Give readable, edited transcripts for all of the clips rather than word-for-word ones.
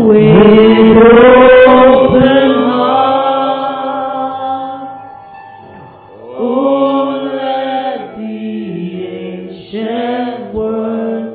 with open heart. Oh, let the ancient word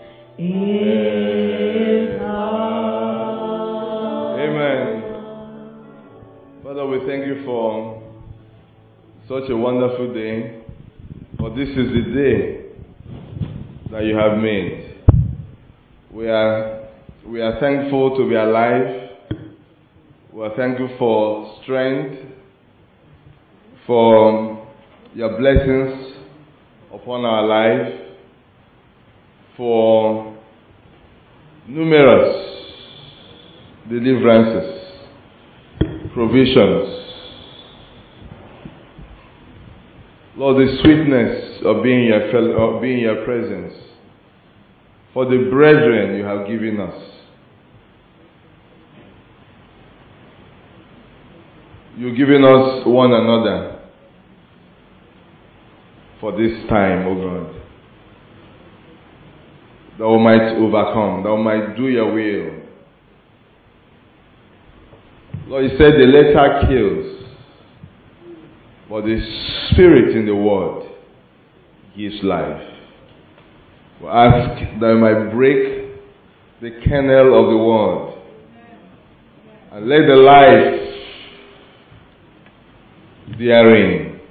impart. Amen. Father, we thank you for such a wonderful day. For this is the day that you have made. We are thankful to be alive. We are thankful for strength, for your blessings upon our life, for numerous deliverances, provisions. Lord, the sweetness of being in your presence, for the brethren you have given us. You've given us one another for this time, O God, that we might overcome, that we might do your will. Lord, you said the letter kills, but the Spirit in the Word gives life. We ask that we might break the kernel of the Word and let the life therein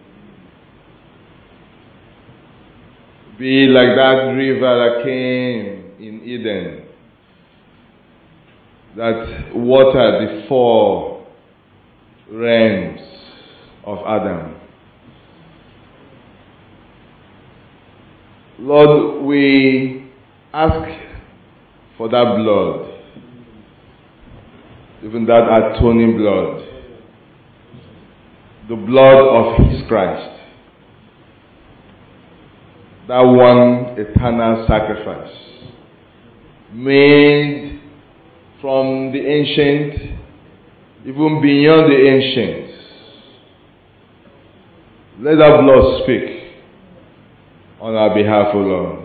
be like that river that came in Eden, that watered the four realms of Adam. Lord, we ask for that blood, even that atoning blood, the blood of His Christ, that one eternal sacrifice made from the ancient, even beyond the ancient. Let that blood speak on our behalf, O Lord.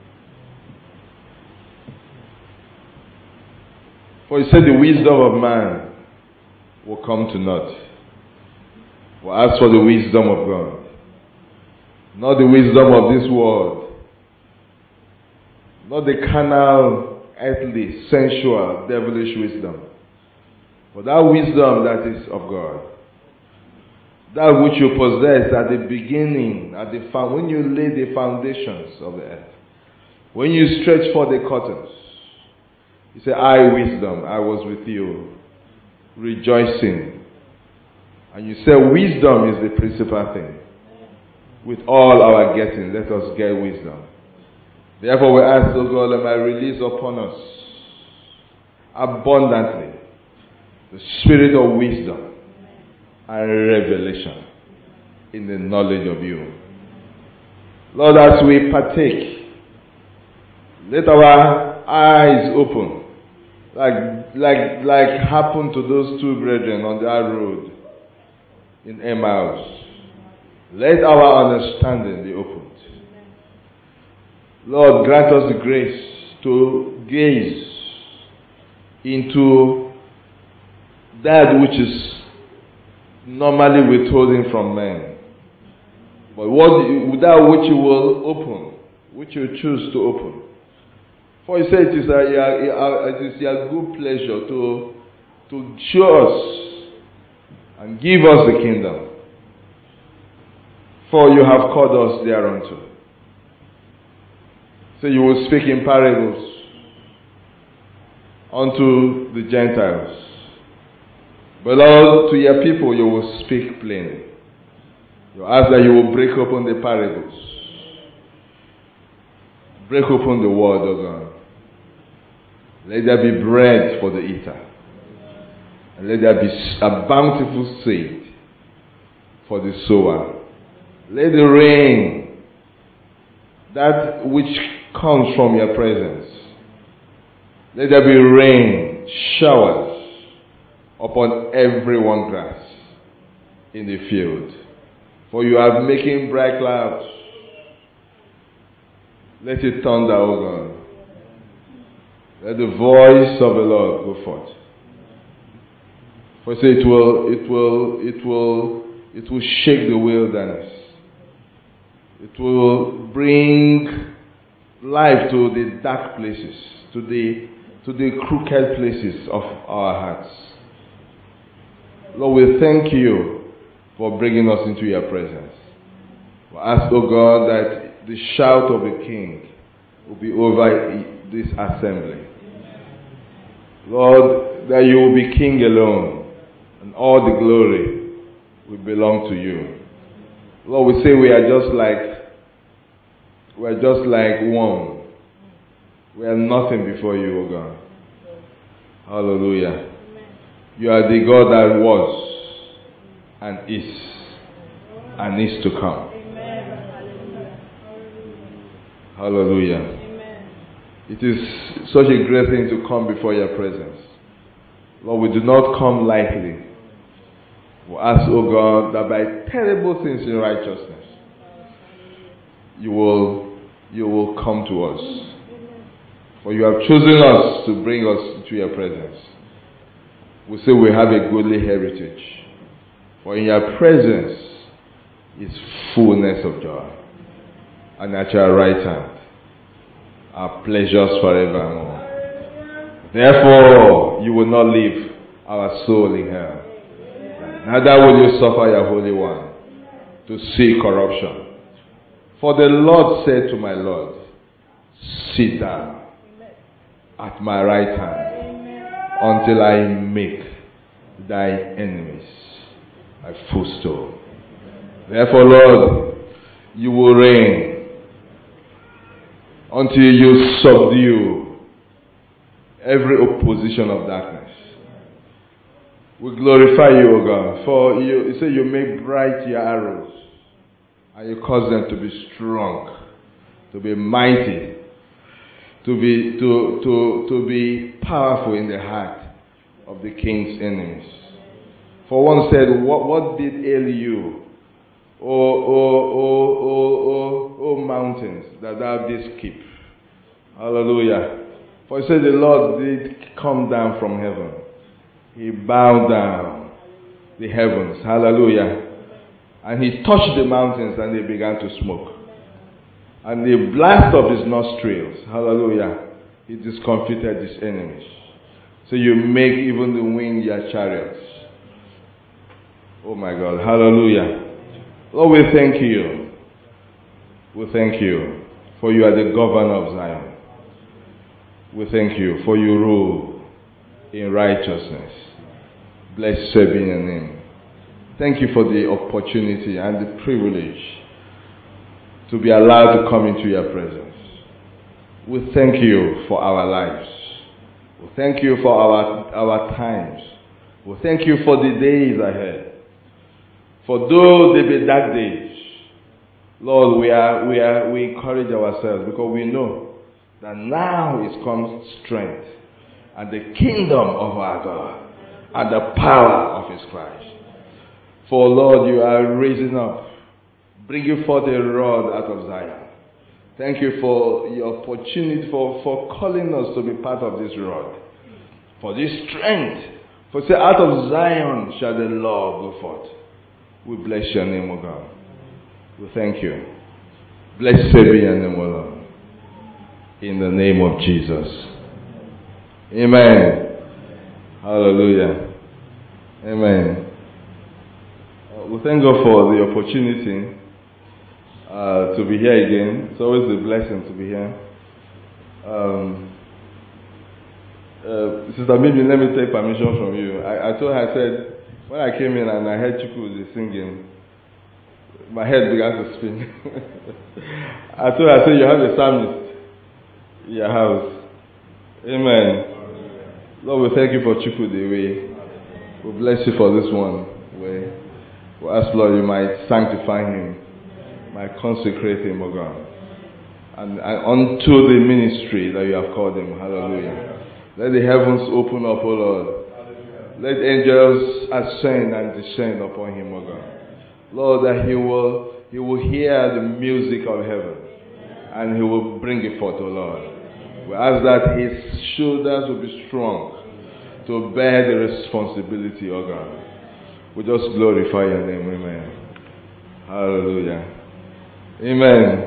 For you said the wisdom of man will come to naught. We ask for the wisdom of God, not the wisdom of this world, not the carnal, earthly, sensual, devilish wisdom, but that wisdom that is of God. That which you possess at the beginning, when you lay the foundations of the earth. When you stretch forth the curtains. You say, wisdom, I was with you, rejoicing. And you say, wisdom is the principal thing. With all our getting, let us get wisdom. Therefore we ask, O God, let my release upon us abundantly the spirit of wisdom and revelation in the knowledge of you. Lord, as we partake, let our eyes open, like happened to those two brethren on that road in Emmaus. Let our understanding be opened. Lord, grant us the grace to gaze into that which is normally withholding from men, but that which you will open, which you choose to open. For you say it is your good pleasure to show us and give us the kingdom. For you have called us thereunto. So you will speak in parables unto the Gentiles. But Lord, to your people you will speak plainly. You ask that you will break open the parables. Break open the word, O God. Let there be bread for the eater. And let there be a bountiful seed for the sower. Let the rain, that which comes from your presence, let there be rain, showers, upon every one grass in the field. For you are making bright clouds. Let it thunder, O God. Let the voice of the Lord go forth. For say it will shake the wilderness. It will bring life to the dark places, to the crooked places of our hearts. Lord, we thank you for bringing us into your presence. We ask, O God, that the shout of the King will be over this assembly. Lord, that you will be King alone, and all the glory will belong to you. Lord, we say we are just like one. We are nothing before you, O God. Hallelujah. You are the God that was and is to come. Hallelujah. It is such a great thing to come before your presence. Lord, we do not come lightly. We ask, O God, that by terrible things in righteousness, you will come to us. For you have chosen us to bring us into your presence. We say we have a goodly heritage. For in your presence is fullness of joy. And at your right hand are pleasures forevermore. Therefore, you will not leave our soul in hell. Neither will you suffer your Holy One to see corruption. For the Lord said to my Lord, sit down at my right hand until I make thy enemies a footstool. Therefore, Lord, you will reign until you subdue every opposition of darkness. We glorify you, O God, for you say you make bright your arrows, and you cause them to be strong, to be mighty, to be powerful in the heart of the king's enemies. For one said, what did ail you, O mountains, that thou didst keep? Hallelujah. For he said the Lord did come down from heaven. He bowed down the heavens. Hallelujah. And he touched the mountains and they began to smoke. And the blast of his nostrils, hallelujah, he discomfited his enemies. So you make even the wind your chariots. Oh my God, hallelujah. Lord, we thank you. We thank you for you are the governor of Zion. We thank you for you rule in righteousness. Blessed be your name. Thank you for the opportunity and the privilege to be allowed to come into your presence. We thank you for our lives. We thank you for our times. We thank you for the days ahead. For though they be dark days, Lord, we encourage ourselves because we know that now is comes strength and the kingdom of our God and the power of his Christ. For Lord, you are raising up, bringing forth a rod out of Zion. Thank you for your opportunity for calling us to be part of this rod. For this strength. For say, out of Zion shall the law go forth. We bless your name, O God. We thank you. Blessed be your name, O Lord. In the name of Jesus. Amen. Hallelujah. Amen. We thank God for the opportunity to be here again. It's always a blessing to be here. Sister Mimi, let me take permission from you. I told her, I said, when I came in and I heard Chukwudi singing, my head began to spin. I told her, I said, you have a psalmist in your house. Amen. Lord, we thank you for Chukwudi. We bless you for this one. We ask, Lord, you might sanctify him, might consecrate him, O God, and unto the ministry that you have called him. Hallelujah. Let the heavens open up, O Lord. Let angels ascend and descend upon him, O God. Lord, that he will hear the music of heaven and he will bring it forth, O Lord. We ask that his shoulders will be strong to bear the responsibility, oh God. We just glorify your name, amen. Hallelujah. Amen.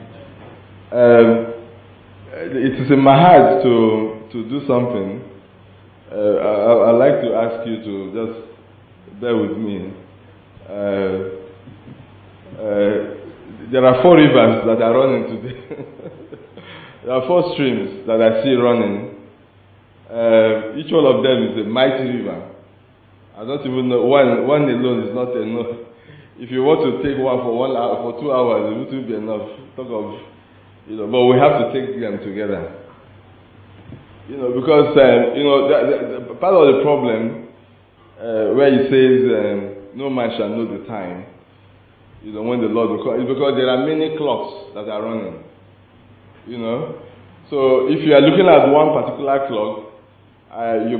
It is in my heart to do something. I'd like to ask you to just bear with me. There are 4 rivers that are running today. There are 4 streams that I see running. Each one of them is a mighty river. I don't even know, one alone is not enough. If you want to take one for 1 hour, for 2 hours, it wouldn't be enough. Talk of, but we have to take them together. Because, the part of the problem, where he says, no man shall know the time, when the Lord will come, is because there are many clocks that are running. So if you are looking at one particular clock, you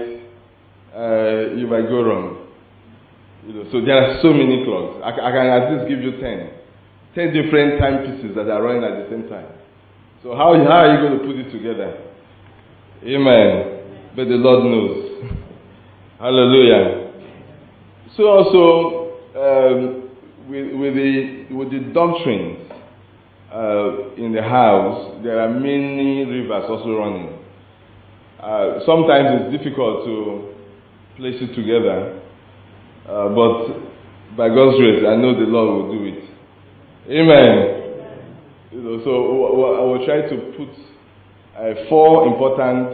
might go wrong. So there are so many clocks. I can at least give you 10 different timepieces that are running at the same time. So how are you going to put it together? Amen. But the Lord knows. Hallelujah. So also with the doctrines in the house, there are many rivers also running. Sometimes it's difficult to place it together, but by God's grace, I know the Lord will do it. Amen. So I will try to put 4 important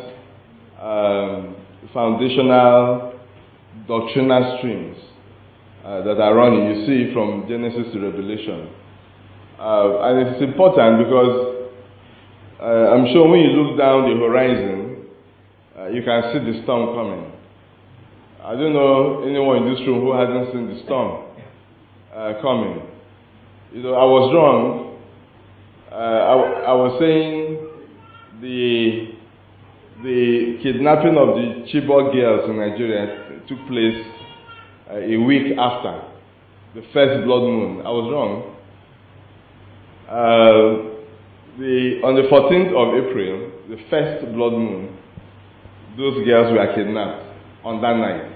foundational doctrinal streams that are running. You see from Genesis to Revelation. And it's important because I'm sure when you look down the horizon, you can see the storm coming. I don't know anyone in this room who hasn't seen the storm coming. I was wrong. I was saying the kidnapping of the Chibok girls in Nigeria took place a week after the first blood moon. I was wrong. On the 14th of April, the first blood moon, those girls were kidnapped on that night.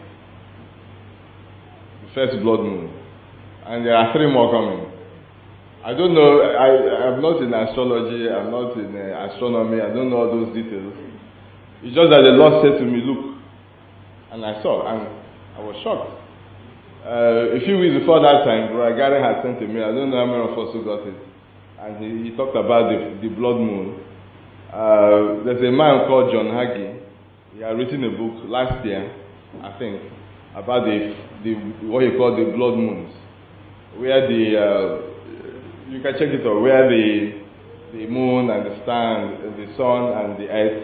The first blood moon. And there are 3 more coming. I don't know, I'm not in astrology, I'm not in astronomy, I don't know all those details. It's just that the Lord said to me, look, and I saw, and I was shocked. A few weeks before that time, Brother Gary had sent a mail, I don't know how many of us who got it, and he talked about the blood moon. There's a man called John Hagee. He had written a book last year, I think, about the what he called the blood moons, where you can check it out, where the moon and the star, the sun and the earth,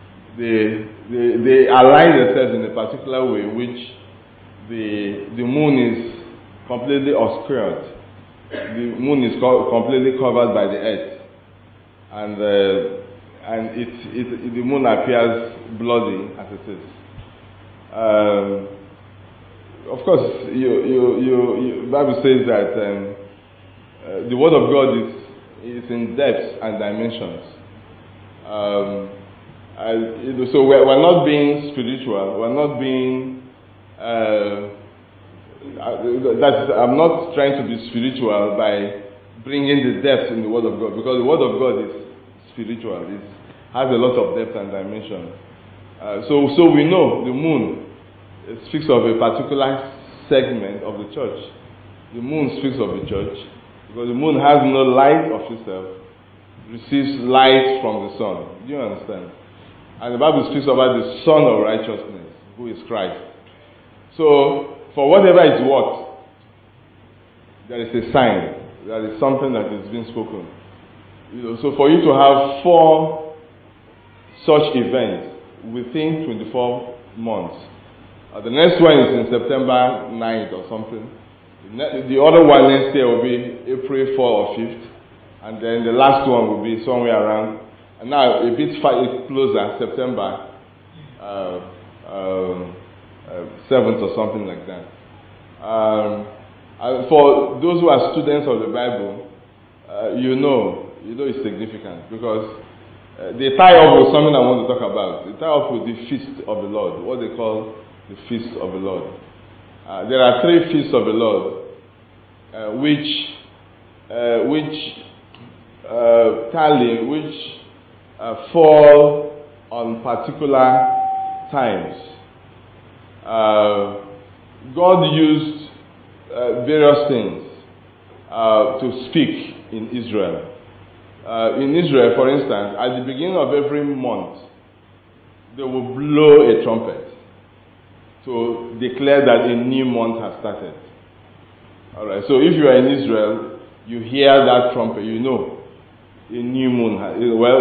they align themselves in a particular way, which the moon is completely obscured. The moon is completely covered by the earth, and the moon appears bloody as it is. Of course, the Bible says that the Word of God is in depths and dimensions. So we're not being spiritual. We're not being. I'm not trying to be spiritual by bringing the depth in the Word of God, because the Word of God is spiritual. It has a lot of depth and dimension. So we know the moon speaks of a particular segment of the church. The moon speaks of the church because the moon has no light of itself, receives light from the sun. Do you understand? And the Bible speaks about the Son of Righteousness, who is Christ. So, for whatever it's worth, there is a sign. There is something that is being spoken. So for you to have 4 such events within 24 months, the next one is in September 9th or something. The other one next year will be April 4th or 5th. And then the last one will be somewhere around, and now a bit closer, September 7th or something like that. For those who are students of the Bible, you know it's significant, because they tie up with something I want to talk about. They tie up with the feast of the Lord, what they call the feast of the Lord. There are 3 feasts of the Lord, which fall on particular times. God used various things to speak in Israel. In Israel, for instance, at the beginning of every month, they will blow a trumpet to declare that a new month has started. All right. So if you are in Israel, you hear that trumpet, you know a new moon has,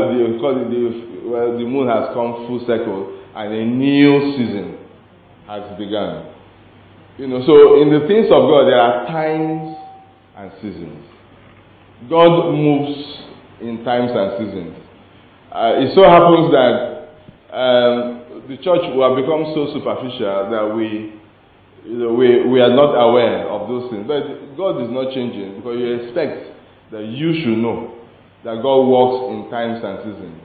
the moon has come full circle and a new season has begun. So in the things of God, there are times and seasons. God moves in times and seasons. It so happens that the church will have become so superficial that we are not aware of those things. But God is not changing, because you expect that you should know that God works in times and seasons.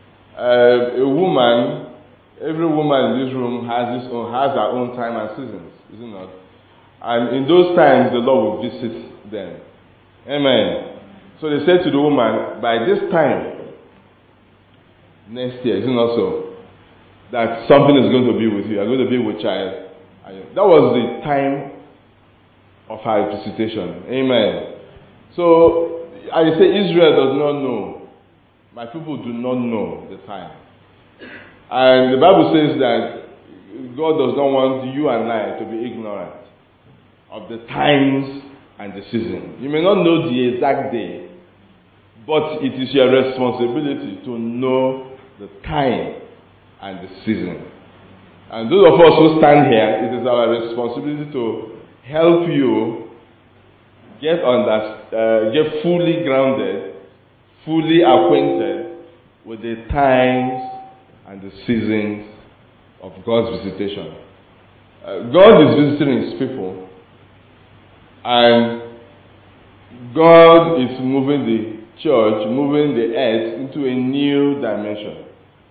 Every woman in this room has her own time and seasons, is it not? And in those times, the Lord will visit them. Amen. So they said to the woman, by this time next year, is it not so, that something is going to be with you. You're going to be with child. That was the time of her visitation. Amen. So I say Israel does not know. My people do not know the time. And the Bible says that God does not want you and I to be ignorant of the times and the season. You may not know the exact day, but it is your responsibility to know the time and the season. And those of us who stand here, it is our responsibility to help you get fully grounded, fully acquainted with the times and the seasons of God's visitation. God is visiting His people, and God is moving the church, moving the earth into a new dimension.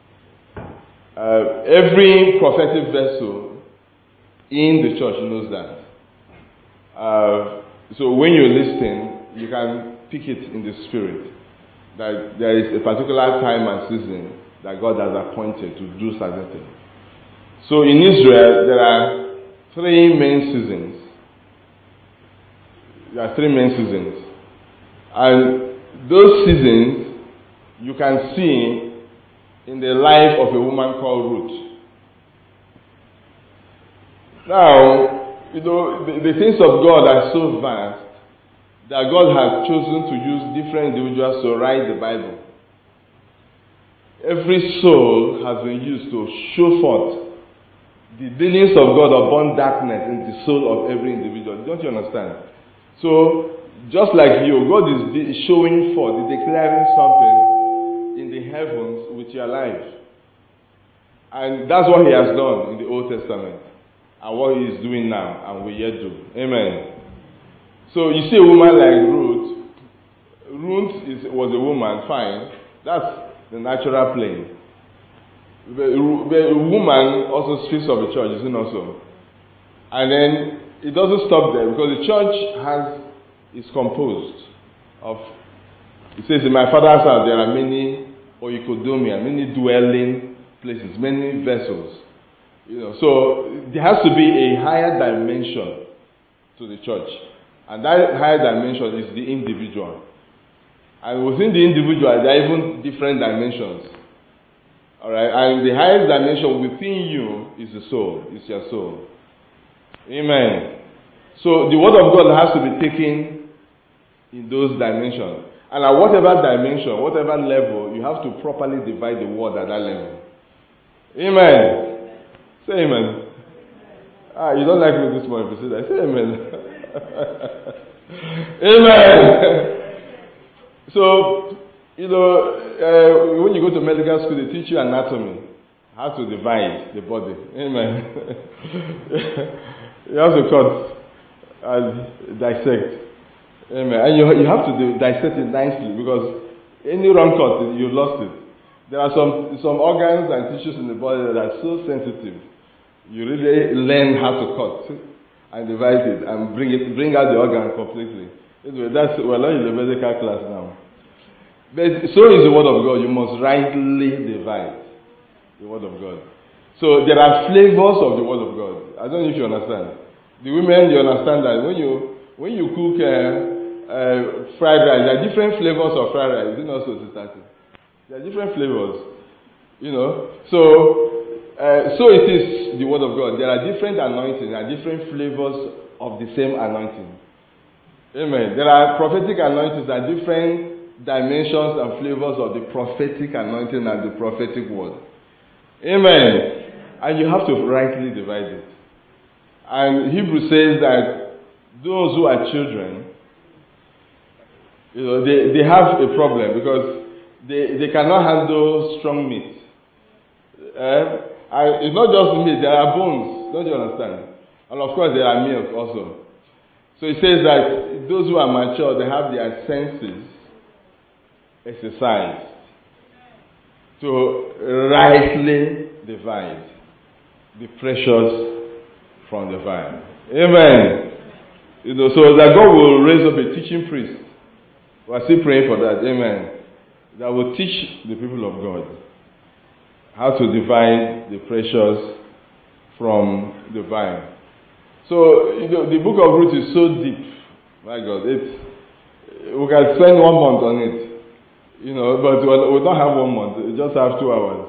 Every prophetic vessel in the church knows that. So when you listen, you can pick it in the spirit that there is a particular time and season that God has appointed to do certain things. So in Israel, there are 3 main seasons. And those seasons you can see in the life of a woman called Ruth. Now, the things of God are so vast that God has chosen to use different individuals to write the Bible. Every soul has been used to show forth the dealings of God upon darkness in the soul of every individual. Don't you understand? So, just like you, God is showing forth, declaring something in the heavens with your life. And that's what He has done in the Old Testament, and what He is doing now, and we yet do. Amen. So you see a woman like Ruth. Ruth was a woman, fine. That's the natural plane. The woman also speaks of the church, isn't it so? And then it doesn't stop there, because the church is composed of, it says, in my Father's house there are many oikodomia, many dwelling places, many vessels. So there has to be a higher dimension to the church. And that higher dimension is the individual. And within the individual, there are even different dimensions. Alright, and the highest dimension within you is the soul, is your soul. Amen. So the word of God has to be taken in those dimensions. And at whatever dimension, whatever level, you have to properly divide the word at that level. Amen. Say amen. You don't like me this morning, Priscilla. Say amen. Amen. So, when you go to medical school, they teach you anatomy, how to divide the body. Amen. You have to cut and dissect. Amen. And you have to dissect it nicely, because any wrong cut, you lost it. There are some organs and tissues in the body that are so sensitive. You really learn how to cut and divide it and bring out the organ completely. Anyway, we're not in the medical class now. But so is the word of God. You must rightly divide the word of God. So there are flavors of the word of God. I don't know if you understand. The women, you understand that when you cook fried rice, there are different flavors of fried rice. You know, so to start with. There are different flavors. You know, so it is the word of God. There are different anointings, there are different flavors of the same anointing. Amen. There are prophetic anointings, there are different dimensions and flavors of the prophetic anointing and the prophetic word. Amen. And you have to rightly divide it. And Hebrew says that those who are children, you know, they have a problem because they cannot handle strong meat. It's not just meat, there are bones. Don't you understand? And of course there are milk also. So it says that those who are mature, they have their senses exercised to rightly divide the precious from the vine. Amen. You know, so that God will raise up a teaching priest. We are still praying for that. Amen. That will teach the people of God how to divide the precious from the vine. So, you know, the book of Ruth is so deep. My God, we can spend 1 month on it. You know, but we don't have 1 month. We just have 2 hours.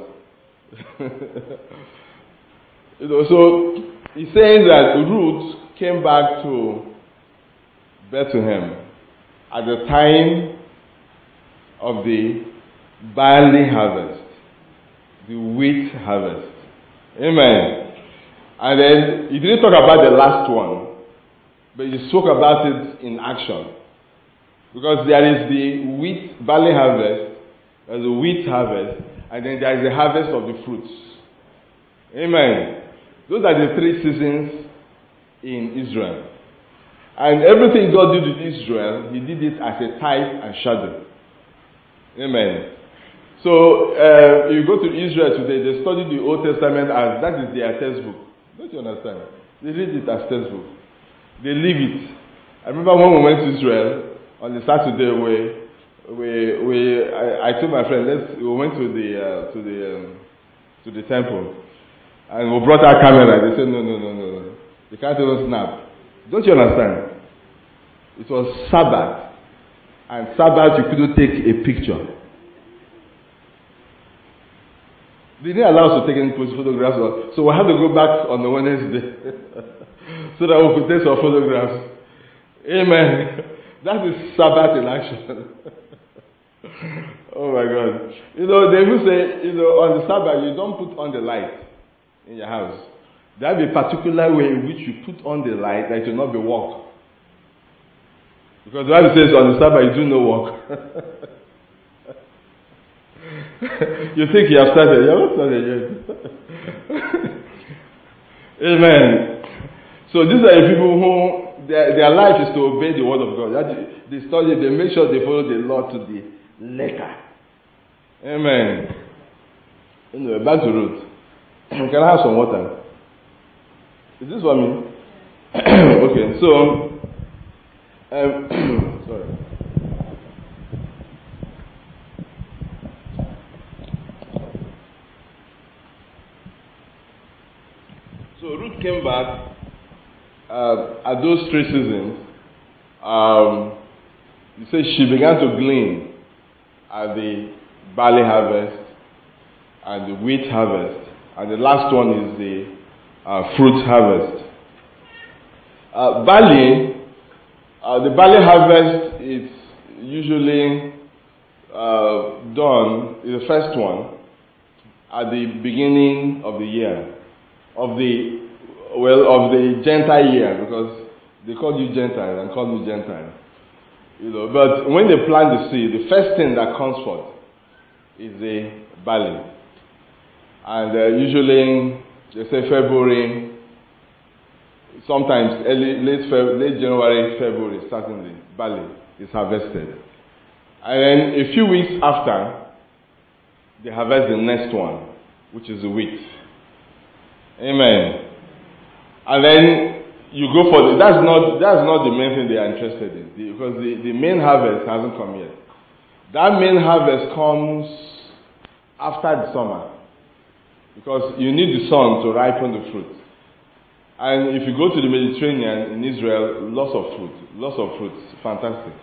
You know, so he says that Ruth came back to Bethlehem at the time of the barley harvest, the wheat harvest. Amen. And then he didn't talk about the last one, but he spoke about it in action. Because there is the barley harvest, there's the wheat harvest, and then there is the harvest of the fruits. Amen. Those are the 3 seasons in Israel. And everything God did with Israel, he did it as a type and shadow. Amen. So, if you go to Israel today, they study the Old Testament as that is their textbook. Don't you understand? They read it as textbook. They live it. I remember when we went to Israel, on the Saturday, I told my friend, we went to the temple. And we brought our camera. They said, no. You can't even snap. Don't you understand? It was Sabbath. And Sabbath, you couldn't take a picture. They didn't allow us to take any photographs. So we had to go back on the Wednesday so that we could take some photographs. Amen. That is Sabbath in action. Oh my God. You know, they will say, you know, on the Sabbath, you don't put on the light in your house. There will be a particular way in which you put on the light that it will not be work. Because the Bible says on the Sabbath you do no work. You think you have started, you have not started yet. Amen. So these are the people who their life is to obey the word of God. They study, they make sure they follow the law to the letter. Amen. Anyway, back to Ruth. Can I have some water? Is this for me? Okay, so sorry. So Ruth came back at those 3 seasons. He says she began to glean at the barley harvest and the wheat harvest, and the last one is the fruit harvest. The barley harvest is usually done, is the first one, at the beginning of the year, of the Gentile year, because they call you Gentile and call me Gentile. You know, but when they plant the seed, the first thing that comes forth is the barley. And usually, they say February, sometimes late January, February, certainly, barley is harvested. And then a few weeks after, they harvest the next one, which is the wheat. Amen. And then you go for that's not the main thing they are interested in, because the main harvest hasn't come yet. That main harvest comes after the summer, because you need the sun to ripen the fruit. And if you go to the Mediterranean in Israel, lots of fruits, fantastic,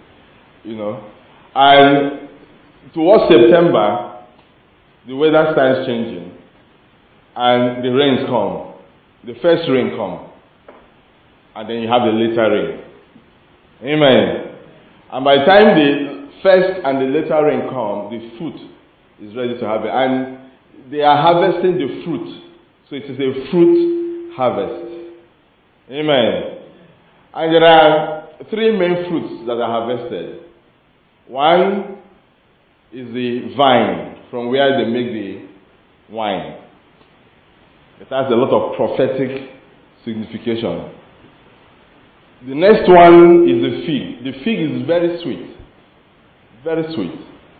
And towards September, the weather starts changing, and the rains come. The first rain comes, and then you have the later rain. Amen. And by the time the first and the later rain come, the fruit is ready to harvest, and they are harvesting the fruit. So it is a fruit harvest. Amen. And there are three main fruits that are harvested. One is the vine, from where they make the wine. It has a lot of prophetic signification. The next one is the fig. The fig is very sweet. Very sweet.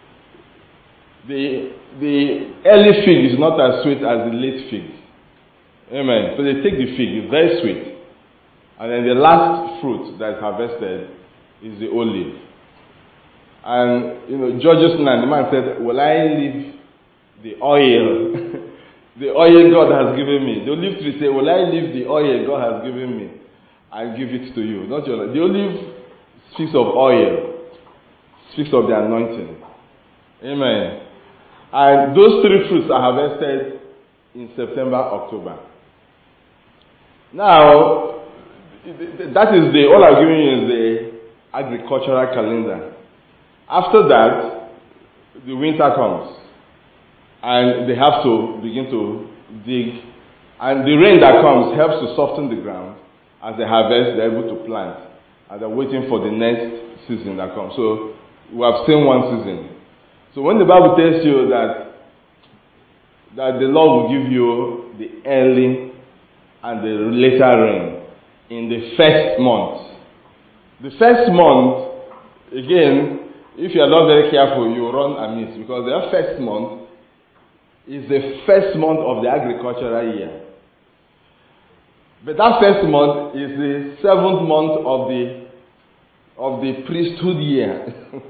The early fig is not as sweet as the late fig. Amen. So they take the fig, it's very sweet. And then the last fruit that is harvested is the olive. And, Judges 9, the man said, will I leave the oil, the oil God has given me? The olive tree said, will I leave the oil God has given me and give it to you? Not your. The olive speaks of oil, speaks of the anointing. Amen. And those three fruits are harvested in September, October. Now, that is all I'm giving you is the agricultural calendar. After that, the winter comes, and they have to begin to dig, and the rain that comes helps to soften the ground. As they harvest, they're able to plant, and they're waiting for the next season that comes. So we have seen one season. So when the Bible tells you that the Lord will give you the early and the later rain in the first month. The first month, again, if you are not very careful, you will run amiss, because the first month is the first month of the agricultural year. But that first month is the seventh month of the priesthood year.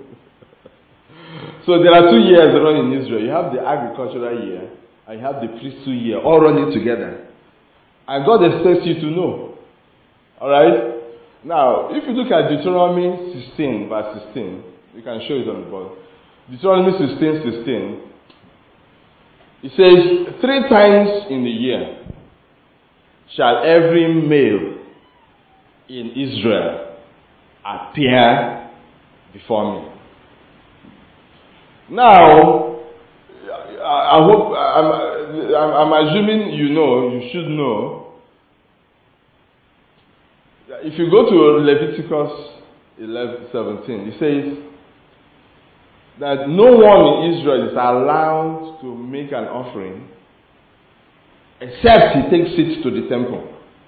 So there are 2 years running in Israel. You have the agricultural year and you have the priesthood year, all running together. And God expects you to know. Alright? Now, if you look at Deuteronomy 16, verse 16, you can show it on the board. Deuteronomy 16:16. It says, 3 times in the year shall every male in Israel appear before me. Now, I hope, I'm assuming you should know. If you go to Leviticus 11:17, it says that no one in Israel is allowed to make an offering except he takes it to the temple.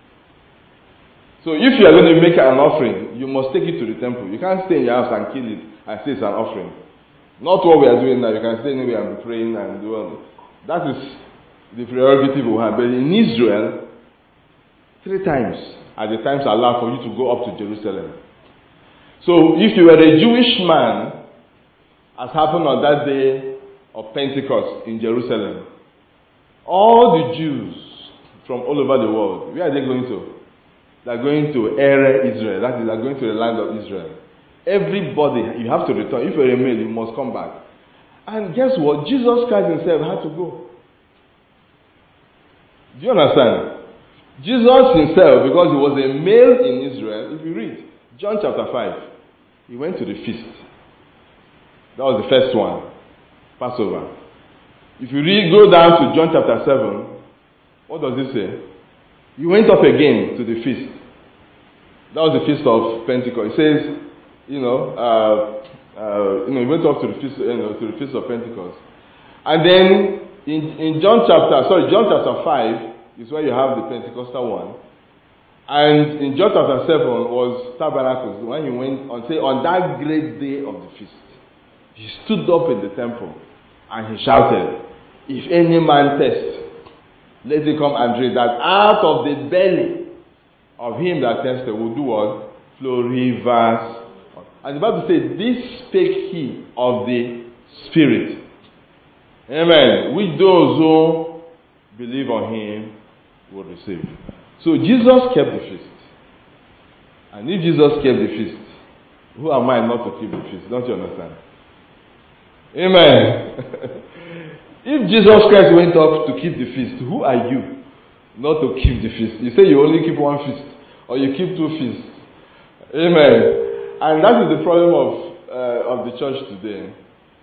So if you are going to make an offering, you must take it to the temple. You can't stay in your house and kill it and say it's an offering. Not what we are doing now. You can stay anywhere and be praying and do all. That is the prerogative we have. But in Israel, 3 times are the times allowed for you to go up to Jerusalem. So if you were a Jewish man, as happened on that day of Pentecost in Jerusalem, all the Jews from all over the world, where are they going to? They are going to Ere Israel. That is, they are going to the land of Israel. Everybody, you have to return. If you're a male, you must come back. And guess what? Jesus Christ himself had to go. Do you understand? Jesus himself, because he was a male in Israel, if you read John chapter 5, he went to the feast. That was the first one, Passover. If you go down to John chapter 7, what does it say? He went up again to the feast. That was the feast of Pentecost. It says, he went up to the feast, to the feast of Pentecost. And then in John chapter 5 is where you have the Pentecostal one. And in John chapter 7 was Tabernacles, when he went on that great day of the feast. He stood up in the temple and he shouted, If any man thirst, let him come and drink. That out of the belly of him that thirsted will do what? Flow rivers. And the Bible says, this spake he of the Spirit. Amen. Which those who believe on him will receive. So Jesus kept the feast. And if Jesus kept the feast, who am I not to keep the feast? Don't you understand? Amen. If Jesus Christ went up to keep the feast, who are you not to keep the feast? You say you only keep one feast, or you keep two feasts. Amen. And that is the problem of the church today.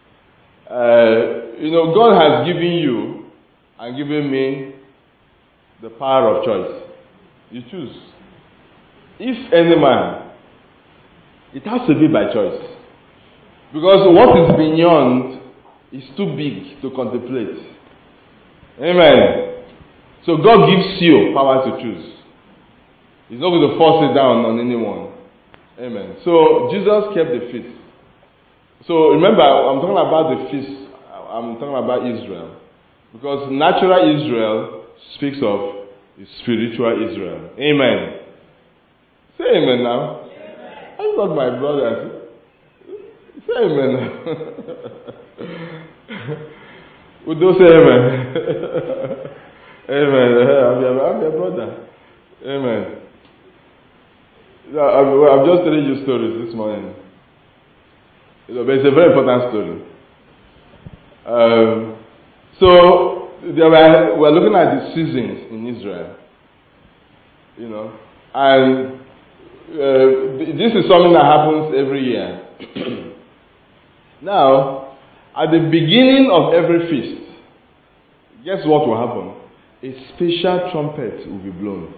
God has given you and given me the power of choice. You choose. If any man, it has to be by choice. Because what is beyond is too big to contemplate. Amen. So God gives you power to choose. He's not going to force it down on anyone. Amen. So Jesus kept the feast. So remember, I'm talking about the feast. I'm talking about Israel. Because natural Israel speaks of spiritual Israel. Amen. Say amen now. Amen. I thought my brother. Say amen now. We don't say amen. Amen. I'm your brother. Amen. I'm just telling you stories this morning. But it's a very important story. So we're looking at the seasons in Israel. And this is something that happens every year. Now, at the beginning of every feast, guess what will happen? A special trumpet will be blown.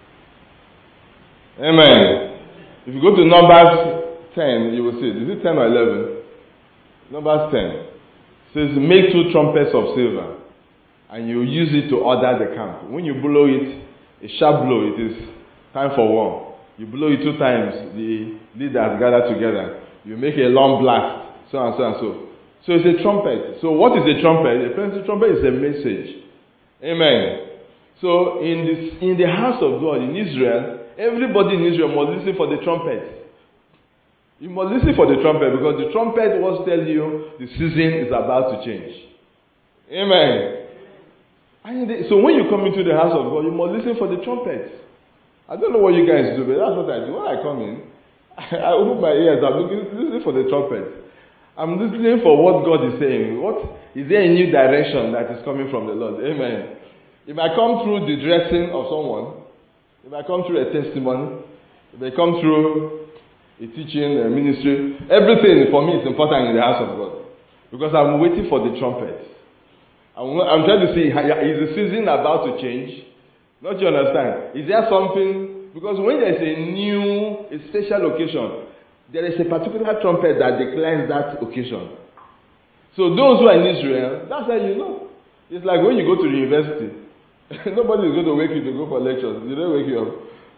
Amen. If you go to Numbers 10, you will see. Is it 10 or 11? Numbers 10. It says, make 2 trumpets of silver, and you use it to order the camp. When you blow it, a sharp blow, it is time for war. You blow it 2 times, the leaders gather together. You make a long blast, so and so and so. So it's a trumpet. So what is a trumpet? A trumpet is a message. Amen. So in the house of God, in Israel, everybody in Israel must listen for the trumpet. You must listen for the trumpet, because the trumpet will tell you the season is about to change. Amen. So when you come into the house of God, you must listen for the trumpet. I don't know what you guys do, but that's what I do. When I come in, I open my ears, I'm listening for the trumpet. I'm listening for what God is saying. What is there a new direction that is coming from the Lord? Amen. If I come through the dressing of someone, if I come through a testimony, if I come through a teaching, a ministry, everything for me is important in the house of God. Because I'm waiting for the trumpet. I'm trying to see, is the season about to change? Don't you understand? Is there something? Because when there's a special occasion, there is a particular trumpet that declares that occasion. So those who are in Israel, that's how you know. It's like when you go to the university. Nobody is going to wake you to go for lectures. They don't wake you up.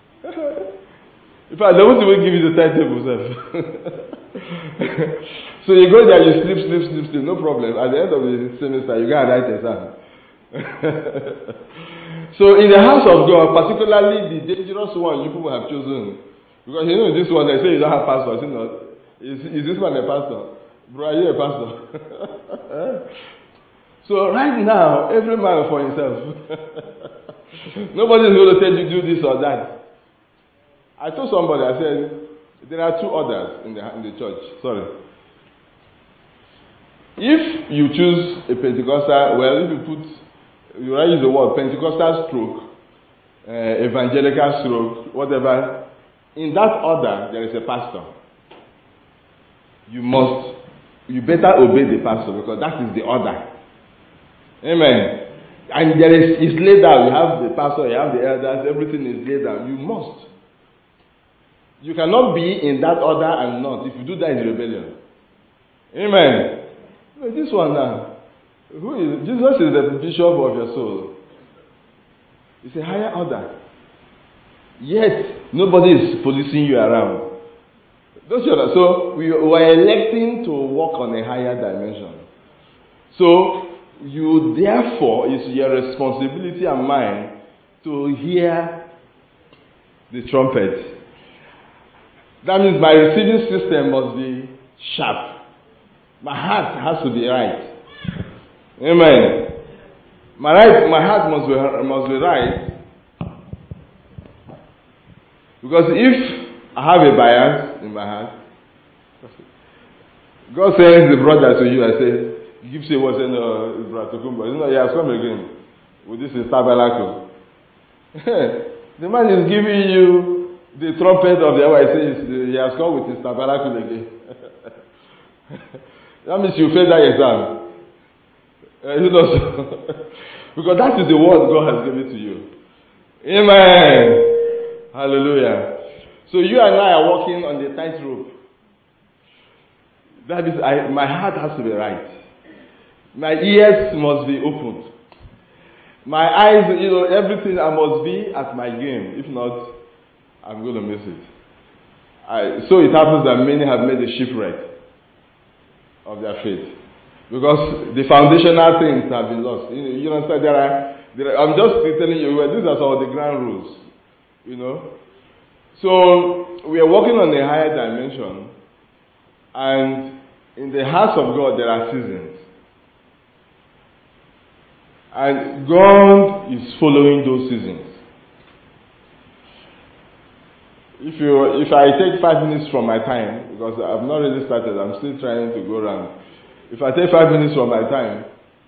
In fact, they won't even give you the timetable, sir. So you go there, you sleep, no problem. At the end of the semester, you gotta write exam. So in the house of God, particularly the dangerous one you people have chosen, because this one, they say you don't have pastor. Is this one a pastor? Bro, are you a pastor? So right now, every man for himself. Nobody is going to tell you do this or that. I told somebody, I said, there are 2 orders in the church. Sorry. If you choose a Pentecostal, you use the word Pentecostal stroke, evangelical stroke, whatever. In that order, there is a pastor. You better obey the pastor, because that is the order. Amen. And it's laid down. You have the pastor, you have the elders, everything is laid down. You must. You cannot be in that order and not. If you do that, it's rebellion. Amen. But this one now, Jesus is the bishop of your soul. It's a higher order. Yet, nobody is policing you around. Don't you understand? So, we are electing to walk on a higher dimension. So, you therefore, it's your responsibility and mine to hear the trumpet. That means my receiving system must be sharp. My heart has to be right. Amen. My heart must be right. Because if I have a bias in my heart, God sends the brother to you and says, he gives you what's in Brother Tokumba. You know, he has come again with this tabernacle. The man is giving you the trumpet of the hour. He says he has come with his tabernacle again. That means you failed that exam. You know, because that is the word God has given to you. Amen. Hallelujah. So you and I are walking on the tightrope. That means my heart has to be right. My ears must be opened. My eyes, everything, I must be at my game. If not, I'm going to miss it. So it happens that many have made a shipwreck of their faith. Because the foundational things have been lost. You understand? I'm just telling you, these are some of the ground rules. So, we are working on a higher dimension. And in the house of God, there are seasons. And God is following those seasons. If I take 5 minutes from my time, because I've not really started, I'm still trying to go around. If I take 5 minutes from my time,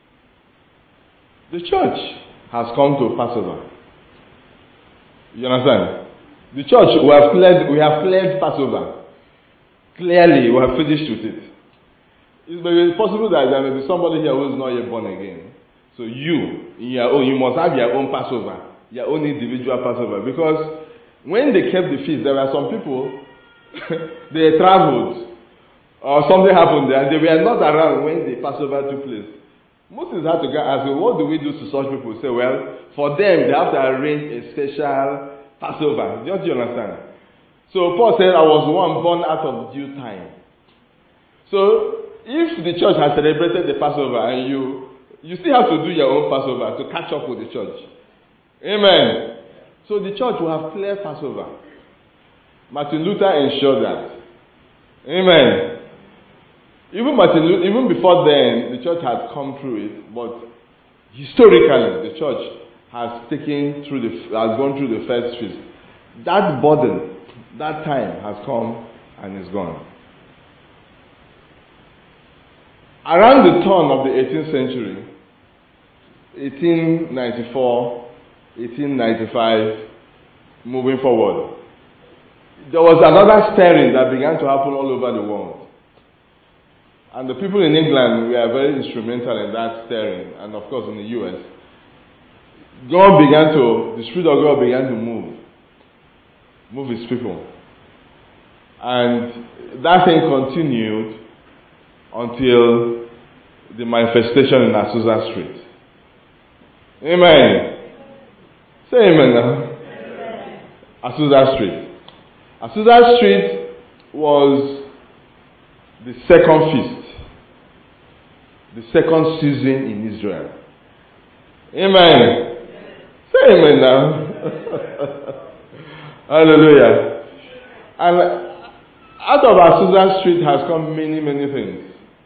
the church has come to Passover. You understand? The church, we have cleared Passover. Clearly, we have finished with it. It may be possible that there may be somebody here who is not yet born again. So you must have your own Passover, your own individual Passover. Because when they kept the feast, there were some people, they traveled, or something happened there, and they were not around when the Passover took place. Moses had to go ask, what do we do to such people? Say, well, for them, they have to arrange a special Passover. Don't you understand? So Paul said, I was one born out of due time. So, if the church has celebrated the Passover and you still have to do your own Passover to catch up with the church. Amen. So the church will have clear Passover. Martin Luther ensured that. Amen. Even before then, the church had come through it, but historically, the church has gone through the first feast. That burden, that time has come and is gone. Around the turn of the 18th century, 1894, 1895, moving forward, there was another stirring that began to happen all over the world. And the people in England were very instrumental in that stirring, and of course in the US. The Spirit of God began to move His people. And that thing continued until the manifestation in Azusa Street. Amen. Say amen now. Azusa Street. Azusa Street was the second feast, the second season in Israel. Amen. Say amen now. Hallelujah. And out of Azusa Street has come many, many things.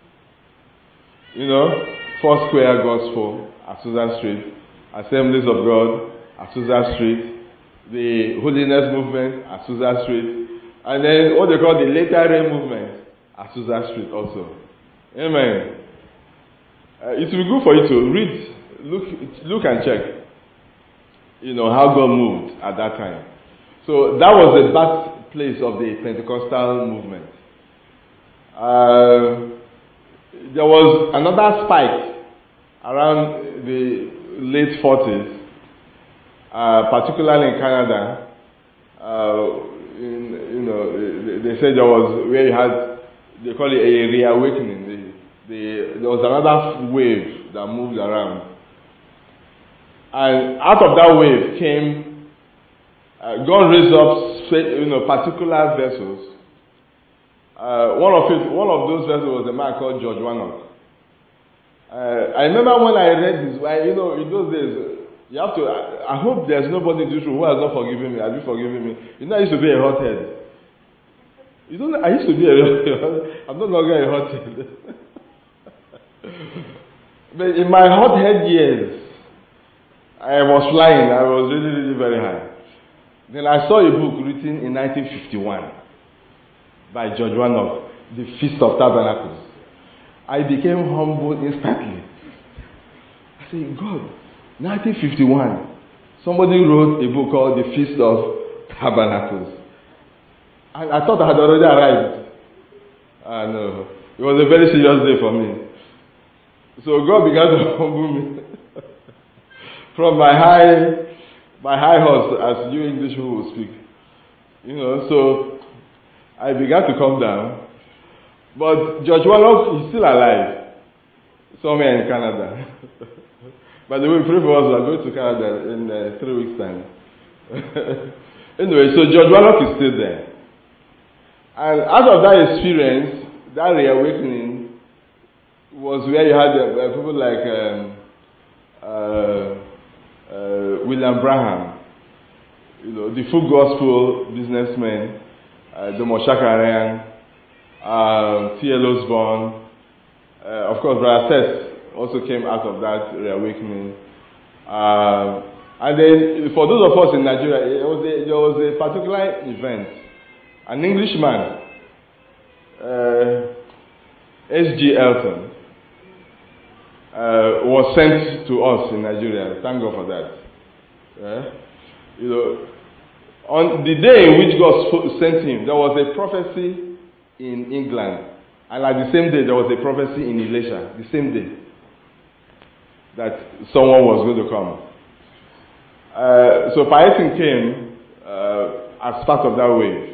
Foursquare Gospel, Azusa Street, Assemblies of God, Azusa Street, the Holiness Movement, Azusa Street, and then what they call the Latter Rain Movement, Azusa Street also. Amen. It will be good for you to read, look and check, how God moved at that time. So that was the birthplace of the Pentecostal movement. There was another spike around the late 40s, particularly in Canada. They said there was where you had, they call it a reawakening. There was another wave that moved around, and out of that wave came God raised up particular vessels. One of those vessels was a man called George Warnock. I remember when I read this, in those days, you have to, I hope there's nobody in this room who has not forgiven me. Have you forgiven me? I used to be a hothead. I used to be I'm no longer a hothead. But in my hothead years, I was flying. I was really, really very high. Then I saw a book written in 1951 by George Warnock, The Feast of Tabernacles. I became humble instantly. I said, God, 1951, somebody wrote a book called The Feast of Tabernacles. And I thought I had already arrived. No. It was a very serious day for me. So God began to humble me from my high horse, as you English people will speak. So I began to come down. But George Warnock is still alive, somewhere in Canada. By the way, pray for us, we are going to Canada in 3 weeks' time. Anyway, so George Warnock is still there. And out of that experience, that reawakening was where you had people like William Branham, the full gospel businessmen, Domo Shakarian, T.L. Osborne, of course, Brother Tess also came out of that reawakening. And then, for those of us in Nigeria, there was a particular event. An Englishman, S.G. Elton, was sent to us in Nigeria. Thank God for that. On the day in which God sent him, there was a prophecy in England, and at the same day there was a prophecy in Elisha. The same day that someone was going to come. So Paetin came as part of that wave.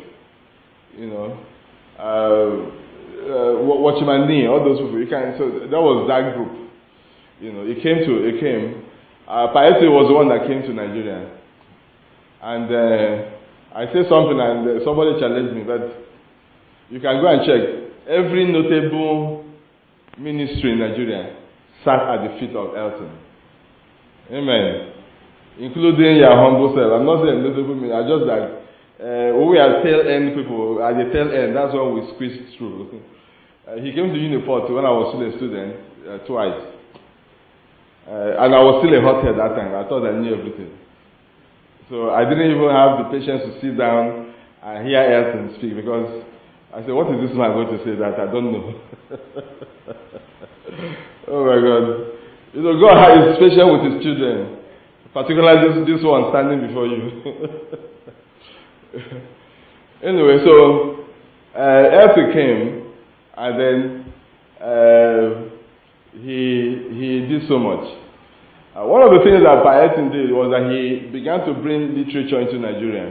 Watchman Nee, all those people. So that was that group. It came. Paetin was the one that came to Nigeria, and I said something, and somebody challenged me, but you can go and check. Every notable ministry in Nigeria sat at the feet of Elton. Amen. Including your humble self. I'm not saying notable ministry. I just like we are tail end people. At the tail end, that's what we squeezed through. He came to Uniport when I was still a student twice. And I was still a hothead that time. I thought I knew everything. So I didn't even have the patience to sit down and hear Elton speak, because I said, what is this man going to say that I don't know? Oh my God. God is patient with his children. Particularly this one standing before you. Anyway, so Elton came, and then he did so much. One of the things that Paetin did was that he began to bring literature into Nigeria.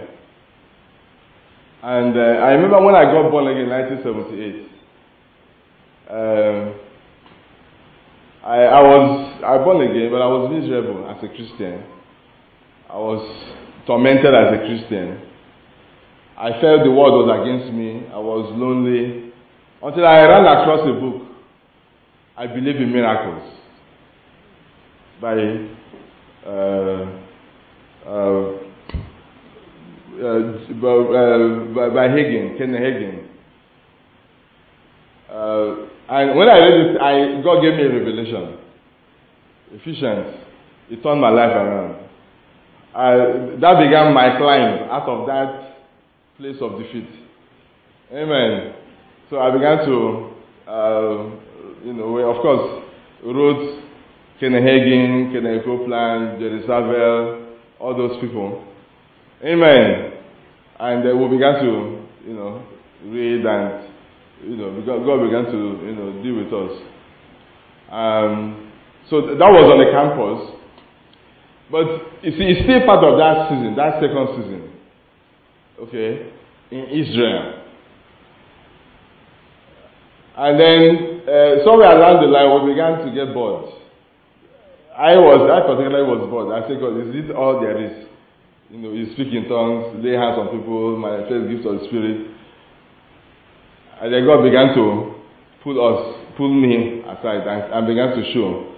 And I remember when I got born again in 1978, I was born again, but I was miserable as a Christian. I was tormented as a Christian. I felt the world was against me. I was lonely. Until I ran across a book, I Believe in Miracles, by Hagin, Kenneth Hagin. And when I read it, God gave me a revelation. Ephesians. It turned my life around. That began my climb out of that place of defeat. Amen. So I began to, of course, wrote Kenneth Hagin, Kenneth Copeland, Jerry Savelle, all those people. Amen. And we began to, read, and, God began to, deal with us. So that was on the campus. But, you see, it's still part of that season, that second season. Okay? In Israel. And then, somewhere along the line, we began to get bored. I particularly was bored. I said, God, is it all there is? You speak in tongues, lay hands on people, manifest gifts of the Spirit. And then God began to pull us pulled me aside and began to show.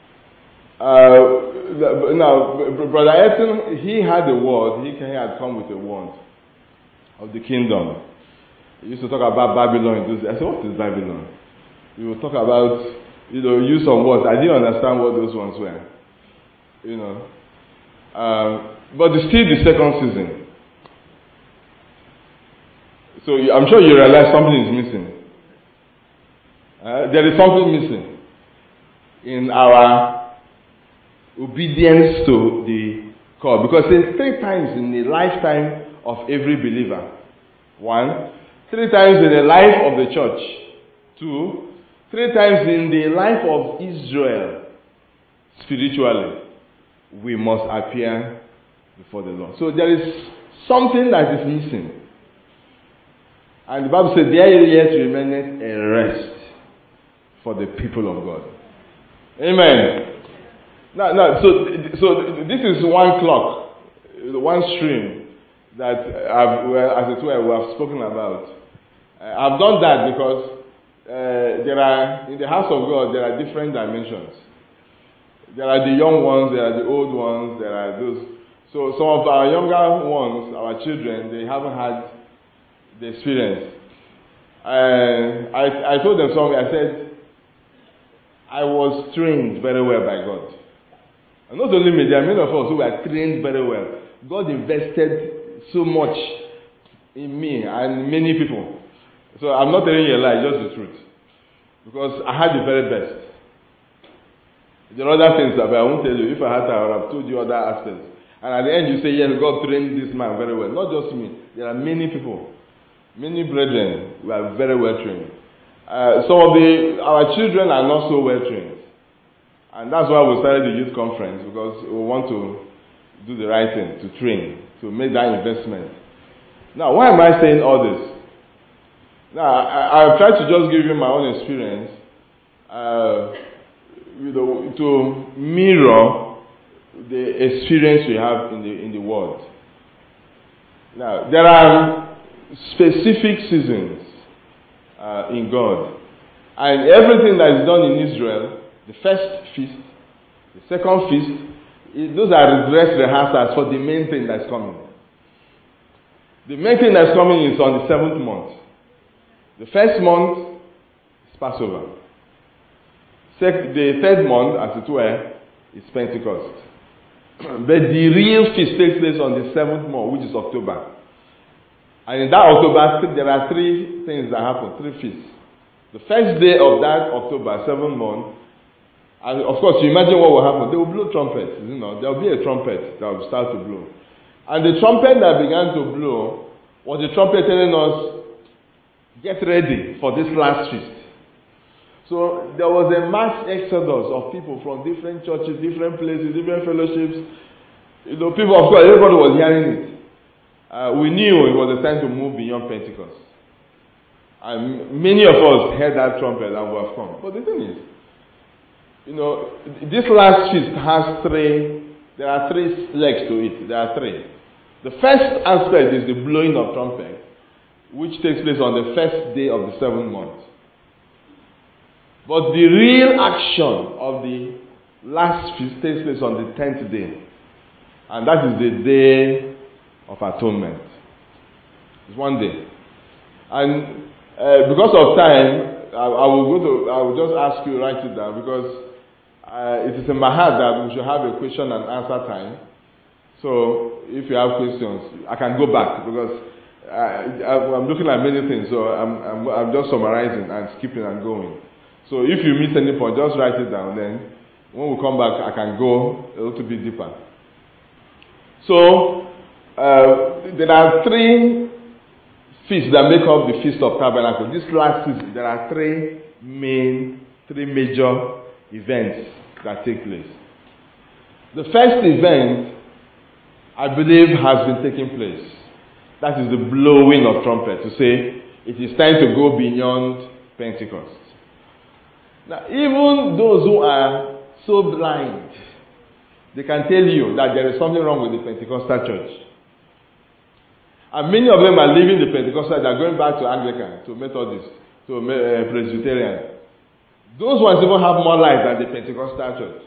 Now, Brother Etten, he had a word. He had come with a word of the kingdom. He used to talk about Babylon. I said, what is Babylon? He would talk about, use some words. I didn't understand what those ones were. But it's still the second season. So I'm sure you realize something is missing. There is something missing in our obedience to the call. Because it's 3 times in the lifetime of every believer. 1, 3 times in the life of the church. 2, 3 times in the life of Israel. Spiritually, we must appear before the Lord. So there is something that is missing. And the Bible says, there yet remaineth a rest for the people of God. Amen. Now, so this is one clock, one stream that as it were, we have spoken about. I've done that because there are, in the house of God, there are different dimensions. There are the young ones, there are the old ones, there are those. So some of our younger ones, our children, they haven't had the experience. I told them something. I said, I was trained very well by God. And not only me, there are many of us who were trained very well. God invested so much in me and many people. So I'm not telling you a lie, just the truth. Because I had the very best. There are other things that I won't tell you. If I had to, I would have told you other aspects. And at the end you say, yes, God trained this man very well. Not just me. There are many people, many brethren who are very well trained. Some of our children are not so well trained. And that's why we started the youth conference, because we want to do the right thing, to train, to make that investment. Now, why am I saying all this? Now, I've tried to just give you my own experience, to mirror the experience we have in the world. Now, there are specific seasons in God, and everything that is done in Israel, the first feast, the second feast, those are dress rehearsals for the main thing that's coming. The main thing that's coming is on the 7th month. The first month is Passover. The 3rd month, as it were, is Pentecost. But the real feast takes place on the 7th month, which is October. And in that October, there are 3 things that happen, 3 feasts. The first day of that October, 7th month, and of course, you imagine what will happen. They will blow trumpets. There will be a trumpet that will start to blow. And the trumpet that began to blow was the trumpet telling us, get ready for this last feast. So there was a mass exodus of people from different churches, different places, different fellowships. People, of course, everybody was hearing it. We knew it was a time to move beyond Pentecost. And many of us heard that trumpet and we have come. But the thing is, this last feast has there are 3 legs to it. There are 3. The first aspect is the blowing of trumpet, which takes place on the first day of the 7th month. But the real action of the last feast takes place on the 10th day. And that is the Day of Atonement. It's one day. And because of time, I will just ask you to write it down, because it is in my heart that we should have a question and answer time. So if you have questions, I can go back, because I'm looking at many things, so I'm just summarizing and skipping and going. So if you miss any point, just write it down. Then when we come back, I can go a little bit deeper. So there are 3 feasts that make up the Feast of Tabernacles. This last feast, there are 3 major events that take place. The first event, I believe, has been taking place. That is the blowing of trumpet, to say it is time to go beyond Pentecost. Now, even those who are so blind, they can tell you that there is something wrong with the Pentecostal church. And many of them are leaving the Pentecostal, they are going back to Anglican, to Methodist, to Presbyterian. Those ones even have more life than the Pentecostal church.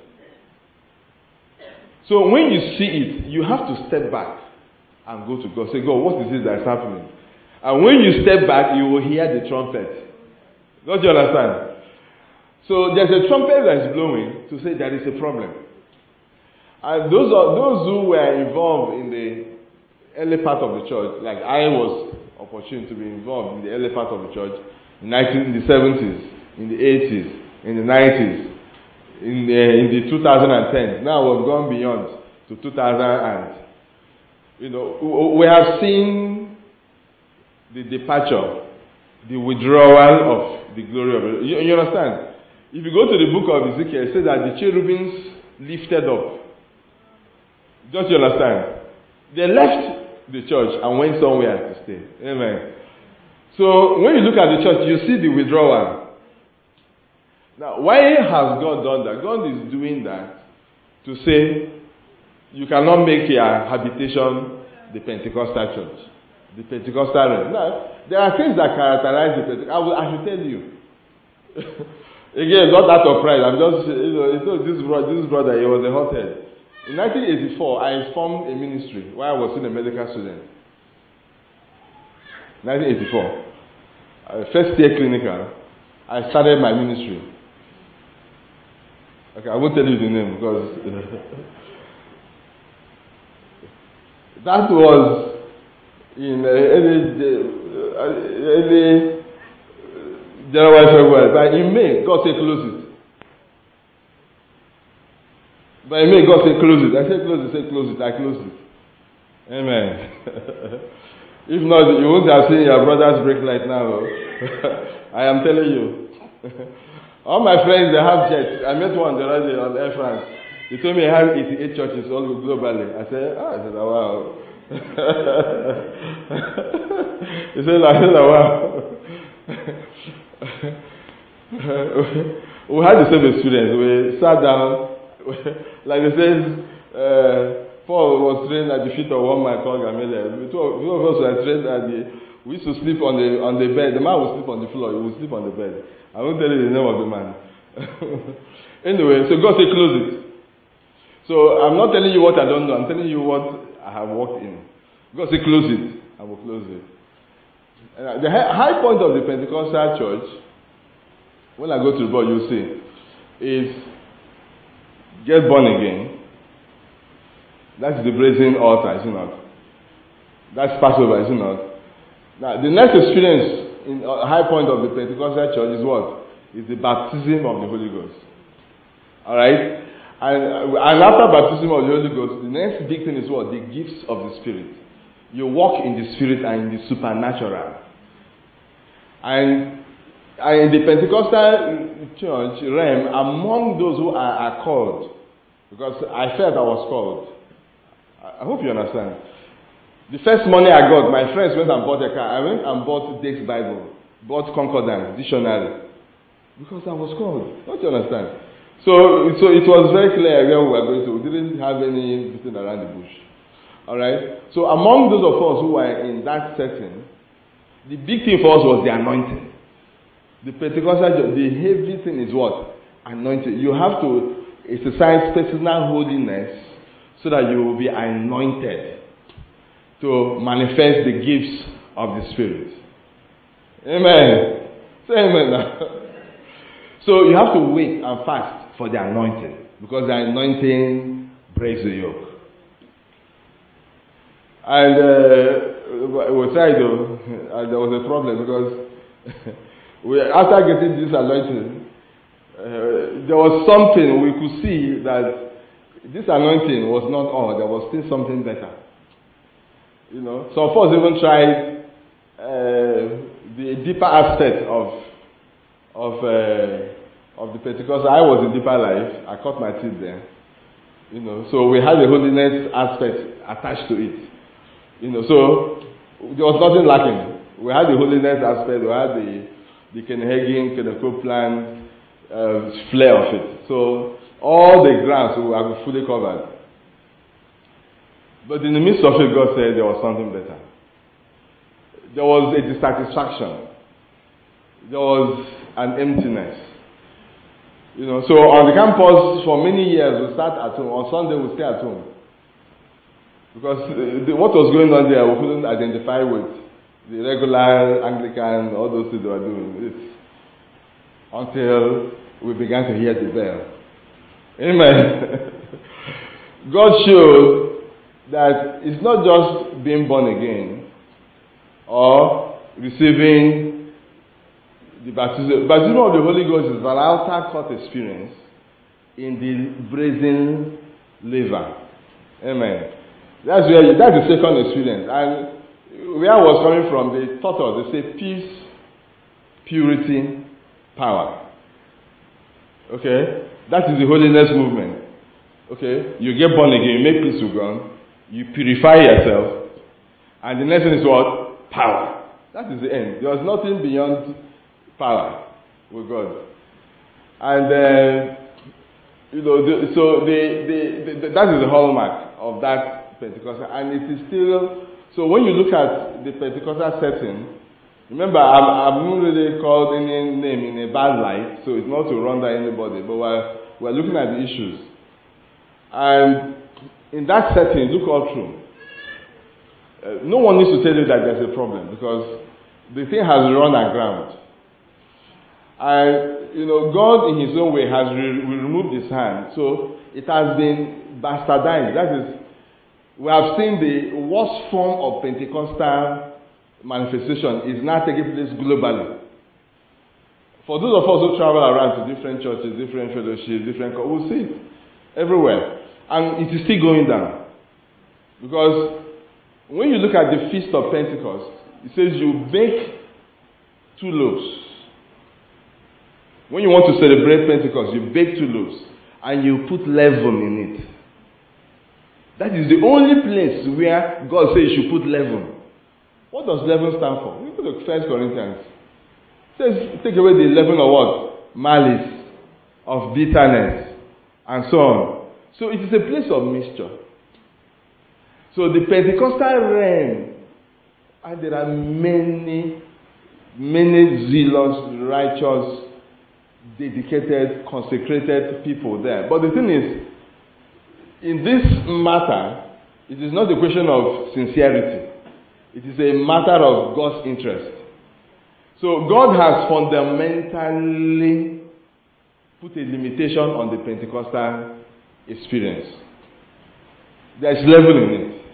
So when you see it, you have to step back and go to God. Say, God, what is it that's happening? And when you step back, you will hear the trumpet. Don't you understand? So there's a trumpet that is blowing to say there is a problem. And those who were involved in the early part of the church, like I was opportune to be involved in the early part of the church in the 70s, in the 80s, in the 90s, in the 2010s. Now we've gone beyond to 2000 and, we have seen the departure, the withdrawal of the glory of it. You understand? If you go to the book of Ezekiel, it says that the cherubims lifted up. Don't you understand? They left the church and went somewhere to stay. Amen. So when you look at the church, you see the withdrawal. Now, why has God done that? God is doing that to say you cannot make your habitation the Pentecostal church, the Pentecostal realm. Now, there are things that characterize the Pentecostal. I should tell you. Again, not out of pride. I'm just, this brother, he was a hothead. In 1984, I formed a ministry while I was still a medical student. 1984. First year clinical, I started my ministry. Okay, I won't tell you the name because that was in early January, February. But in May, God said close it. But in May, God said close it. I said close it, close it. I closed it. Amen. If not, you won't have seen your brother's brake light now. I am telling you. All my friends, they have jets. I met one the other day on Air France. He told me he had 88 churches all globally. I said, wow. He said, wow. We had the same experience. We sat down, like they said, Paul was trained at the feet of one man called Gamaliel. Two of us were trained at we used to sleep on the bed. The man would sleep on the floor, he would sleep on the bed. I won't tell you the name of the man. Anyway, so God said close it. So I'm not telling you what I don't know, I'm telling you what I have walked in. God said close it, I will close it. The high point of the Pentecostal church, when I go to the board, you'll see, is get born again. That's the brazen altar, is it not? That's Passover, is it not? Now, the next experience in a high point of the Pentecostal church is what? Is the baptism of the Holy Ghost. Alright? And after baptism of the Holy Ghost, the next big thing is what? The gifts of the Spirit. You walk in the Spirit and in the supernatural. And in the Pentecostal church realm, among those who are called, because I felt I was called. I hope you understand. The first money I got, my friends went and bought a car. I went and bought Dake's Bible, bought Concordance, dictionary, because I was called. Don't you understand? So it was very clear where we were going to. We didn't have anything around the bush. All right. So among those of us who were in that setting, the big thing for us was the anointing. The Pentecostal church, the heavy thing is what? Anointing. You have to exercise personal holiness so that you will be anointed to manifest the gifts of the Spirit. Amen. Say amen now. So you have to wait and fast for the anointing, because the anointing breaks the yoke. And we tried though, and there was a problem because after getting this anointing, there was something we could see that this anointing was not all. There was still something better. You know, some of us even tried the deeper aspect of the Pentecost. I was in deeper life. I cut my teeth there. You know, so we had the holiness aspect attached to it. You know, so there was nothing lacking. We had the holiness aspect. We had the Ken Hagin, Kenneth Copeland flair of it. So all the grounds were fully covered. But in the midst of it, God said there was something better. There was a dissatisfaction. There was an emptiness. So on the campus for many years we start at home. On Sunday we stay at home. Because what was going on there we couldn't identify with the regular Anglican, all those things they were doing. Until we began to hear the bell. Amen. God showed that it's not just being born again or receiving the baptism. Baptism of the Holy Ghost is an altar court experience in the brazen laver. Amen. That's the second experience. And where I was coming from, they taught us, they say peace, purity, power. Okay? That is the holiness movement. Okay? You get born again, you make peace with God, you purify yourself, and the next thing is what? Power. That is the end. There is nothing beyond power with God. And that is the hallmark of that Pentecostal. And it is still, so when you look at the Pentecostal setting, remember, I've not really called any name in a bad light, so it's not to run down anybody, but we're looking at the issues. And in that setting, look all through. No one needs to tell you that there's a problem, because the thing has run aground. And, God in His own way has removed His hand, so it has been bastardized. That is, we have seen the worst form of Pentecostal manifestation is now taking place globally. For those of us who travel around to different churches, different fellowships, we'll see it everywhere. And it is still going down. Because when you look at the Feast of Pentecost, it says you bake 2 loaves. When you want to celebrate Pentecost, you bake 2 loaves and you put leaven in it. That is the only place where God says you should put leaven. What does leaven stand for? We go to 1 Corinthians. It says, take away the leaven of what? Malice, of bitterness, and so on. So it is a place of mixture. So the Pentecostal realm, and there are many zealous, righteous, dedicated, consecrated people there. But the thing is, in this matter, it is not a question of sincerity. It is a matter of God's interest. So God has fundamentally put a limitation on the Pentecostal experience. There is level in it.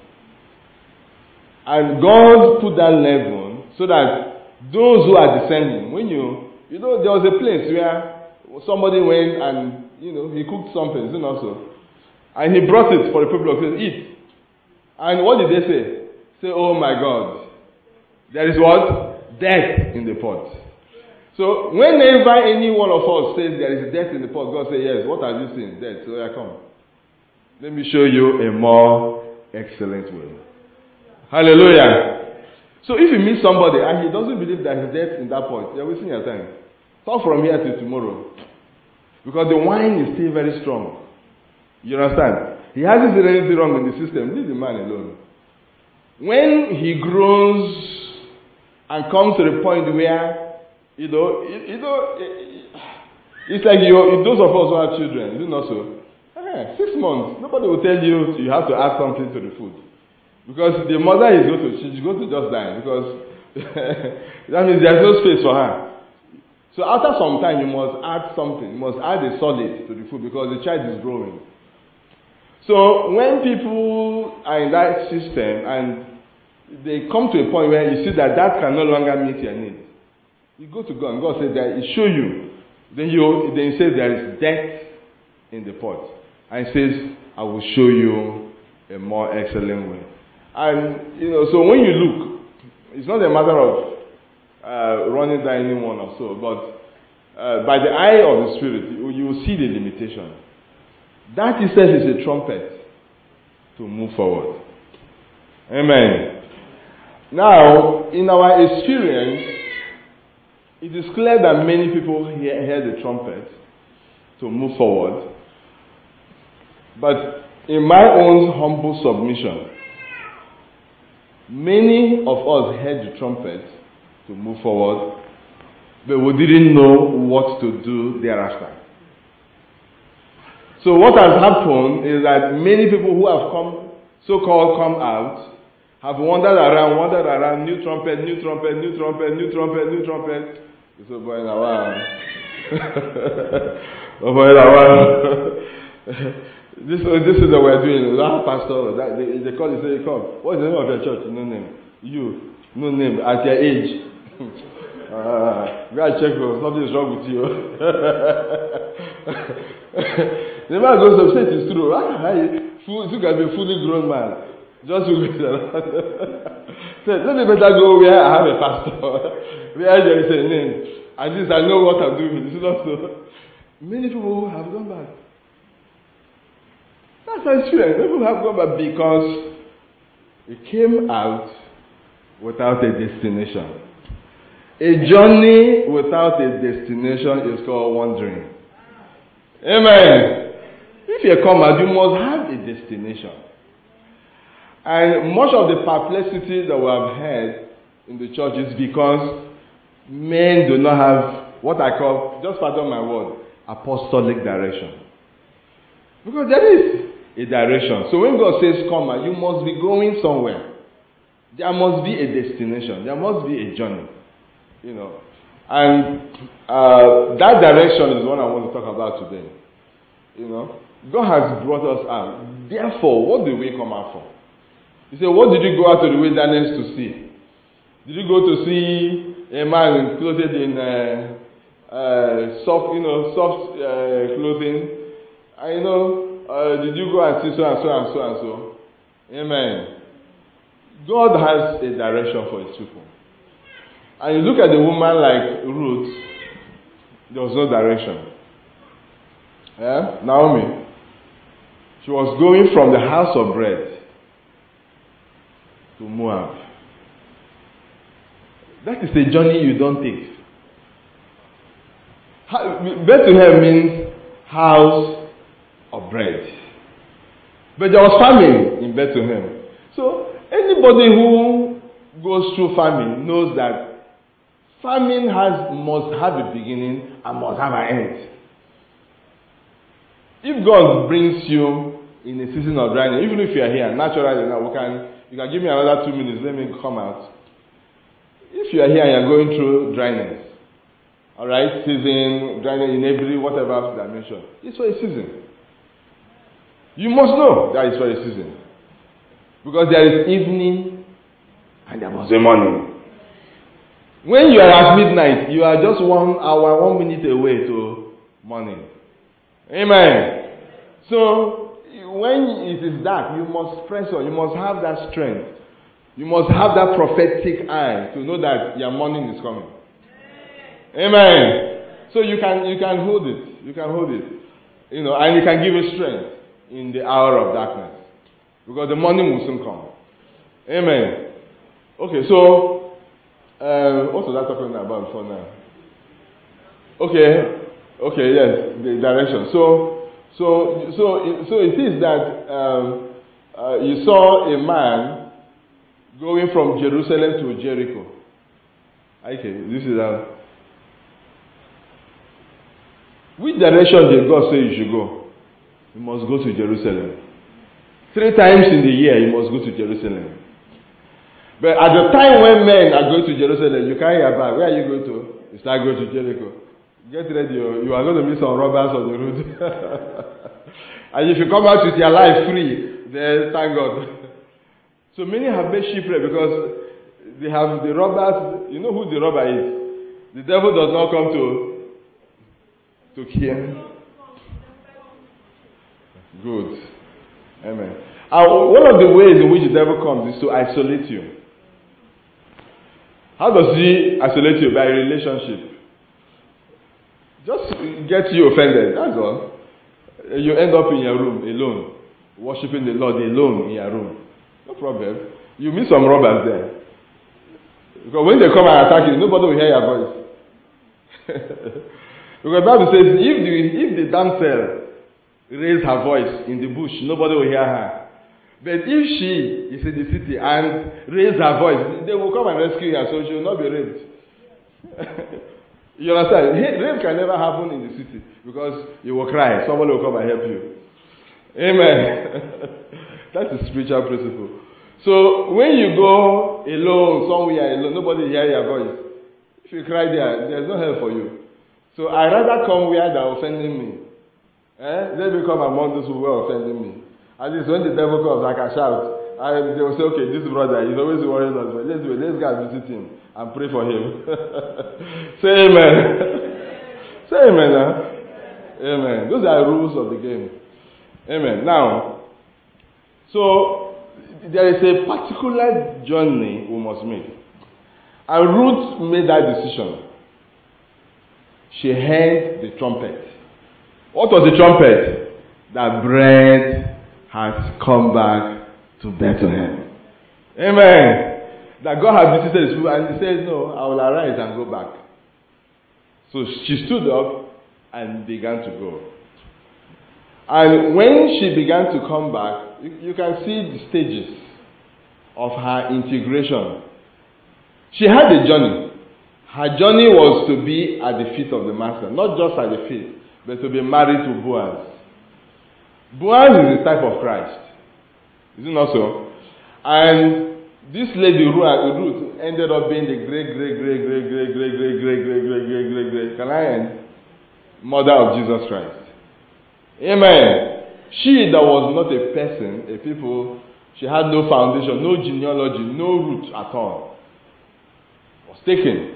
And God put that level so that those who are descending, when there was a place where somebody went and, he cooked something, also. And he brought it for the people of God to eat. And what did they say? Say, oh my God, there is what? Death in the pot. So whenever any one of us says there is death in the pot, God says, yes, what have you seen? Death. So here come. Let me show you a more excellent way. Hallelujah. So if you meet somebody and he doesn't believe there is death in that pot, you're wasting your time. Talk from here till tomorrow. Because the wine is still very strong. You understand? He hasn't done anything wrong in the system. Leave the man alone. When he grows and comes to the point where, it's like those of us who have children, is it not so? 6 months, nobody will tell you have to add something to the food. Because the mother is she's going to just die, because that means there's no space for her. So after some time, you must add something. You must add a solid to the food, because the child is growing. So when people are in that system and they come to a point where you see that can no longer meet your needs, you go to God and God says that He show you. Then He says there is death in the pot. And He says, I will show you a more excellent way. And so when you look, it's not a matter of running down anyone or so, but by the eye of the Spirit, you will see the limitation. That itself is a trumpet to move forward. Amen. Now, in our experience, it is clear that many people hear the trumpet to move forward. But in my own humble submission, many of us heard the trumpet to move forward, but we didn't know what to do thereafter. So what has happened is that many people who have come, so-called come out, have wandered around, new trumpet. So boy, now wow. Oh boy, now wow. This is what we're doing. That pastor, they call it, say, come. What is the name of your church? No name. You, no name. At your age. Go and check, something is wrong with you. The man goes up, says it's true. You can be a fully grown man. Just look at that. Let me better go where I have a pastor. Where there is a name. At least I know what I'm doing. This is not so. Many people have gone back. That's my experience. People have gone back because it came out without a destination. A journey without a destination is called wandering. Amen. If you come out, you must have a destination. And much of the perplexity that we have had in the church is because men do not have what I call, just pardon my word, apostolic direction. Because there is a direction. So when God says come out, you must be going somewhere. There must be a destination. There must be a journey. You know. And that direction is what I want to talk about today. You know. God has brought us out. Therefore, what do we come out for? You say, what did you go out to the wilderness to see? Did you go to see a man clothed in soft clothing? Did you go and see so and so and so and so? Amen. God has a direction for his people. And you look at the woman like Ruth, there was no direction. Naomi, she was going from the house of bread to Moab. That is a journey you don't take. Bethlehem means house of bread. But there was famine in Bethlehem. So anybody who goes through famine knows that famine must have a beginning and must have an end. If God brings you in a season of dryness, even if you are here naturally now, you can give me another 2 minutes, let me come out. If you are here and you are going through dryness, alright, season, dryness in every whatever dimension, it's for a season. You must know that it's for a season. Because there is evening and there must be morning. When you are at midnight, you are just 1 hour, 1 minute away to morning. Amen. So, when it is dark, you must press on. You must have that strength. You must have that prophetic eye to know that your morning is coming. Amen. So you can hold it. You can hold it. You know, and it can give you strength in the hour of darkness. Because the morning will soon come. Amen. Okay, so what was I talking about before now? Okay, yes, the direction. So it is that you saw a man going from Jerusalem to Jericho. Okay, this is which direction did God say you should go? You must go to Jerusalem. 3 times in the year you must go to Jerusalem. But at the time when men are going to Jerusalem, you carry your bag. Where are you going to? You start going to Jericho. Get ready. You are going to meet some robbers on the road. And if you come out with your life free, then thank God. So many have made shipwreck because they have the robbers. You know who the robber is? The devil does not come to kill. Good. Amen. One of the ways in which the devil comes is to isolate you. How does he isolate you? By relationship. Just get you offended, that's all. You end up in your room alone, worshiping the Lord alone in your room. No problem. You meet some robbers there. Because when they come and attack you, nobody will hear your voice. Because the Bible says, if the damsel raise her voice in the bush, nobody will hear her. But if she is in the city and raise her voice, they will come and rescue her, so she will not be raped. You understand? Rape can never happen in the city because you will cry. Somebody will come and help you. Amen. That's a spiritual principle. So when you go alone, somewhere alone, nobody hear your voice. If you cry there's no help for you. So I rather come where they are offending me. Let me come among those who were offending me. At least when the devil comes, I can shout. They will say, okay, this brother, he's always worrying us. Let's go and visit him and pray for him. Say amen. Say amen. Huh? Amen. Those are rules of the game. Amen. Now, so there is a particular journey we must make. And Ruth made that decision. She heard the trumpet. What was the trumpet? That bread has come back to Bethlehem. Amen. That God had visited his people and he said, no, I will arise and go back. So she stood up and began to go. And when she began to come back, you can see the stages of her integration. She had a journey. Her journey was to be at the feet of the master. Not just at the feet, but to be married to Boaz. Boaz is a type of Christ. Is it not so? And this lady, Ruth, ended up being the great mother of Jesus Christ. Amen. She that was not a person, a people, she had no foundation, no genealogy, no root at all, was taken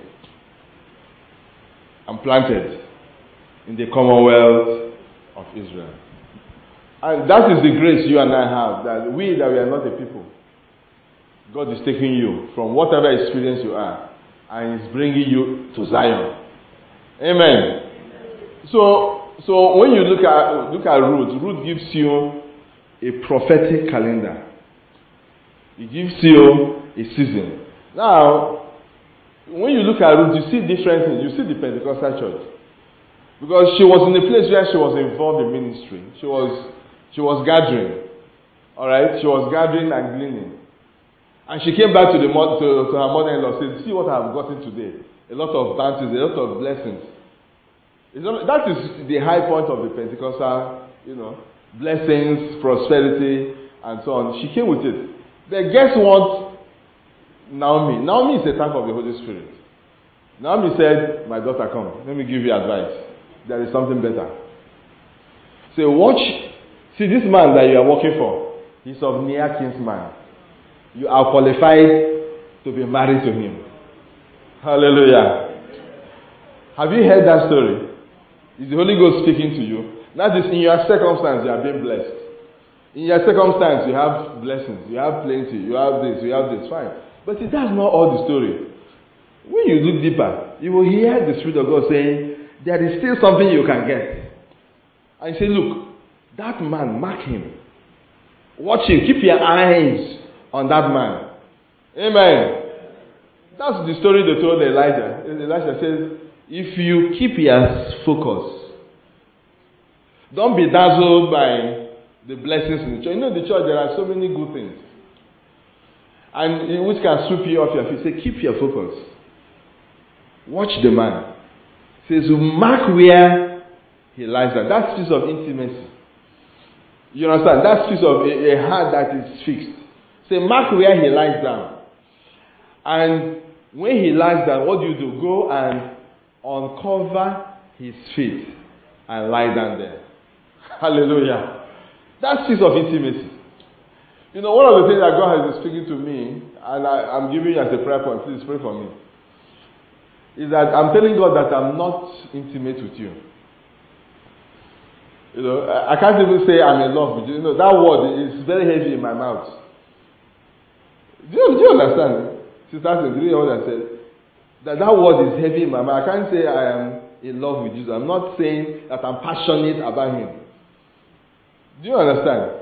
and planted in the Commonwealth of Israel. And that is the grace you and I have, that we are not a people. God is taking you from whatever experience you are and is bringing you to Zion. Amen. So when you look at Ruth gives you a prophetic calendar. It gives you a season. Now, when you look at Ruth, you see different things. You see the Pentecostal church. Because she was in a place where she was involved in ministry. She was gathering. Alright? She was gathering and gleaning. And she came back to her mother-in-law and said, see what I have gotten today. A lot of bounties, a lot of blessings. That is the high point of the Pentecostal, blessings, prosperity, and so on. She came with it. But guess what? Naomi is a type of the Holy Spirit. Naomi said, my daughter, come. Let me give you advice. There is something better. Say, watch. See, this man that you are working for, he's of near kinsman. You are qualified to be married to him. Hallelujah. Have you heard that story? Is the Holy Ghost speaking to you? That is, in your circumstance, you are being blessed. In your circumstance, you have blessings, you have plenty, you have this, fine. But see, that's not all the story. When you look deeper, you will hear the Spirit of God saying, there is still something you can get. And you say, look, that man, mark him. Watch him, keep your eyes on that man. Amen. That's the story they told Elijah. Elijah says, if you keep your focus, don't be dazzled by the blessings in the church. The church, there are so many good things. And which can sweep you off your feet. Say, keep your focus. Watch the man. Says, mark where he lies down. That piece of intimacy. You understand? That piece of a heart that is fixed. Say, mark where he lies down. And when he lies down, what do? Go and uncover his feet and lie down there. Hallelujah. That piece of intimacy. One of the things that God has been speaking to me, and I'm giving you as a prayer point, please pray for me, is that I'm telling God that I'm not intimate with you. I can't even say I'm in love with you. That word is very heavy in my mouth. Do you understand? Sister, do you know what I said? That word is heavy in my mouth. I can't say I am in love with Jesus. I'm not saying that I'm passionate about him. Do you understand?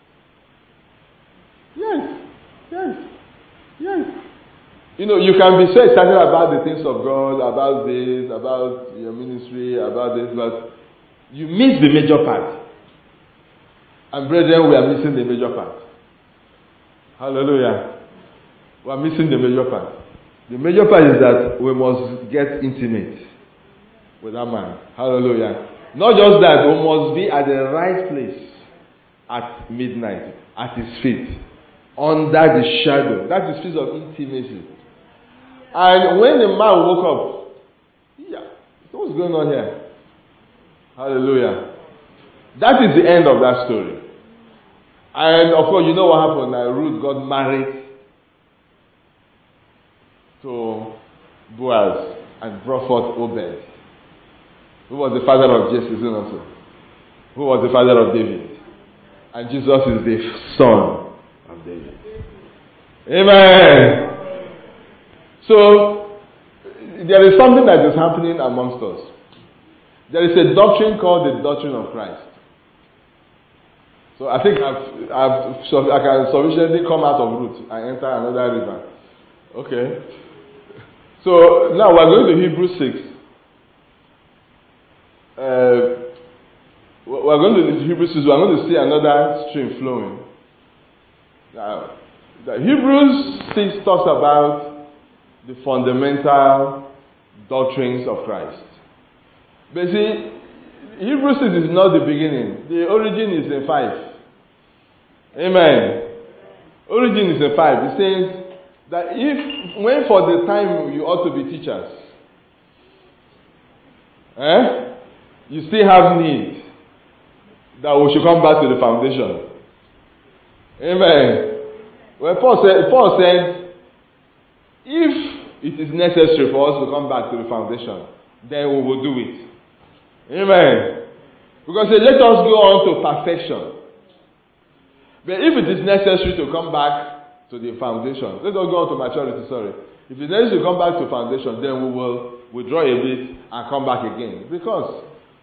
Yes. You can be so excited about the things of God, about this, about your ministry, about this, but you miss the major part. And brethren, we are missing the major part. Hallelujah. We are missing the major part. The major part is that we must get intimate. with that man. Hallelujah. Not just that, we must be at the right place at midnight, at his feet, under the shadow. That is piece of intimacy. And when the man woke up, what's going on here? Hallelujah. That is the end of that story. And of course, you know what happened. Ruth got married to Boaz and brought forth Obed, who was the father of Jesse also, who was the father of David. And Jesus is the son of David. Amen. So, there is something that is happening amongst us. There is a doctrine called the doctrine of Christ. So I think I can sufficiently come out of Ruth and enter another river. Okay. So now we're going to Hebrews 6. We're going to Hebrews 6. We're going to see another stream flowing. Now, the Hebrews 6 talks about the fundamental doctrines of Christ. But see, Hebrews 6 is not the beginning. The origin is in 5. Amen. Origin is in 5. It says that when for the time you ought to be teachers, you still have need that we should come back to the foundation. Amen. Well, Paul said, if it is necessary for us to come back to the foundation, then we will do it. Amen. Because let us go on to perfection. But if it is necessary to come back to the foundation, let us go on to maturity, If it is necessary to come back to foundation, then we will withdraw a bit and come back again. Because,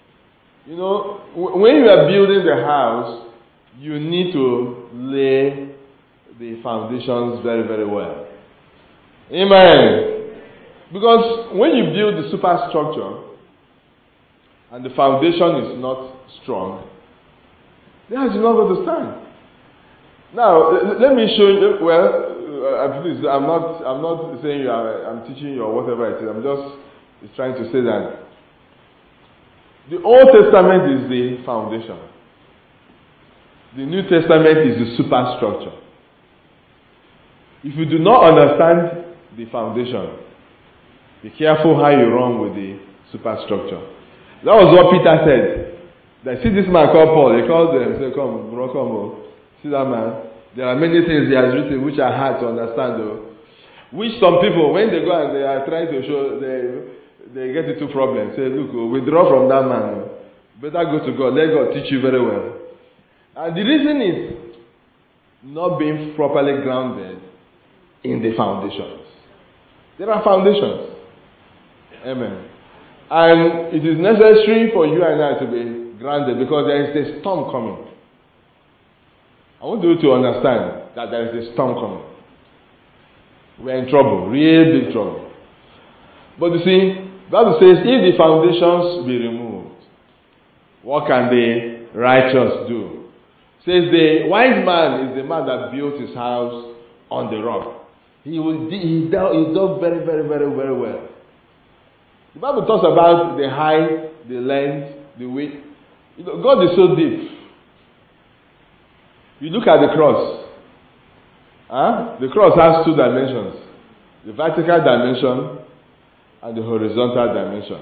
when you are building the house, you need to lay the foundations very, very well. Amen. Because when you build the superstructure and the foundation is not strong, the house is not going to stand. Now, let me show you. Please, I'm not saying I'm teaching you or whatever it is. I'm just trying to say that the Old Testament is the foundation. The New Testament is the superstructure. If you do not understand the foundation, be careful how you run with the superstructure. That was what Peter said. That see this man called Paul. He called them and said, "Come, bro, come. See that man? There are many things he has written which are hard to understand, though. Which some people, when they go and they are trying to show, they get into problems. Say, look, withdraw from that man. Better go to God. Let God teach you very well." And the reason is not being properly grounded in the foundations. There are foundations. Amen. And it is necessary for you and I to be grounded because there is a storm coming. I want you to understand that there is a storm coming. We're in trouble, real big trouble. But you see, the Bible says, if the foundations be removed, what can the righteous do? It says the wise man is the man that built his house on the rock. He dug very, very, very, very well. The Bible talks about the height, the length, the width. God is so deep. You look at the cross. The cross has 2 dimensions. The vertical dimension and the horizontal dimension.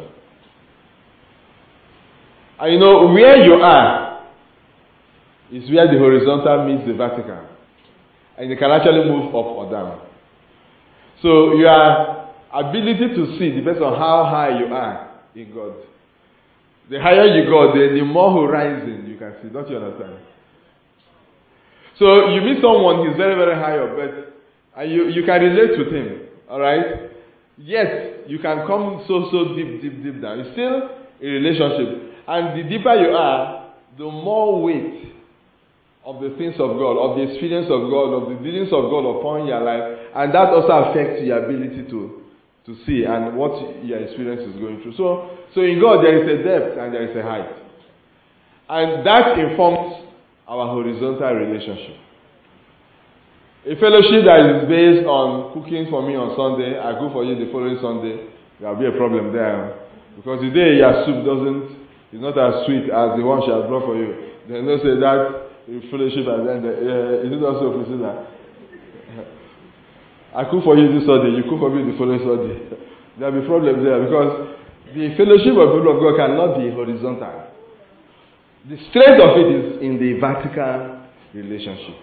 And where you are is where the horizontal meets the vertical. And you can actually move up or down. So your ability to see depends on how high you are in God. The higher you go, the more horizon you can see. Don't you understand? So you meet someone, he's very, very high up, and you can relate with him. Alright? Yes, you can come so deep down. It's still a relationship. And the deeper you are, the more weight of the things of God, of the experience of God, of the dealings of God upon your life. And that also affects your ability to see and what your experience is going through. So in God there is a depth and there is a height. And that informs our horizontal relationship. A fellowship that is based on cooking for me on Sunday, I cook for you the following Sunday, there will be a problem there. Because the day your soup is not as sweet as the one she has brought for you, then don't say that fellowship and then is it also Priscilla? I cook for you this Sunday, you cook for me the following Sunday. There will be problems there because the fellowship of people of God cannot be horizontal. The strength of it is in the vertical relationship.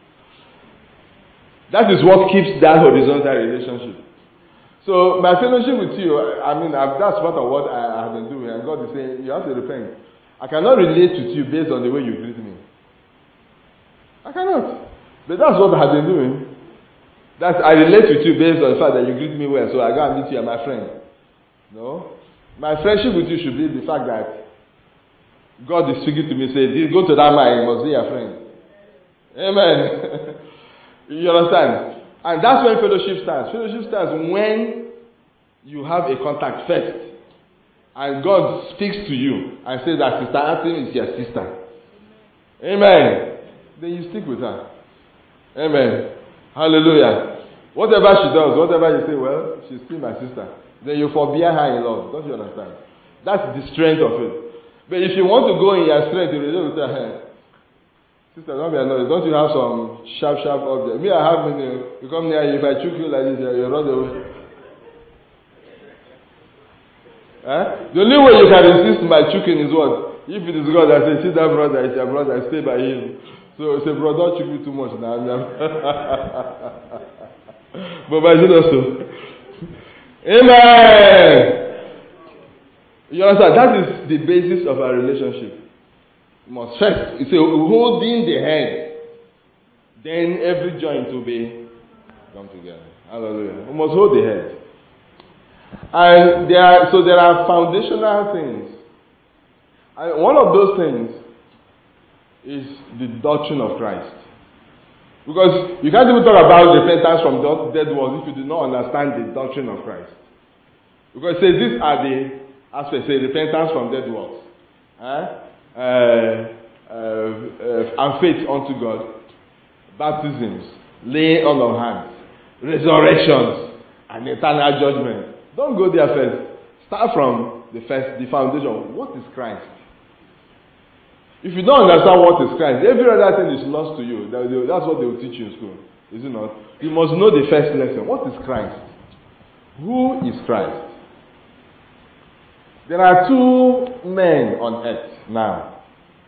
That is what keeps that horizontal relationship. So my fellowship with you, that's part of what I have been doing, and God is saying, you have to repent. I cannot relate with you based on the way you greet me. I cannot. But that's what I have been doing. I relate with you based on the fact that you greet me well, so I go and meet you as my friend. No? My friendship with you should be the fact that God is speaking to me, say, go to that man, he must be your friend. Amen. You understand? And that's when fellowship starts. Fellowship starts when you have a contact first. And God speaks to you and says that Sister Anthony is your sister. Amen. Then you stick with her. Amen. Hallelujah. Whatever she does, whatever you say, well, she's still my sister. Then you forbear her in love. Don't you understand? That's the strength of it. But if you want to go in your strength, you relate with her. Sister, don't be annoyed. Don't you have some sharp object? Me, I have many. You come near you, if I choke you like this, you run away. The only way you can resist my choking is what? If it is God that says, see that brother, it's your brother, stay by him. So say, bro, don't choke me too much now. But by also. Amen. You understand? That is the basis of our relationship. You must first, you say, holding the hand, then every joint will come together. Hallelujah. We must hold the head. And there are foundational things. And one of those things is the doctrine of Christ. Because you can't even talk about repentance from dead works if you do not understand the doctrine of Christ. Because it says these are the aspects, say repentance from dead works. And faith unto God. Baptisms, laying on of hands, resurrections, and eternal judgment. Don't go there first. Start from the foundation. What is Christ? If you don't understand what is Christ, every other thing is lost to you. That's what they will teach you in school. Is it not? You must know the first lesson. What is Christ? Who is Christ? There are two men on earth now.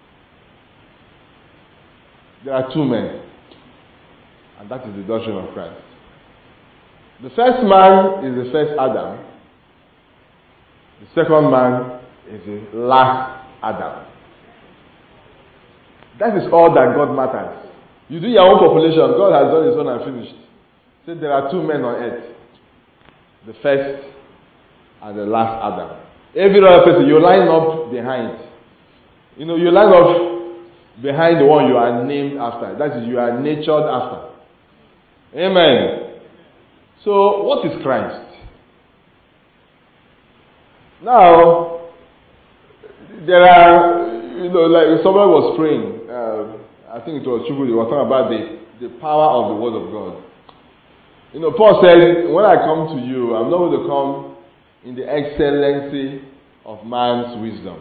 There are two men. And that is the doctrine of Christ. The first man is the first Adam. The second man is the last Adam. That is all that God matters. You do your own population, God has done his own and finished. Say there are two men on earth. The first and the last Adam. Every other person, you line up behind. You line up behind the one you are named after. That is, you are natured after. Amen. So, what is Christ? Now, there are, like someone was praying. I think it was Chukwu, they were talking about the power of the Word of God. Paul said, when I come to you, I'm not going to come in the excellency of man's wisdom.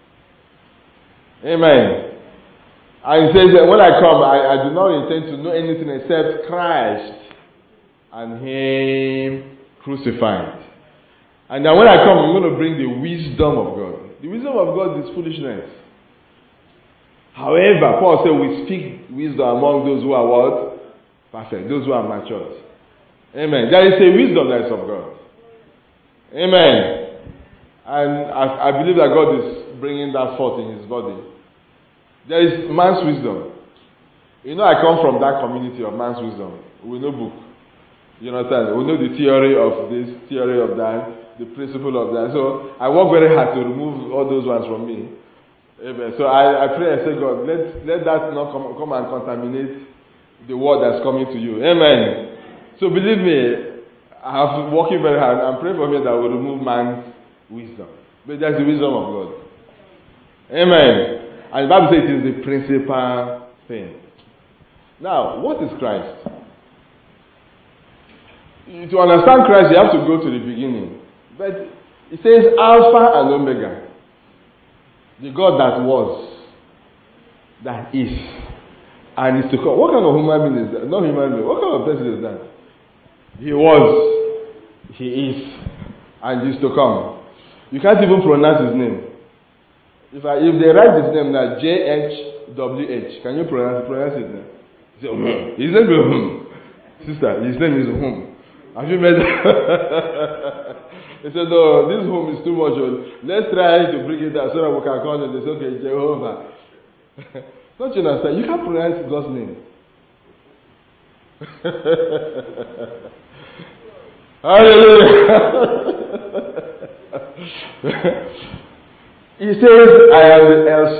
Amen. And he says that when I come, I do not intend to know anything except Christ and Him crucified. And then when I come, I'm going to bring the wisdom of God. The wisdom of God is foolishness. However, Paul said we speak wisdom among those who are what? Perfect. Those who are matured. Amen. There is a wisdom that is of God. Amen. And I believe that God is bringing that forth in His body. There is man's wisdom. I come from that community of man's wisdom. We know book. You understand? We know the theory of this, theory of that, the principle of that. So I work very hard to remove all those ones from me. Amen. So I pray and say, God, let that not come and contaminate the word that's coming to you. Amen. So believe me, I have been working very hard and pray for me that will remove man's wisdom. But that's the wisdom of God. Amen. And the Bible says it is the principal thing. Now, what is Christ? To understand Christ, you have to go to the beginning. But It says Alpha and Omega. The God that was, that is, and is to come. What kind of human being is that? Not human being. What kind of person is that? He was, he is, and is to come. You can't even pronounce his name. If they write his name now, JHWH, can you pronounce it now? Say, his name is Sister, his name is Whom. Have you met that? He said, no, this home is too much. Let's try to bring it down so that we can call it. They say, okay, Jehovah. Don't you understand? You can't pronounce God's name. Hallelujah. He says, I am the El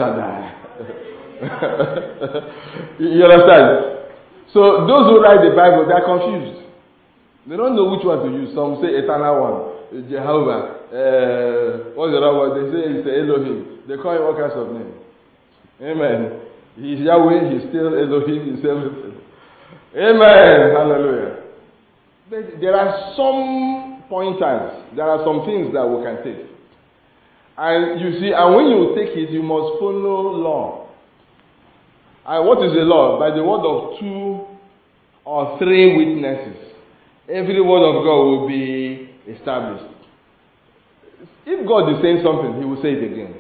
Shaddai. You understand? So those who write the Bible, they are confused. They don't know which one to use. Some say eternal one, Jehovah. What's the other one? They say it's Elohim. They call him all kinds of names. Amen. He's Yahweh, he's still Elohim, he's everything. Amen. Hallelujah. But there are some pointers. There are some things that we can take. And you see, and when you take it, you must follow law. And what is the law? By the word of 2 or 3 witnesses, every word of God will be established. If God is saying something, he will say it again.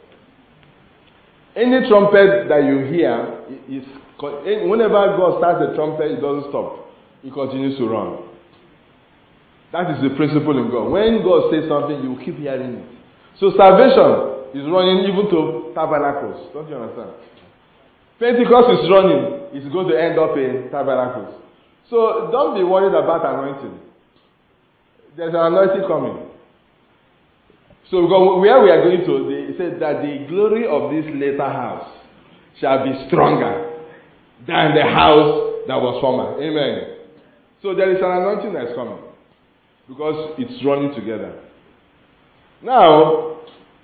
Any trumpet that you hear, whenever God starts the trumpet, it doesn't stop. It continues to run. That is the principle in God. When God says something, you keep hearing it. So salvation is running even to tabernacles. Don't you understand? Pentecost is running. It's going to end up in tabernacles. So don't be worried about anointing. There's an anointing coming. So where we are going to, it says that the glory of this later house shall be stronger than the house that was former. Amen. So there is an anointing that is coming because it's running together. Now,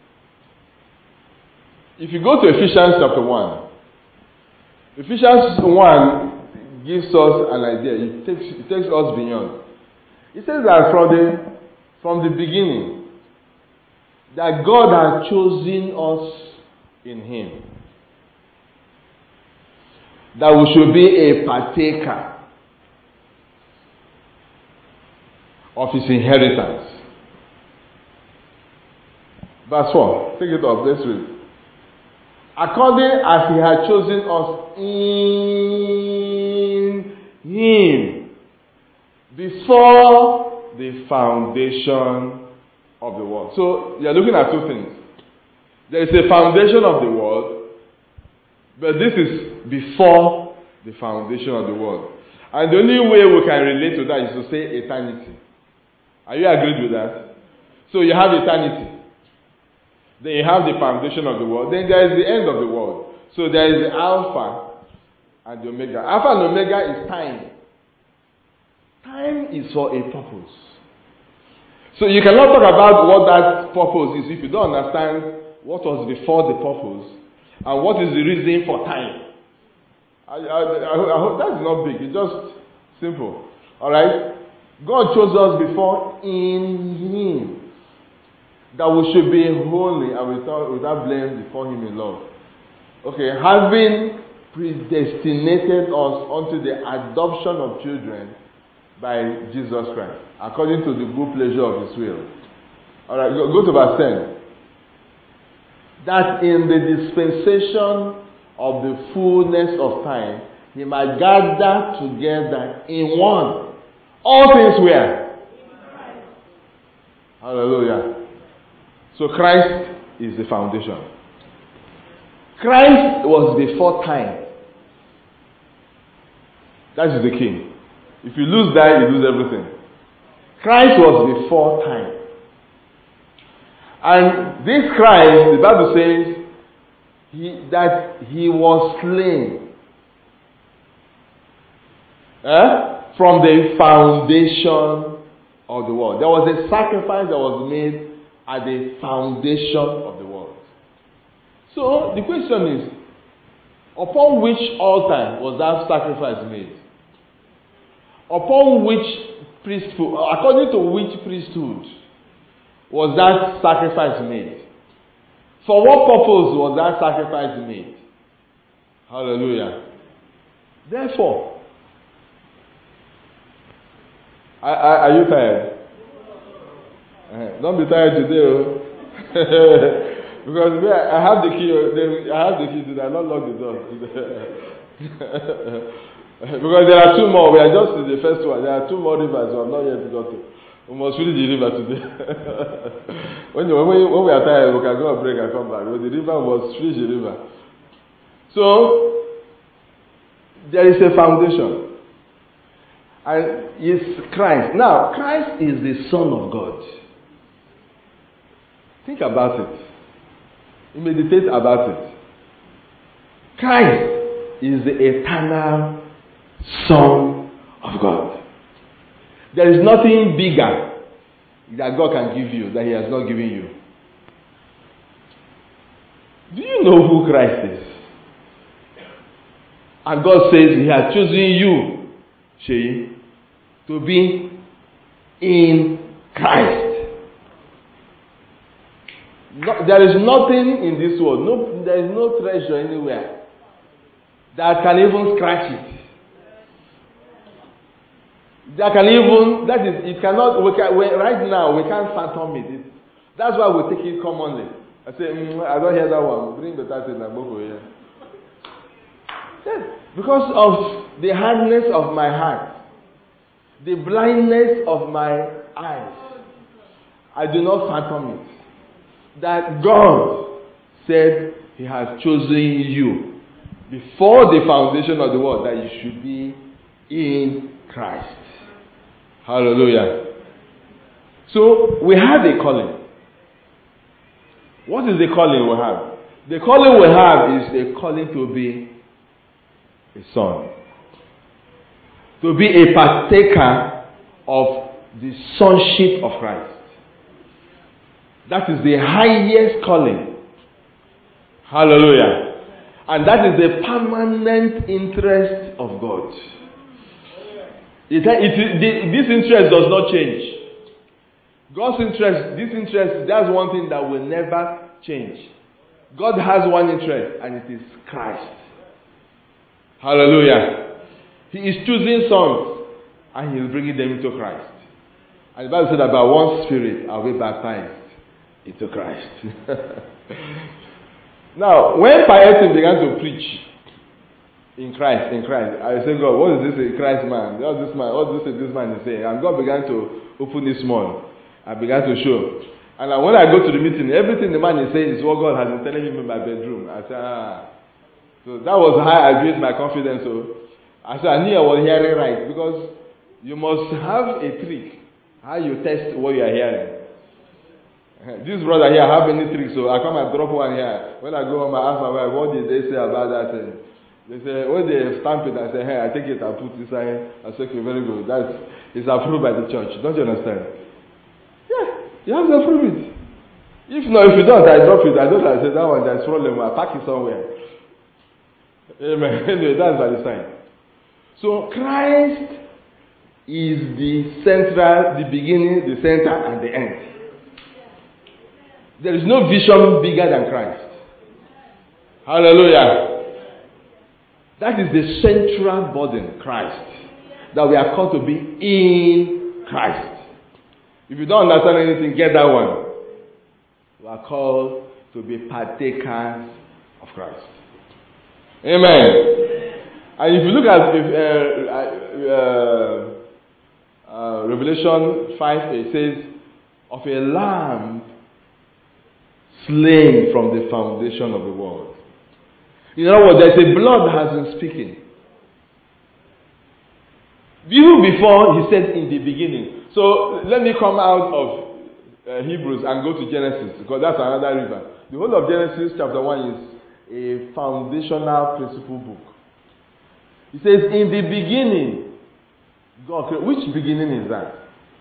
if you go to Ephesians chapter 1, Ephesians 1 gives us an idea. It takes us beyond. It says that from the beginning, that God has chosen us in Him, that we should be a partaker of His inheritance. Verse 4. Take it up. Let's read. According as He had chosen us in Him before the foundation of the world. So you are looking at 2 things. There is a foundation of the world, but this is before the foundation of the world. And the only way we can relate to that is to say eternity. Are you agreed with that? So you have eternity. Then you have the foundation of the world. Then there is the end of the world. So there is the Alpha and the Omega. Alpha and Omega is time. Time is for a purpose. So you cannot talk about what that purpose is if you don't understand what was before the purpose and what is the reason for time. I hope that is not big. It's just simple. Alright? God chose us before in Him, that we should be holy and without blame before Him in love. Okay, having predestinated us unto the adoption of children by Jesus Christ, according to the good pleasure of His will. Alright, go to verse 10. That in the dispensation of the fullness of time, He might gather together in one all things where? Hallelujah. So Christ is the foundation. Christ was before time. That is the king. If you lose that, you lose everything. Christ was before time. And this Christ, the Bible says that He was slain from the foundation of the world. There was a sacrifice that was made at the foundation of the world. So the question is, upon which altar was that sacrifice made? Upon which priesthood, according to which priesthood was that sacrifice made? For what purpose was that sacrifice made? Hallelujah. Therefore, are you tired? Don't be tired today, because I have the key. I have the key today. I not lock the door. Because there are two more. We are just in the first one. There are two more rivers we have not yet got to. We must finish the river today. when we are tired, we can go and break and come back. Because the river was finish the river. So there is a foundation. And it's Christ. Now, Christ is the Son of God. Think about it. Meditate about it. Christ is the eternal Son of God. There is nothing bigger that God can give you that He has not given you. Do you know who Christ is? And God says He has chosen you, Sheyi, to be in Christ. There is nothing in this world, there is no treasure anywhere that can even scratch it. That can even, that is, it cannot, right now, we can't fathom it. That's why we take it commonly. I say, I don't hear that one. Bring the title and go here. Yes, because of the hardness of my heart, the blindness of my eyes, I do not fathom it. That God said He has chosen you before the foundation of the world that you should be in Christ. Hallelujah. So we have a calling. What is the calling we have? The calling we have is a calling to be a son. To be a partaker of the sonship of Christ. That is the highest calling. Hallelujah. And that is the permanent interest of God. This interest does not change. God's interest, this interest, that's one thing that will never change. God has one interest, and it is Christ. Hallelujah. He is choosing sons, and He is bringing them into Christ. And the Bible said that by one Spirit are we baptized into Christ. Now, when Piety began to preach in Christ, I said, God, what is this Christ man? What is this man is saying? And God began to open his mouth. I began to show. And when I go to the meeting, everything the man is saying is what God has been telling him in my bedroom. I said, So that was how I built my confidence. So I said, I knew I was hearing right, because you must have a trick how you test what you are hearing. This brother here have any tricks, so I come and drop one here. When I go home, I ask my wife, what did they say about that thing? They say, when they stamp it, I say, hey, I take it and put it inside. I say, okay, very good. It's approved by the church. Don't you understand? Yeah, you have to approve it. If not, if you don't, I drop it. I say, that one, there's problem. I pack it somewhere. Amen. Anyway, that's by the sign. So Christ is the central, the beginning, the center, and the end. There is no vision bigger than Christ. Hallelujah. That is the central burden, Christ. That we are called to be in Christ. If you don't understand anything, get that one. We are called to be partakers of Christ. Amen. And if you look at Revelation 5, it says, of a lamb slain from the foundation of the world. In other words, there's a blood that has been speaking. Even before he said in the beginning. So let me come out of Hebrews and go to Genesis, because that's another river. The whole of Genesis chapter 1 is a foundational principle book. It says, in the beginning, God created. Which beginning is that?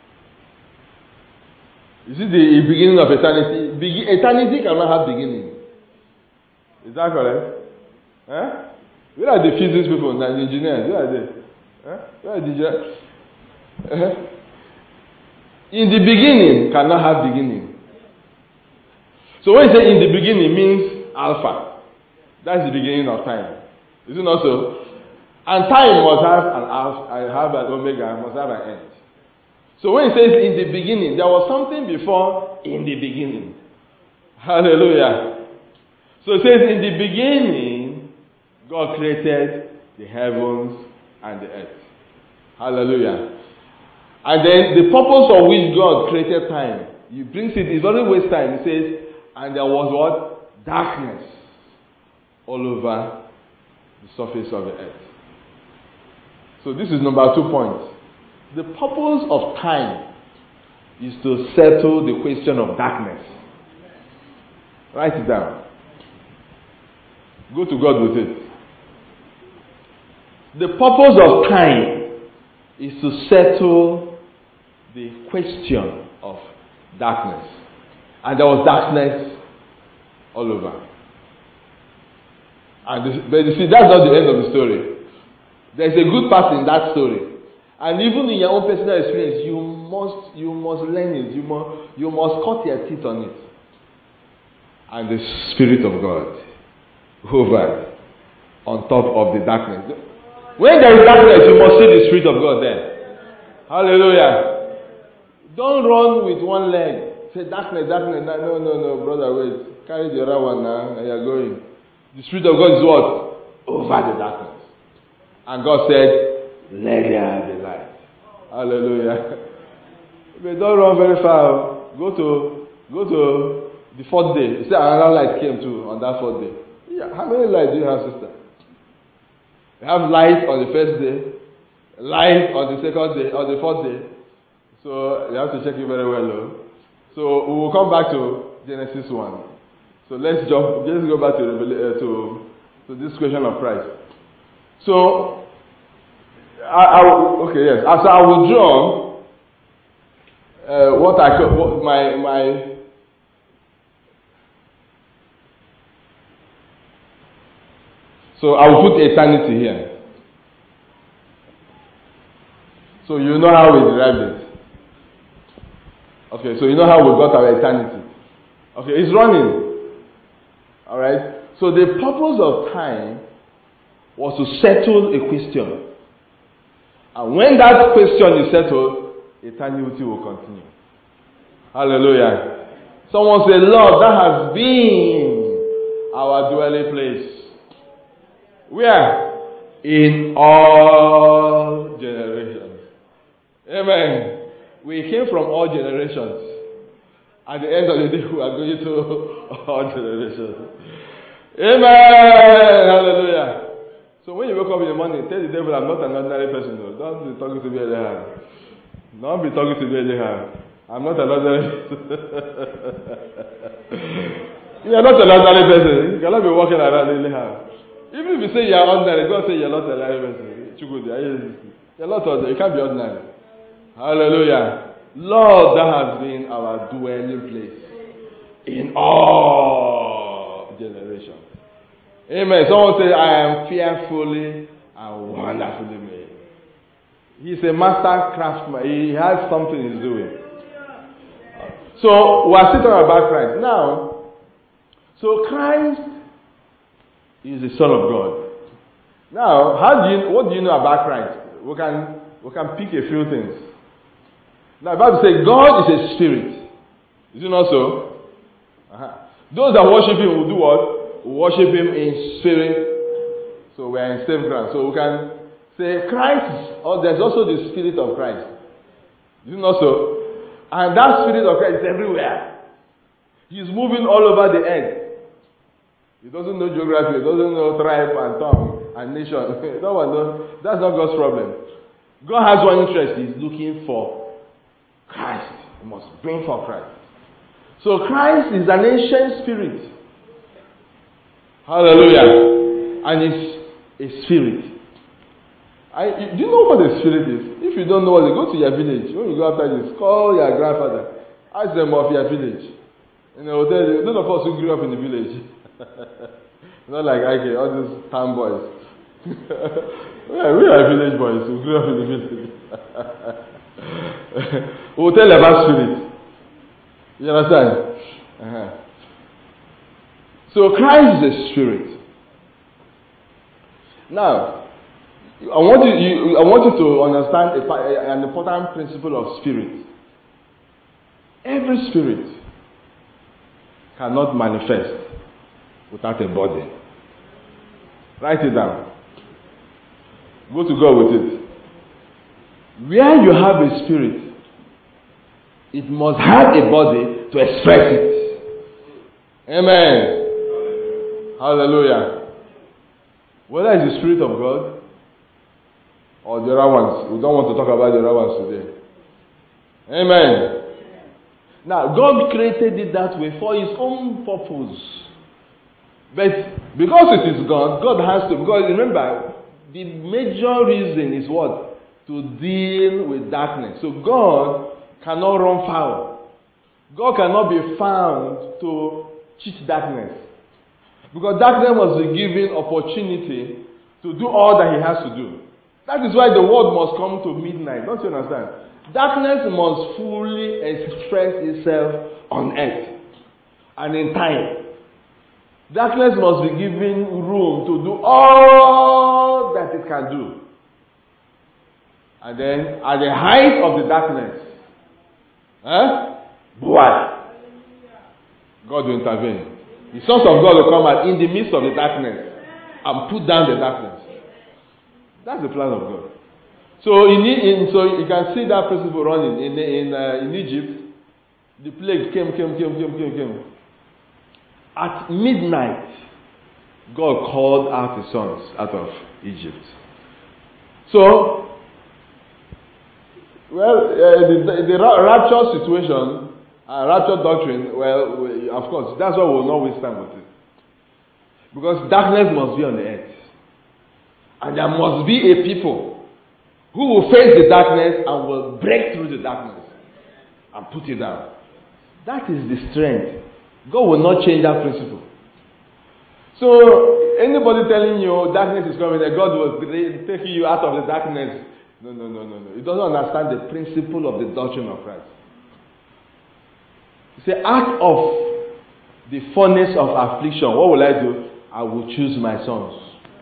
Is it the beginning of eternity? Eternity cannot have beginning. Is that correct? Where are the physics people and the engineers? Where are they? Where are the engineers? In the beginning cannot have beginning. So when you say in the beginning, it means Alpha. That's the beginning of time. Is it not so? And time must have an Alpha, have an Omega, must have an end. So when it says in the beginning, there was something before in the beginning. Hallelujah. So it says in the beginning, God created the heavens and the earth. Hallelujah. And then the purpose for which God created time, He brings it doesn't waste time. He says, and there was what? Darkness all over the surface of the earth. So this is number 2 point. The purpose of time is to settle the question of darkness. Write it down. Go to God with it. The purpose of time is to settle the question of darkness. And there was darkness all over. But you see, that's not the end of the story. There's a good part in that story. And even in your own personal experience, you must learn it. You must cut your teeth on it. And the Spirit of God hovered on top of the darkness. When there is darkness, you must see the Spirit of God there. Hallelujah. Don't run with one leg. Say darkness. No, brother, wait. Carry the other one now, and you're going. The Spirit of God is what? Over the darkness. And God said, let there be light. Hallelujah. But don't run very far. Go to the 4th day. You see, another light came too on that 4th day. Yeah. How many lights do you have, sister? You have light on the 1st day, light on the 2nd day, on the 4th day. So you have to check it very well, though. So we will come back to Genesis 1. So let's go back to this question of Christ. So I will draw my so I will put eternity here. So you know how we derived it. Okay, so you know how we got our eternity. Okay, it's running. Alright? So the purpose of time was to settle a question. And when that question is settled, eternity will continue. Hallelujah. Someone say, Lord, that has been our dwelling place. Where? In all generations. Amen. We came from all generations. At the end of the day, we are going to all generations. Amen. Hallelujah. So when you wake up in the morning, tell the devil, I'm not an ordinary person. No. Don't be talking to me anyhow. Don't be talking to me anyhow. I'm not an ordinary person. You are not an ordinary person. You cannot be walking around anyhow. Even if you say you are ordinary, God say you are not an ordinary person. You are not ordinary. You can't be ordinary. Hallelujah. Lord, that has been our dwelling place in all generations. Amen. Someone say, I am fearfully and wonderfully made. He's a master craftsman. He has something he's doing. So, we are still talking about Christ. Now, so Christ is the Son of God. Now, what do you know about Christ? We can pick a few things. Now, the Bible says God is a spirit. Is it not so? Those that worship Him will do what? Will worship Him in spirit. So we are in safe ground. So we can say Christ, or there's also the Spirit of Christ. Is it not so? And that Spirit of Christ is everywhere. He's moving all over the earth. He doesn't know geography. He doesn't know tribe and tongue and nation. That's not God's problem. God has one interest. He's looking for Christ. He must bring for Christ. So Christ is an ancient spirit. Hallelujah. And it's a spirit. Do you know what a spirit is? If you don't know what, go to your village. When you go after this, call your grandfather. Ask them of your village. And they will tell you, none of us who grew up in the village. Not like IK, all these town boys. We are village boys who grew up in the village. We'll tell about spirit. You understand? So Christ is a spirit. Now, I want you to understand an important principle of spirit. Every spirit cannot manifest without a body. Write it down. Go to God with it. Where you have a spirit, it must have a body to express it. Amen. Hallelujah. Whether it's the Spirit of God or the other ones. We don't want to talk about the other ones today. Amen. Now, God created it that way for His own purpose. But because it is God, God has to. Because remember, the major reason is what? To deal with darkness. So God cannot run foul. God cannot be found to cheat darkness. Because darkness must be given opportunity to do all that he has to do. That is why the world must come to midnight. Don't you understand? Darkness must fully express itself on earth and in time. Darkness must be given room to do all that it can do. And then, at the height of the darkness, God will intervene. The sons of God will come out in the midst of the darkness and put down the darkness. That's the plan of God. So you can see that principle running in Egypt. The plague came. At midnight, God called out his sons out of Egypt. So, the rapture situation, rapture doctrine, of course, that's why we will not waste time with it. Because darkness must be on the earth. And there must be a people who will face the darkness and will break through the darkness and put it down. That is the strength. God will not change that principle. So, anybody telling you darkness is coming and God will take you out of the darkness, no. He doesn't understand the principle of the doctrine of Christ. He said, out of the furnace of affliction, what will I do? I will choose my sons.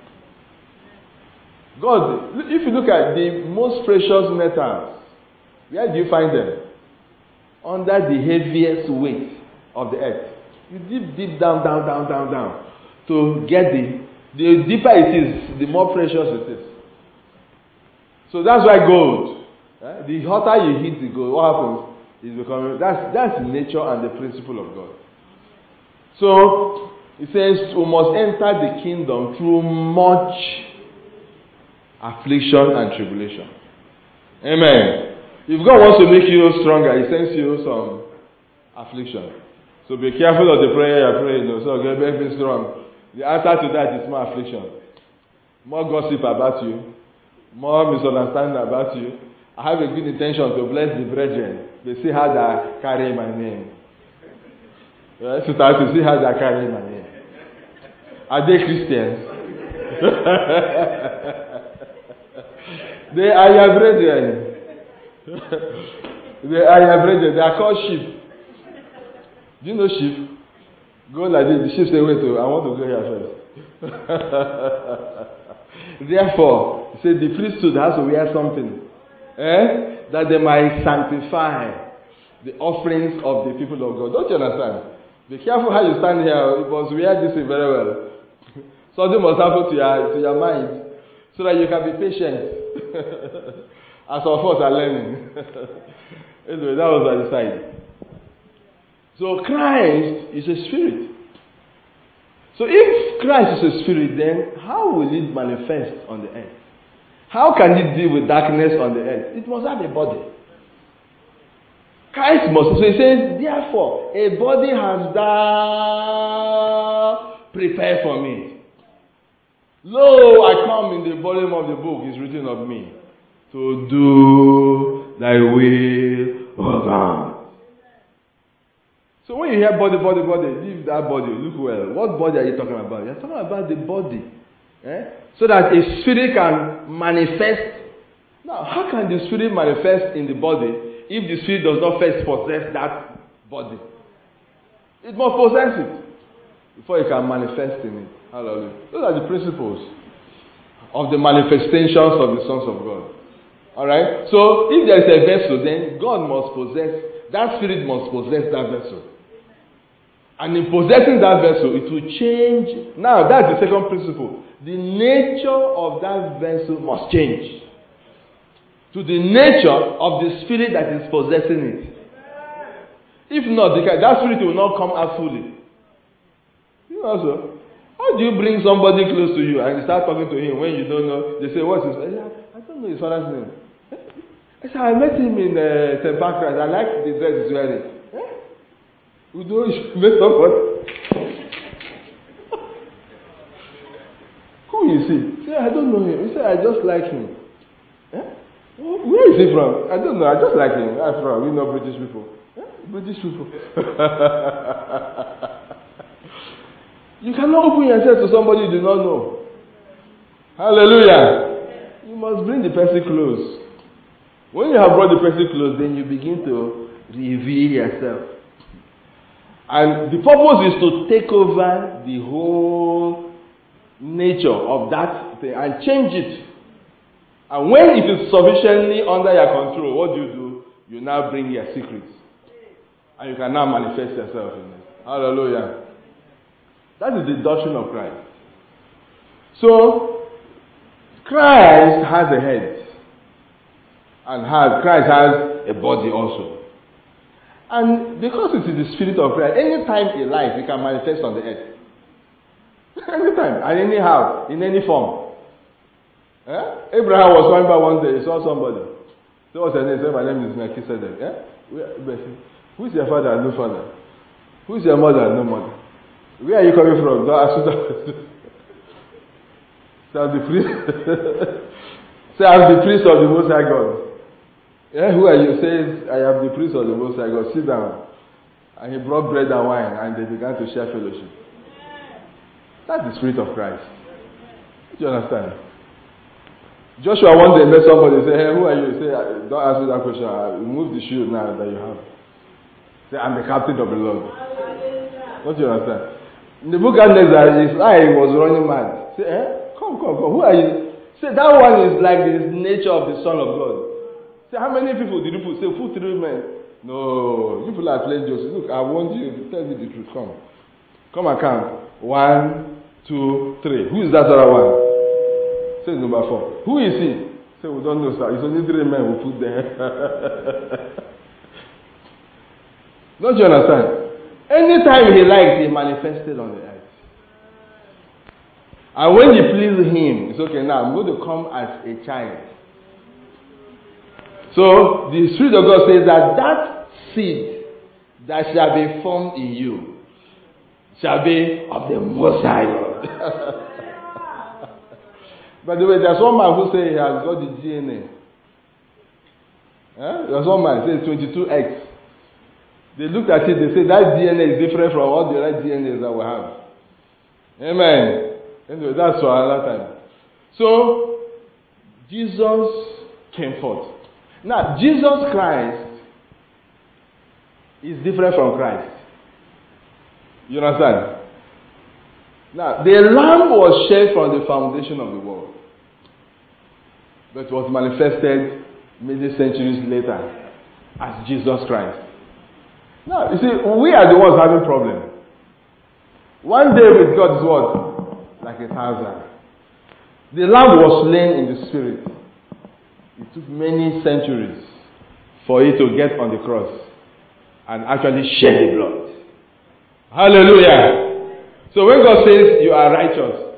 God, if you look at the most precious metals, where do you find them? Under the heaviest weight of the earth. You deep down to get the deeper it is, the more precious it is. So that's why gold, the hotter you hit the gold, what happens is becoming, that's the nature and the principle of God. So it says we must enter the kingdom through much affliction and tribulation. Amen. If God wants to make you stronger, he sends you some affliction. So be careful of the prayer you're praying. So get very strong. The answer to that is more affliction. More gossip about you. More misunderstanding about you. I have a good intention to bless the brethren. They see how they carry my name. Right? So to see how they carry my name. Are they Christians? They are your brethren. They are your brethren. They are called sheep. Do you know sheep? Go like this. The sheep say, wait, I want to go here first. Therefore, say the priesthood has to wear something. That they might sanctify the offerings of the people of God. Don't you understand? Be careful how you stand here. You must wear this thing very well. Something must happen to your mind so that you can be patient. As of us are learning. Anyway, that was at the side. So Christ is a spirit. So if Christ is a spirit, then how will it manifest on the earth? How can it deal with darkness on the earth? It must have a body. Christ must. So he says, therefore, a body has thou prepared for me. Lo, I come in the volume of the book is written of me to do thy will, O God. So when you hear body, leave that body, look well. What body are you talking about? You're talking about the body. So that a spirit can manifest. Now, how can the spirit manifest in the body if the spirit does not first possess that body? It must possess it. before you can manifest in it. Hallelujah. Those are the principles of the manifestations of the sons of God. Alright? So, if there is a vessel, then God must possess, that spirit must possess that vessel. And in possessing that vessel, it will change. Now, that's the second principle. The nature of that vessel must change to the nature of the spirit that is possessing it. If not, that spirit will not come out fully. You know also, how do you bring somebody close to you and you start talking to him when you don't know? They say, what's his name? I don't know his father's name. I said, I met him in St. Pancras. I like the dress he's wearing. You don't met somebody. Who is he? Say, I don't know him. He said, I just like him. Where is he from? I don't know. I just like him. That's right. We know British people. British people. You cannot open yourself to somebody you do not know. Hallelujah. You must bring the person close. When you have brought the person close, then you begin to reveal yourself. And the purpose is to take over the whole nature of that thing and change it. And when it is sufficiently under your control, what do? You now bring your secrets. And you can now manifest yourself in it. Hallelujah. That is the doctrine of Christ. So, Christ has a head. And Christ has a body also. And because it is the spirit of Christ, anytime he likes, he can manifest on the earth. Anytime, and anyhow, in any form. Abraham was going by one day, he saw somebody. So what's her name? He said, my name is Melchizedek. Who is your father? No father. Who is your mother? No mother. Where are you coming from? Don't ask that. So I'm the priest. Say, I'm the priest of the Most High God. Who are you? Says, I am the priest of the Most High God. Sit down. And he brought bread and wine, and they began to share fellowship. That's the spirit of Christ. Do you understand? Joshua one day met somebody and said, hey, who are you? Say, don't ask me that question. Remove the shield now that you have. Say, I'm the captain of the Lord. Don't you understand? In the book of Nezer, his eye was running mad. Say, come. Who are you? Say, that one is like the nature of the Son of God. Say, how many people did you put? Say, 3 men. No, you people are playing Joseph. Look, I want you to tell me the truth. Come and count. 1, 2, 3. Who is that other one? Say number 4. Who is he? Say, we don't know, sir. It's only 3 men we put there. Don't you understand? Anytime he liked, he manifested on the earth. And when you please him, it's okay, now I'm going to come as a child. So, the Spirit of God says that seed that shall be formed in you shall be of the Most High God. By the way, there's one man who says he has got the DNA. There's one man who says 22X. They looked at it, they said that DNA is different from all the other DNAs that we have. Amen. Anyway, that's for another time. So, Jesus came forth. Now, Jesus Christ is different from Christ. You understand? Now, the Lamb was shed from the foundation of the world, but was manifested many centuries later as Jesus Christ. Now, you see, we are the ones having problem. One day with God is what? Like 1,000. The Lamb was slain in the spirit. It took many centuries for it to get on the cross and actually shed the blood. Hallelujah. So when God says you are righteous,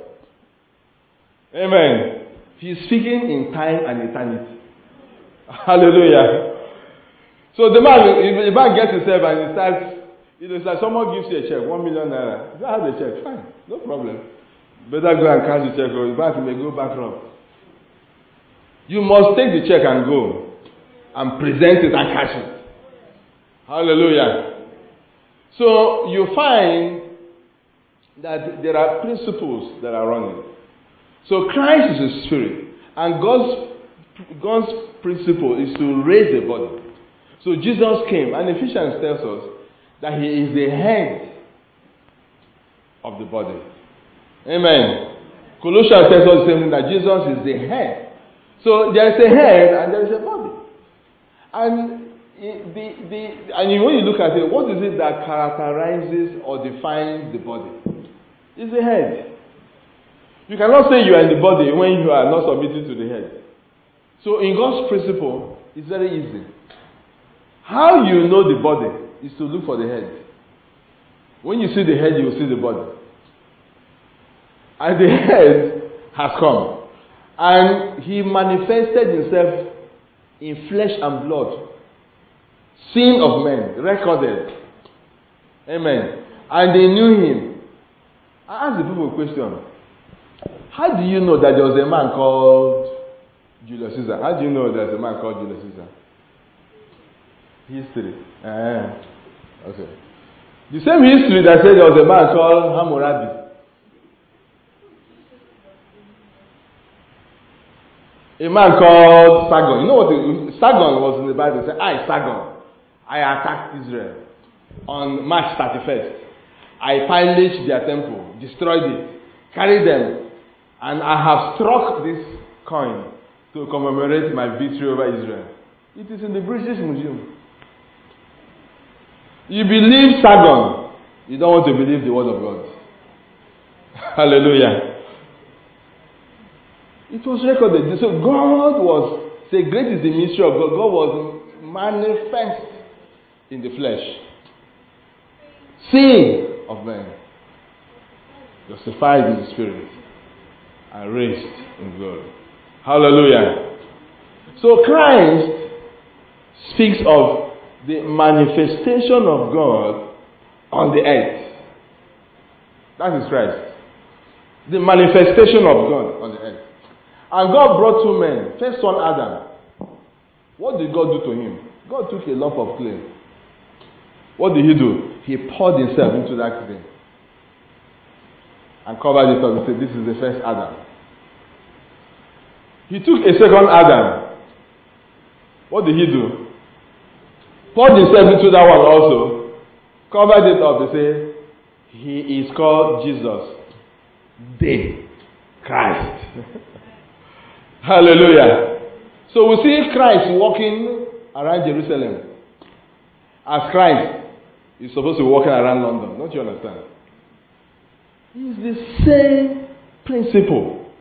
amen, He is speaking in time and eternity. Hallelujah. So the man gets himself and he starts, it's like someone gives you a check, 1 million naira. You have a check, fine, no problem. Better go and cash the check or the bank may go bankrupt. You must take the check and go and present it and cash it. Hallelujah. So you find that there are principles that are running. So Christ is a spirit, and God's principle is to raise the body. So Jesus came, and Ephesians tells us that He is the head of the body. Amen. Colossians tells us the same thing, that Jesus is the head. So there is a head and there is a body. And when you look at it, what is it that characterizes or defines the body? It's the head. You cannot say you are in the body when you are not submitting to the head. So in God's principle, it's very easy. How you know the body is to look for the head. When you see the head, you will see the body. And the head has come. And he manifested himself in flesh and blood. Seen of men, recorded. Amen. And they knew him. I asked the people a question. How do you know that there was a man called Julius Caesar? How do you know there's a man called Julius Caesar? History. Okay. The same history that said there was a man called Hammurabi. A man called Sargon. You know what? Sargon was in the Bible. It said, I, Sargon, I attacked Israel on March 31st. I pillaged their temple, destroyed it, carried them, and I have struck this coin to commemorate my victory over Israel. It is in the British Museum. You believe Sargon, you don't want to believe the word of God. Hallelujah. It was recorded. So God was, say, great is the mystery of God. God was manifest in the flesh. Seen of men. Justified in the spirit. And raised in glory. Hallelujah. So Christ speaks of the manifestation of God on the earth. That is Christ. The manifestation of God on the earth. And God brought two men. First one, Adam. What did God do to him? God took a lump of clay. What did he do? He poured himself into that clay. And covered it up. He said, this is the first Adam. He took a second Adam. What did he do? Poured himself into that one also. Covered it up. He said, he is called Jesus. The Christ. Hallelujah. So we see Christ walking around Jerusalem. As Christ is supposed to be walking around London. Don't you understand? It's the same principle.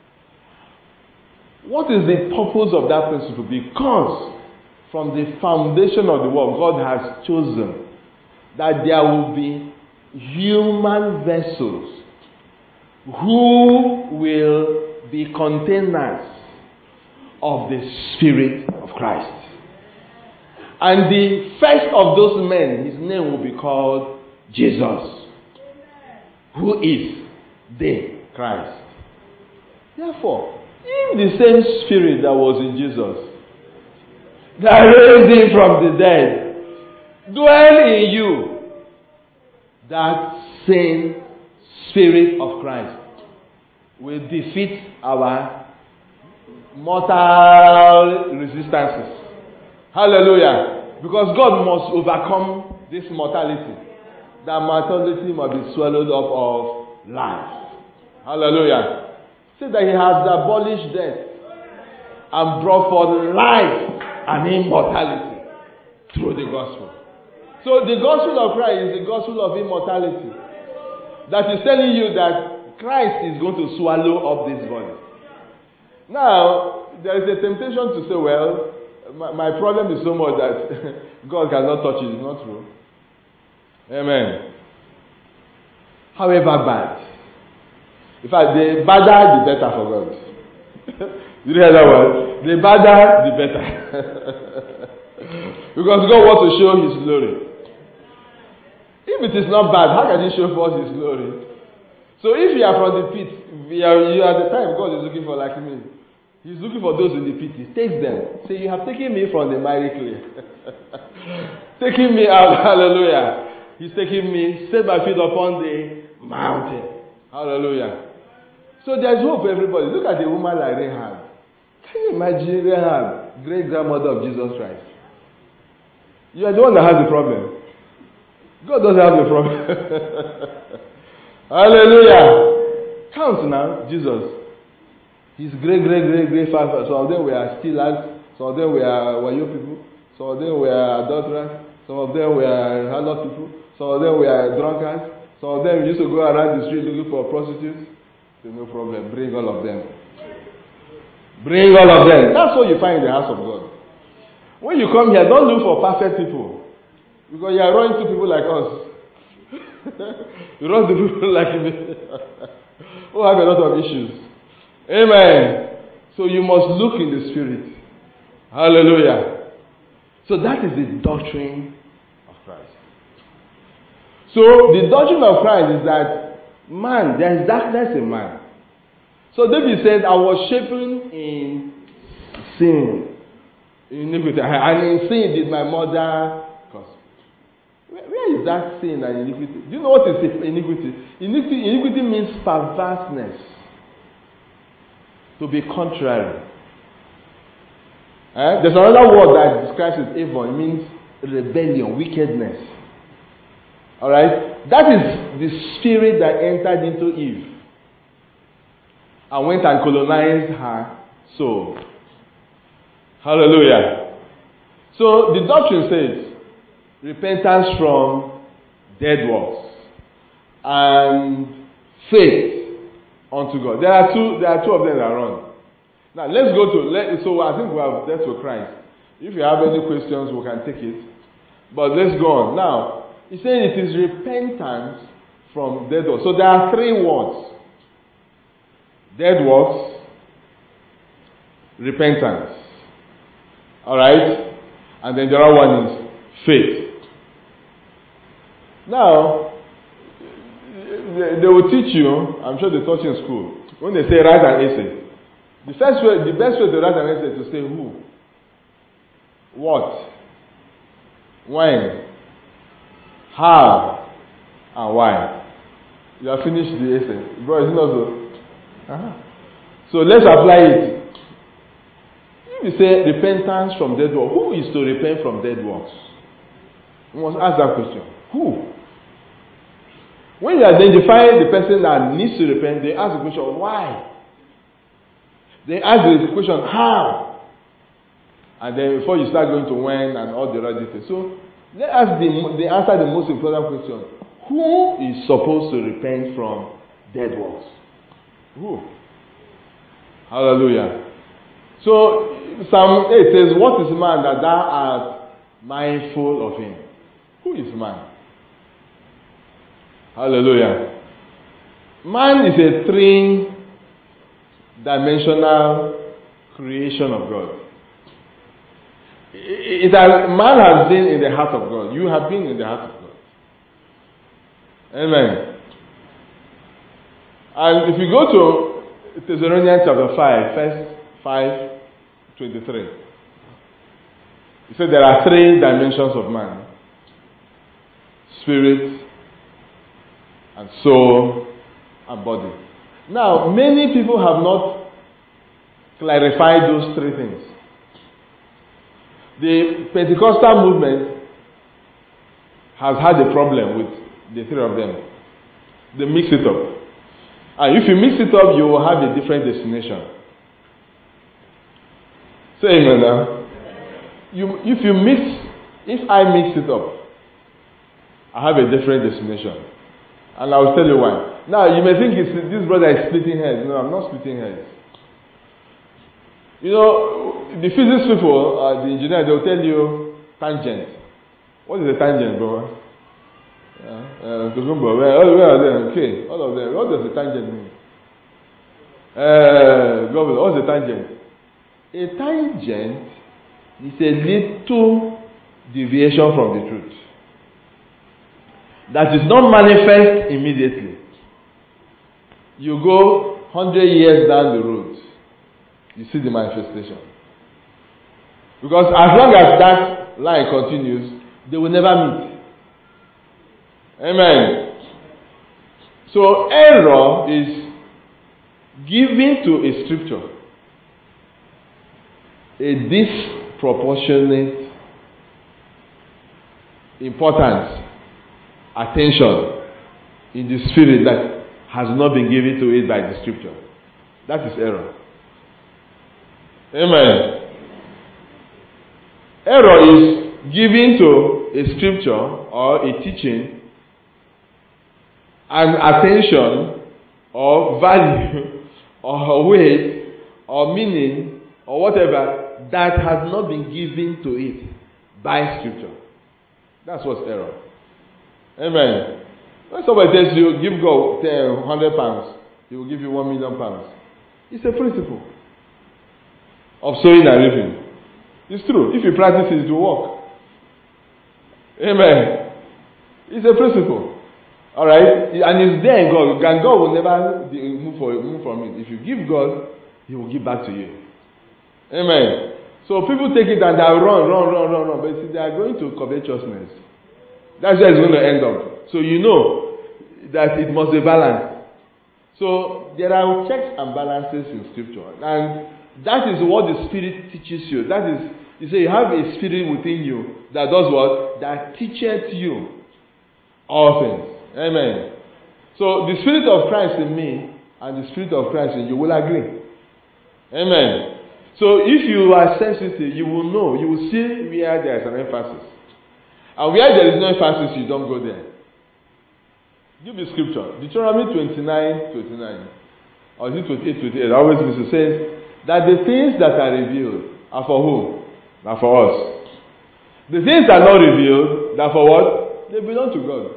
What is the purpose of that principle? Because from the foundation of the world, God has chosen that there will be human vessels who will be containers of the Spirit of Christ. And the first of those men, his name will be called Jesus, who is the Christ. Therefore, if the same Spirit that was in Jesus, that raised him from the dead, dwell in you, that same Spirit of Christ will defeat our mortal resistances. Hallelujah. Because God must overcome this mortality. That mortality must be swallowed up of life. Hallelujah. Say that he has abolished death and brought forth life and immortality through the gospel. So the gospel of Christ is the gospel of immortality. That is telling you that Christ is going to swallow up this body. Now, there is a temptation to say, well, my problem is so much that God cannot touch it. It's not true. Amen. However bad. In fact, the badder, the better for God. You hear that one? The badder, the better. Because God wants to show his glory. If it is not bad, how can he show forth his glory? So if you are from the pit, you are the type God is looking for, like me. He's looking for those in the pit. He takes them. Say, you have taken me from the miry clay. Taking me out. Hallelujah. He's taking me, set my feet upon the mountain. Hallelujah. So there's hope for everybody. Look at the woman like Rahab. Can you imagine Rahab, great grandmother of Jesus Christ? You are the one that has the problem. God doesn't have the problem. Hallelujah. Count now, Jesus. His great father. Some of them were stealers. Some of them were wayo people. Some of them were adulterers. Some of them were harlot people. Some of them were drunkards. Some of them used to go around the street looking for prostitutes. So no problem. Bring all of them. Bring all of them. That's what you find in the house of God. When you come here, don't look for perfect people. Because you are running to people like us. You run to people like me who have a lot of issues. Amen. So you must look in the spirit. Hallelujah. So that is the doctrine of Christ. So the doctrine of Christ is that man, there is darkness in man. So David said, I was shapen in sin, iniquity, and in sin did my mother cause. Where is that sin and iniquity? Do you know what is iniquity? Iniquity means perverseness. To be contrary. There's another word that describes it, evil. It means rebellion, wickedness. Alright? That is the spirit that entered into Eve and went and colonized her soul. Hallelujah. So the doctrine says repentance from dead works and faith unto God. There are two of them that are wrong. Now let's go to so I think we have dealt with Christ. If you have any questions, we can take it. But let's go on. Now, he's saying it is repentance from dead works. So there are three words. Dead works, repentance. Alright? And then the other one is faith. Now, they will teach you, I'm sure they taught you in school, when they say write an essay. The best way to write an essay is to say who, what, when, how, and why. You have finished the essay. Bro, is it not so? So let's apply it. If you say repentance from dead works, who is to repent from dead works? You must ask that question. Who? When you identify the person that needs to repent, they ask the question, why? They ask the question, how? And then before you start going to when and all the other details. So let us they answer the most important question. Who is supposed to repent from dead works? Who? Hallelujah. So Psalm 8 says, what is man that thou art mindful of him? Who is man? Hallelujah. Man is a three-dimensional creation of God. Man has been in the heart of God. You have been in the heart of God. Amen. And if you go to Thessalonians chapter 5, verse 5:23, it says there are three dimensions of man: spirit, and soul, and body. Now, many people have not clarified those three things. The Pentecostal movement has had a problem with the three of them. They mix it up. And if you mix it up, you will have a different destination. Say amen now. If I mix it up, I have a different destination. And I will tell you why. Now, you may think this brother is splitting hairs. No, I'm not splitting hairs. You know, the physics people, the engineer, they will tell you tangent. What is a tangent, bro? Where are they? Okay, all of them. What does a tangent mean? Governor, what's a tangent? A tangent is a little deviation from the truth that is not manifest immediately. You go 100 years down the road, you see the manifestation. Because as long as that line continues, they will never meet. Amen. So error is giving to a scripture a disproportionate importance, attention in the spirit that has not been given to it by the scripture. That is error. Amen. Error is giving to a scripture or a teaching an attention or value or weight or meaning or whatever that has not been given to it by scripture. That's what's error. Amen. When somebody tells you, give God 100 pounds, he will give you 1 million pounds. It's a principle of sowing and reaping. It's true. If you practice it, it will work. Amen. It's a principle. Alright? And it's there in God. And God will never move from it. If you give God, He will give back to you. Amen. So people take it and they run. But see, they are going to covetousness. That's where it's going to end up. So you know that it must be balanced. So there are checks and balances in scripture. And that is what the Spirit teaches you. That is, you say you have a spirit within you that does what? That teacheth you all things. Amen. So the Spirit of Christ in me and the Spirit of Christ in you will agree. Amen. So if you are sensitive, you will know, you will see where there is an emphasis. And where there is no emphasis, you don't go there. Give the scripture. Deuteronomy 29, or is it 28? I always used to say that the things that are revealed are for whom? Are for us. The things that are not revealed, are for what? They belong to God.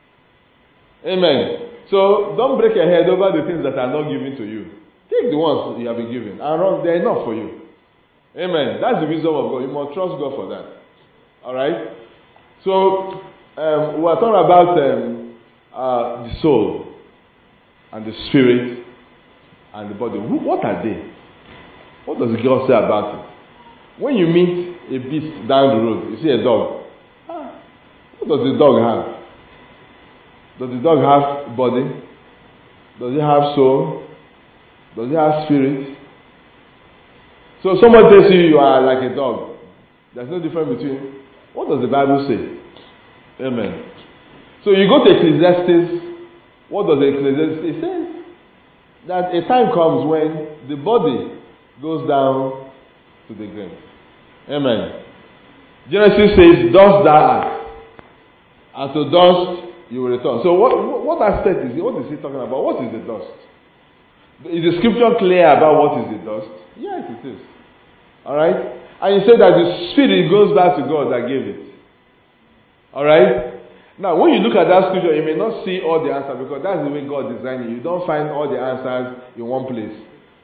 Amen. So don't break your head over the things that are not given to you. Take the ones you have been given and run. They're enough for you. Amen. That's the wisdom of God. You must trust God for that. Alright? So we are talking about the soul and the spirit and the body. What are they? What does God say about it? When you meet a beast down the road, you see a dog. What does the dog have? Does the dog have body? Does it have soul? Does it have spirit? So someone tells you you are like a dog. There's no difference between. What does the Bible say? Amen. So you go to Ecclesiastes. What does Ecclesiastes say? It says that a time comes when the body goes down to the grave. Amen. Genesis says, dust thou art, and to dust you will return. So what aspect is it? What is he talking about? What is the dust? Is the scripture clear about what is the dust? Yes, it is. Alright? And you say that the spirit goes back to God that gave it. Alright? Now, when you look at that scripture, you may not see all the answers because that's the way God designed it. You don't find all the answers in one place.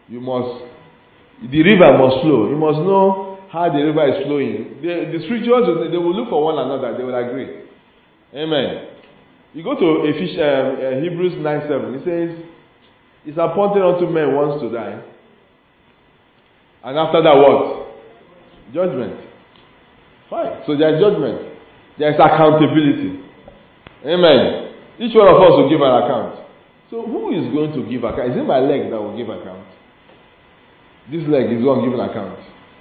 The river must flow. You must know how the river is flowing. The spirituals, they will look for one another. They will agree. Amen. You go to Hebrews 9:7. It says, it's appointed unto men once to die. And after that what? Judgment. Fine. So there is judgment. There is accountability. Amen. Each one of us will give an account. So who is going to give account? Is it my leg that will give account? This leg is going to give an account.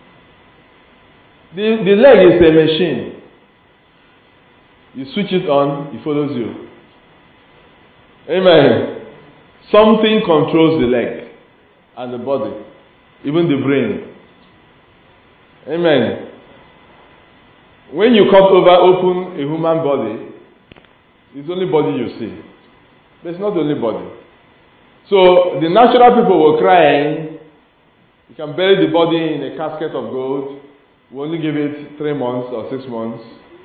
The leg is a machine. You switch it on, it follows you. Amen. Something controls the leg and the body, even the brain. Amen. When you cut open a human body, it's only body you see. But it's not the only body. So the natural people were crying. You can bury the body in a casket of gold. We only give it 3 months or 6 months.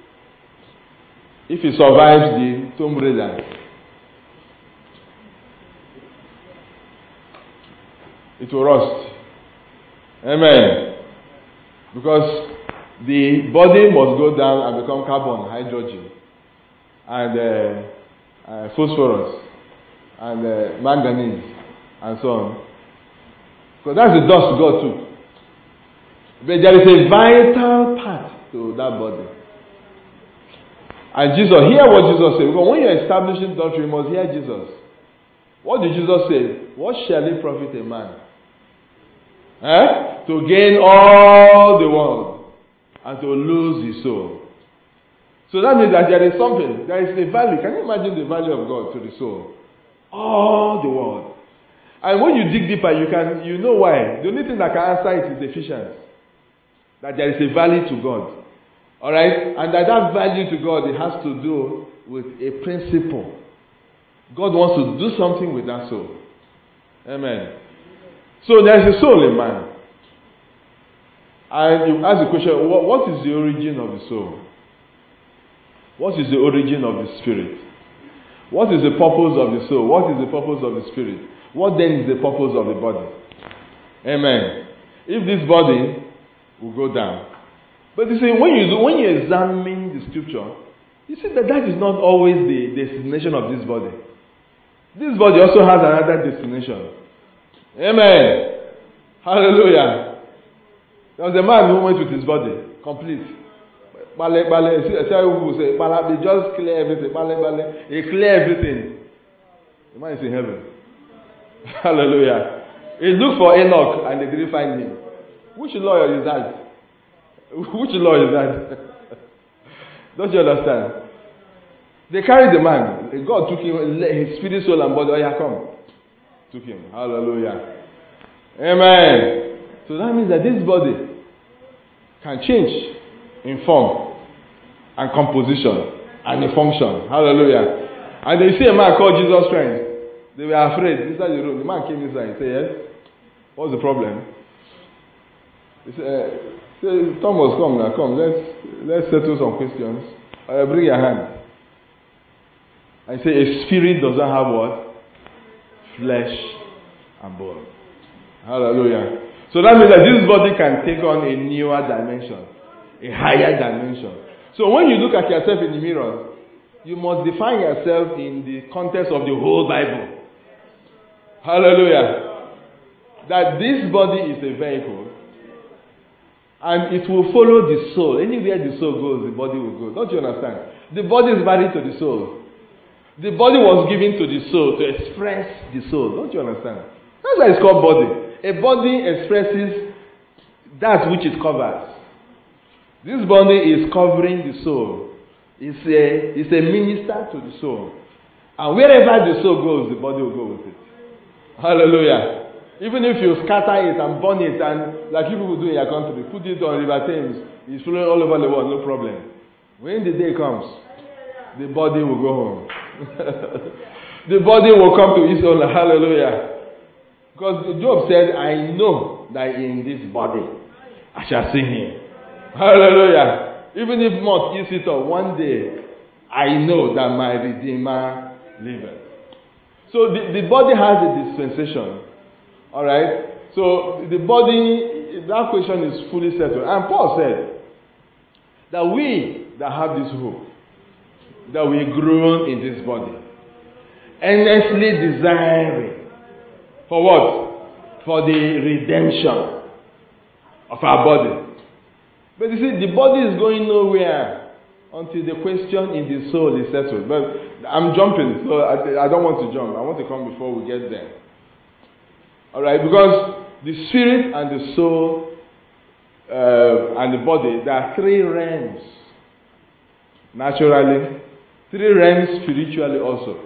If it survives the tomb raider, it will rust. Amen. Because the body must go down and become carbon, hydrogen, and phosphorus, and manganese, and so on. Because that's the dust God took. But there is a vital part to that body. And Jesus, hear what Jesus said. Because when you're establishing doctrine, you must hear Jesus. What did Jesus say? What shall it profit a man? To gain all the world and to lose his soul. So that means that there is something. There is a value. Can you imagine the value of God to the soul? All the world. And when you dig deeper, you know why. The only thing that can answer it is Ephesians. That there is a value to God. Alright? And that value to God, it has to do with a principle. God wants to do something with that soul. Amen. So there is a soul in man. And you ask the question, what is the origin of the soul? What is the origin of the spirit? What is the purpose of the soul? What is the purpose of the spirit? What then is the purpose of the body? Amen. If this body will go down. But you see, when you examine the scripture, you see that is not always the destination of this body. This body also has another destination. Amen. Hallelujah. There was a man who went with his body, complete. They just clear everything. They clear everything. The man is in heaven. Hallelujah. He looked for Enoch and they didn't find him. Which lawyer is that? Which law is that? Don't you understand? They carried the man. God took him, his spirit, soul, and body. Oh, yeah, come. Took him. Hallelujah. Amen. So that means that this body can change in form and composition and in function. Hallelujah. And they see a man called Jesus Christ. They were afraid. Inside the room, the man came inside and said, yes. What's the problem? He said, Thomas, come now, come. Let's settle some questions. Bring your hand. I say, a spirit doesn't have what? Flesh and bone. Hallelujah. So that means that this body can take on a newer dimension, a higher dimension. So when you look at yourself in the mirror, you must define yourself in the context of the whole Bible. Hallelujah. That this body is a vehicle and it will follow the soul. Anywhere the soul goes, the body will go. Don't you understand? The body is married to the soul. The body was given to the soul to express the soul. Don't you understand? That's why it's called body. A body expresses that which it covers. This body is covering the soul. It's a minister to the soul. And wherever the soul goes, the body will go with it. Hallelujah. Even if you scatter it and burn it, and like you people do in your country, put it on River Thames, it's flowing all over the world, no problem. When the day comes, the body will go home. The body will come to its own. Hallelujah. Because Job said, I know that in this body I shall see him. Hallelujah. Even if not eats it up, one day I know that my Redeemer liveth. So the body has a dispensation. Alright? So the body, that question is fully settled. And Paul said that we that have this hope, that we groan in this body, earnestly desiring for what? For the redemption of our body. But you see, the body is going nowhere until the question in the soul is settled. But I'm jumping, so I don't want to jump. I want to come before we get there. Alright, because the spirit and the soul and the body, there are three realms. Naturally, three realms spiritually also.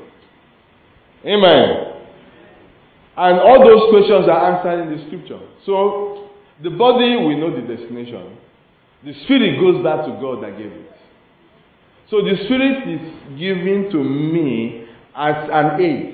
Amen. And all those questions are answered in the scripture. So, the body, we know the destination. The spirit goes back to God that gave it. So the spirit is given to me as an aid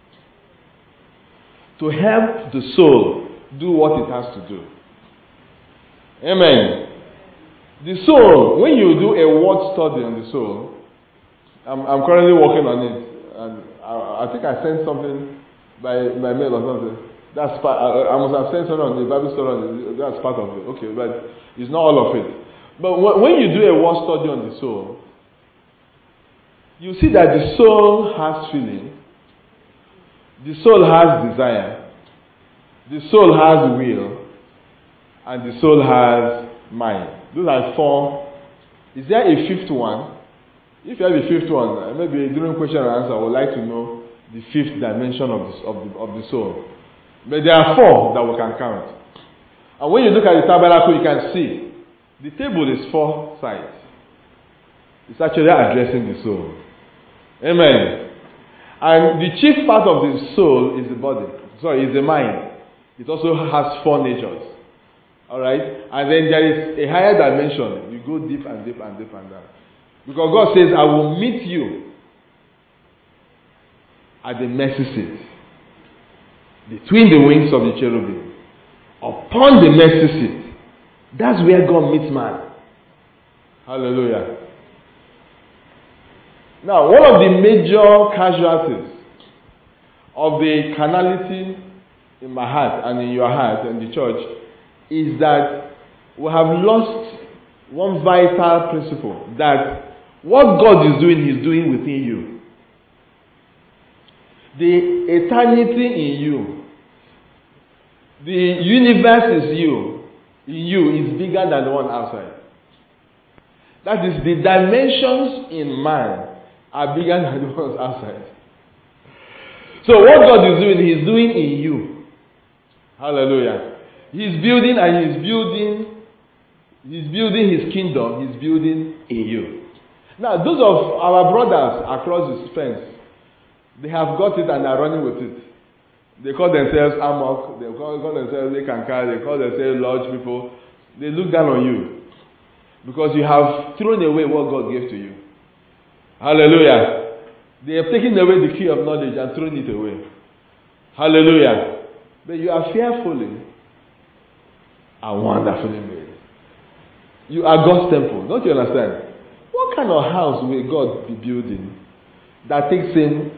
to help the soul do what it has to do. Amen. The soul, when you do a word study on the soul, I'm currently working on it, and I think I sent something by mail or something. That's part. I must have sent something on the Bible story. That's part of it. Okay, but it's not all of it. But when you do a word study on the soul, you see that the soul has feeling, the soul has desire, the soul has will, and the soul has mind. Those are four. Is there a fifth one? If you have a fifth one, maybe during question and answer, I would like to know the fifth dimension of the soul. But there are four that we can count. And when you look at the tabernacle, you can see the table is four sides. It's actually addressing the soul. Amen. And the chief part of the soul is the body. Sorry, is the mind. It also has 4 natures. Alright? And then there is a higher dimension. You go deep and deep and deep and down. Because God says, I will meet you at the mercy seat, between the wings of the cherubim, upon the mercy seat. That's where God meets man. Hallelujah. Now, one of the major casualties of the carnality in my heart and in your heart and the church is that we have lost one vital principle, that what God is doing, He's doing within you. The eternity in you, the universe is you, in you is bigger than the one outside. That is, the dimensions in man are bigger than the ones outside. So what God is doing, He's doing in you. Hallelujah. He's building and He's building His kingdom, He's building in you. Now, those of our brothers across the fence, they have got it and are running with it. They call themselves Amok, they call themselves Ekankar, they call themselves Lodge people. They look down on you because you have thrown away what God gave to you. Hallelujah. They have taken away the key of knowledge and thrown it away. Hallelujah. But you are fearfully and wonderfully made. You are God's temple. Don't you understand? What kind of house will God be building that takes him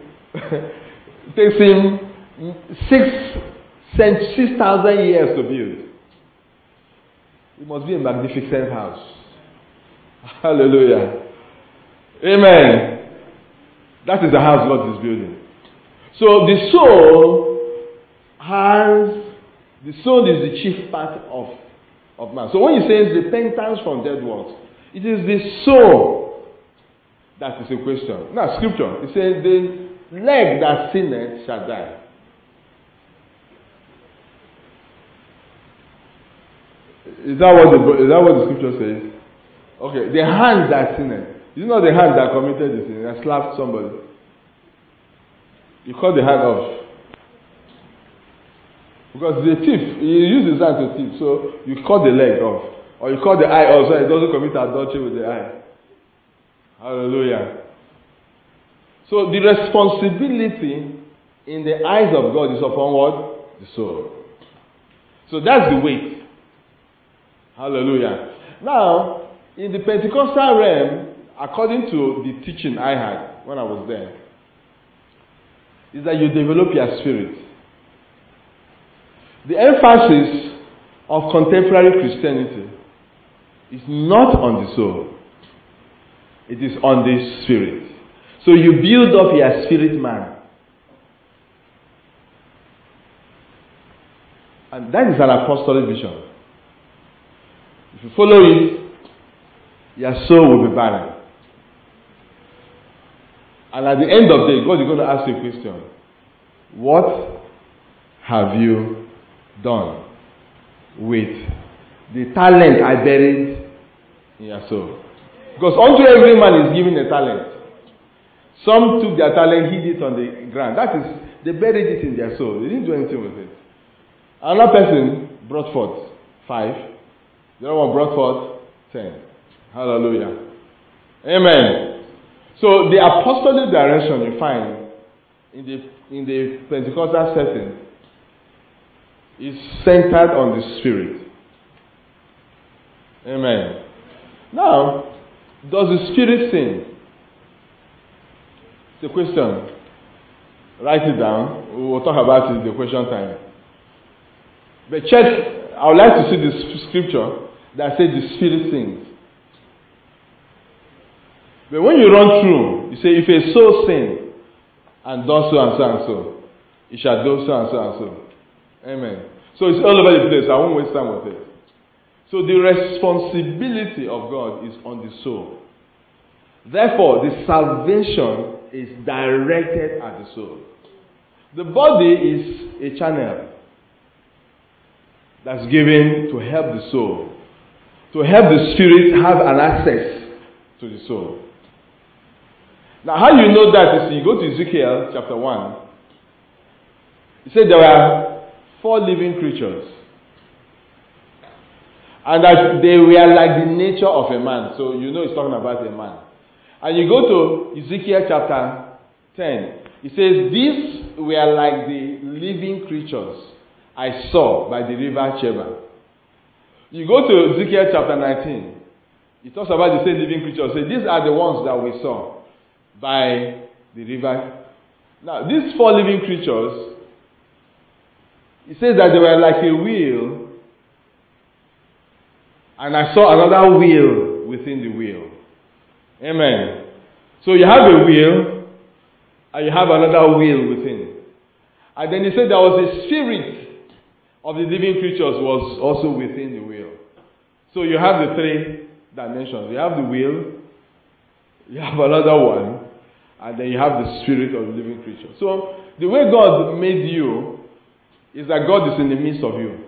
6,000 years to build? It must be a magnificent house. Hallelujah. Amen. That is the house God is building. So the soul is the chief part of man. So when you say repentance from dead works, it is the soul that is a question. Now, scripture, it says, the leg that sinneth shall die. Is that what the scripture says? Okay, the hand that sinneth. Is it not the hand that committed the sin, that slapped somebody? You cut the hand off. Because the thief, he uses his hand to thief, so you cut the leg off. Or you cut the eye off so he doesn't commit adultery with the eye. Hallelujah. So the responsibility in the eyes of God is upon what? The soul. So that's the weight. Hallelujah. Now, in the Pentecostal realm, according to the teaching I had when I was there, is that you develop your spirit. The emphasis of contemporary Christianity is not on the soul. It is on the spirit. So you build up your spirit man. And that is an apostolic vision. If you follow it, your soul will be barren. And at the end of the day, God is going to ask you a question. What have you done with the talent I buried in your soul? Because unto every man is given a talent. Some took their talent, hid it on the ground. That is, they buried it in their soul. They didn't do anything with it. Another person brought forth 5. The other one brought forth 10. Hallelujah. Amen. So the apostolic direction you find in the Pentecostal setting is centered on the Spirit. Amen. Now, does the Spirit sin? It's a question. Write it down. We will talk about it in the question time. But check, I would like to see the scripture that says the Spirit sins. But when you run through, you say, if a soul sin and does so and so and so, it shall do so and so and so. Amen. So it's all over the place. I won't waste time with it. So the responsibility of God is on the soul. Therefore, the salvation is directed at the soul. The body is a channel that's given to help the soul, to help the spirit have an access to the soul. Now, how you know that is you go to Ezekiel chapter 1. It said there were 4 living creatures. And that they were like the nature of a man. So you know it's talking about a man. And you go to Ezekiel chapter 10. It says, these were like the living creatures I saw by the river Chebar. You go to Ezekiel chapter 19. It talks about the same living creatures. So these are the ones that we saw by the river. Now, these 4 living creatures, it says that they were like a wheel, and I saw another wheel within the wheel. Amen. So you have a wheel, and you have another wheel within. And then he said there was a spirit of the living creatures was also within the wheel. So you have the 3 dimensions. You have the wheel, you have another one, and then you have the spirit of the living creature. So the way God made you is that God is in the midst of you.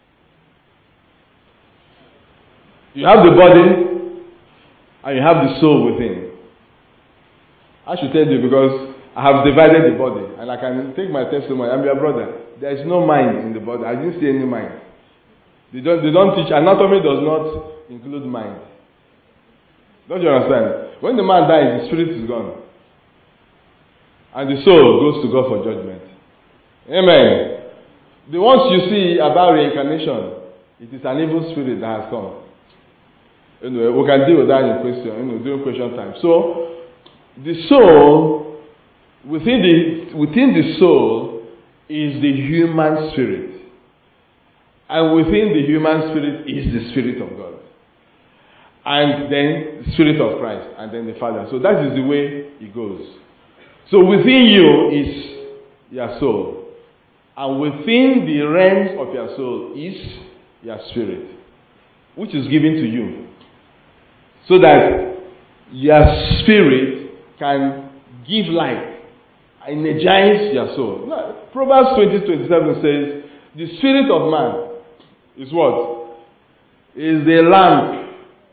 You have the body, and you have the soul within. I should tell you because I have divided the body, and I can take my testimony. I'm your brother. There is no mind in the body. I didn't see any mind. They don't teach. Anatomy does not include mind. Don't you understand? When the man dies, the spirit is gone. And the soul goes to God for judgment. Amen. The ones you see about reincarnation, it is an evil spirit that has come. Anyway, we can deal with that in question, during question time. So, the soul, within the soul is the human spirit. And within the human spirit is the Spirit of God. And then the Spirit of Christ. And then the Father. So that is the way it goes. So within you is your soul. And within the realms of your soul is your spirit, which is given to you. So that your spirit can give life, energize your soul. Now, Proverbs 20:27 says, the spirit of man is what? Is the lamp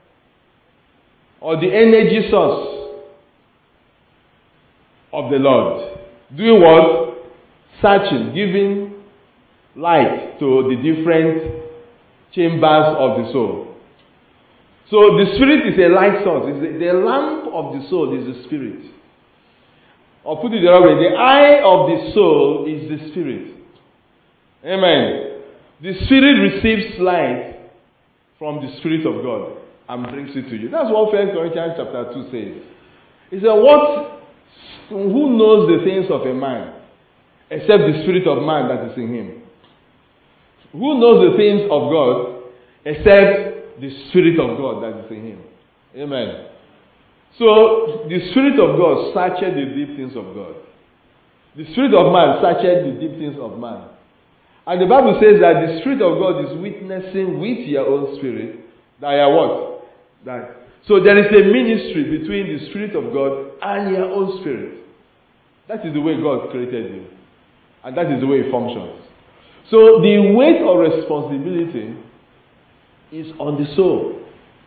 or the energy source of the Lord. Doing what? Searching, giving light to the different chambers of the soul. So the spirit is a light source. The lamp of the soul is the spirit. Or put it the other way, the eye of the soul is the spirit. Amen. The spirit receives light from the Spirit of God and brings it to you. That's what 1 Corinthians chapter 2 says. He said, who knows the things of a man except the spirit of man that is in him? Who knows the things of God except the Spirit of God that is in him? Amen. So, the Spirit of God searches the deep things of God. The Spirit of man searches the deep things of man. And the Bible says that the Spirit of God is witnessing with your own spirit that you are what? So there is a ministry between the Spirit of God and your own spirit. That is the way God created you. And that is the way it functions. So the weight of responsibility is on the soul.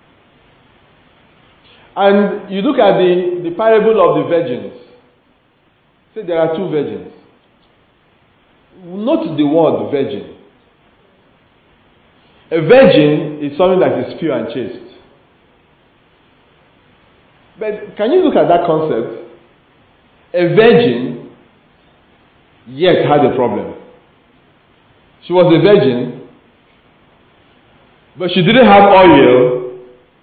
And you look at the parable of the virgins. Say there are 2 virgins. Note the word virgin. A virgin is something that is pure and chaste. But can you look at that concept? A virgin yet had a problem. She was a virgin, but she didn't have oil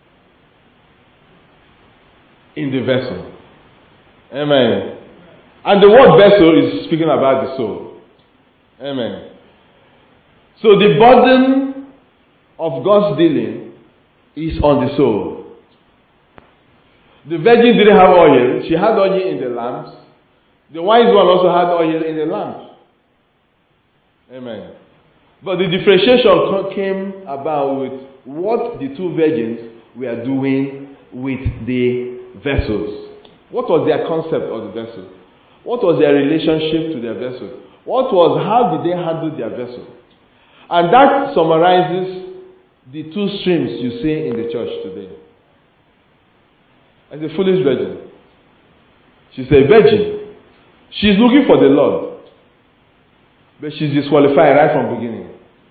in the vessel. Amen. And the word vessel is speaking about the soul. Amen. So the burden of God's dealing is on the soul. The virgin didn't have oil. She had oil in the lamps. The wise one also had oil in the lamp. Amen. But the differentiation came about with what the 2 virgins were doing with the vessels. What was their concept of the vessel? What was their relationship to their vessel? How did they handle their vessel? And that summarizes the 2 streams you see in the church today. As a foolish virgin. She's a virgin. She's looking for the Lord. But she's disqualified right from the beginning.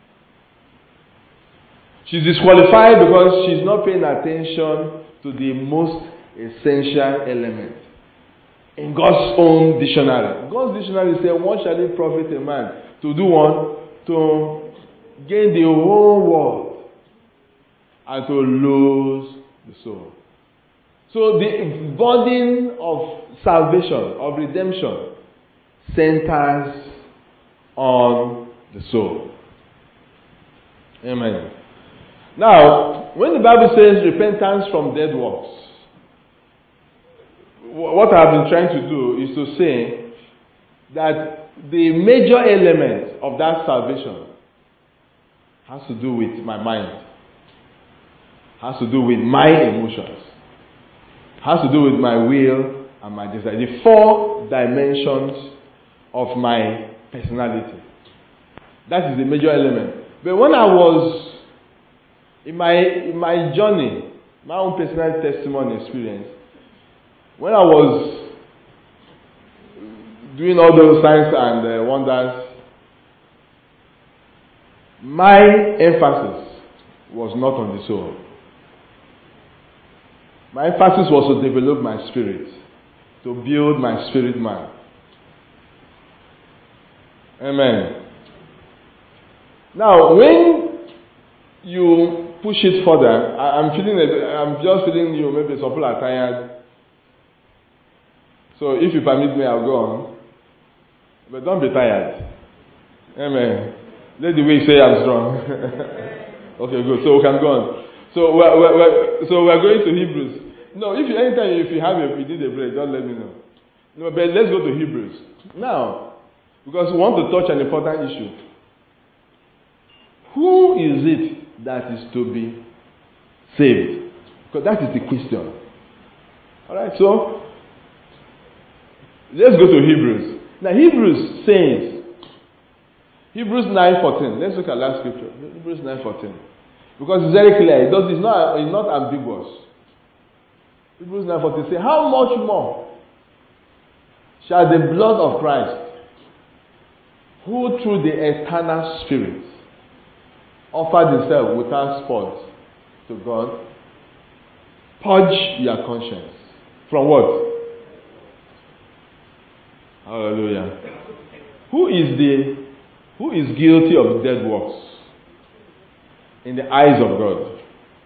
She's disqualified because she's not paying attention to the most essential element. In God's own dictionary. God's dictionary says, what shall it profit a man to do one? To gain the whole world and to lose the soul. So the burden of salvation, of redemption, centers on the soul. Amen. Now, when the Bible says repentance from dead works, what I've been trying to do is to say that the major element of that salvation has to do with my mind, has to do with my emotions, has to do with my will and my desire. The four dimensions of my personality. That is the major element. But when I was in my journey, my own personal testimony experience, when I was doing all those signs and wonders, my emphasis was not on the soul. My emphasis was to develop my spirit, to build my spirit man. Amen. Now, when you push it further, I'm just feeling maybe some people are tired. So if you permit me, I'll go on. But don't be tired. Amen. Let the way say I'm strong. Okay, good. So we can go on. So we're going to Hebrews. No, anytime if you need a break, don't let me know. No, but let's go to Hebrews. Now, because we want to touch an important issue. Who is it that is to be saved? Because that is the question. Alright, so let's go to Hebrews. Now Hebrews says, Hebrews 9:14. Let's look at that scripture. Hebrews 9:14. Because it's very clear. It's not ambiguous. Hebrews 9:14 says, how much more shall the blood of Christ, who through the eternal Spirit offered himself without spot to God, purge your conscience from what? Hallelujah. Who is guilty of dead works in the eyes of God?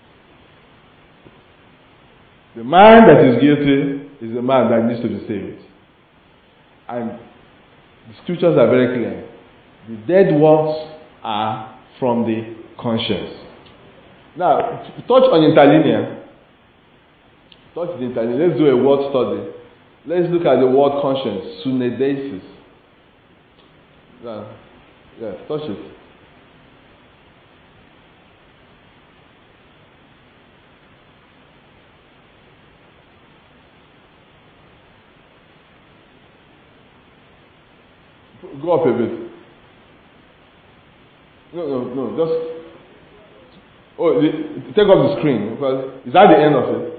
The man that is guilty is the man that needs to be saved. And the scriptures are very clear. The dead works are from the conscience. Now, touch on interlinear. Touch the interlinear. Let's do a word study. Let's look at the word conscience. Sunedesis. Yeah, touch it. Go up a bit. No. Just. Take off the screen because is that the end of it?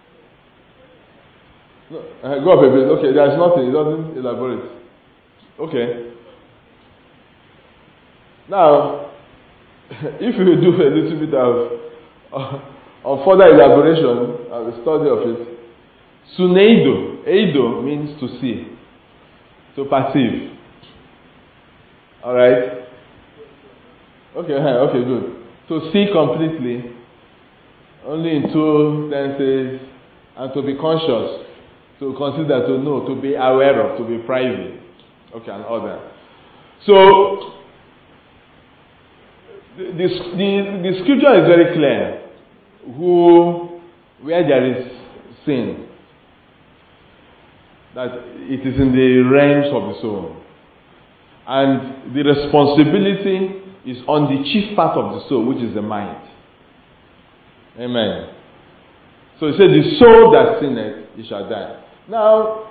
No, go up a bit. Okay, there's nothing. It doesn't elaborate. Okay. Now, if you do a little bit of further elaboration, a study of it, suneido. Eido means to see, to perceive. All right. Okay, good. To see completely, only in two senses, and to be conscious, to consider, to know, to be aware of, to be private. Okay, and all that. So, the scripture is very clear. Where there is sin, that it is in the realms of the soul. And the responsibility is on the chief part of the soul, which is the mind. Amen. So he said, the soul that sinneth, it shall die. Now,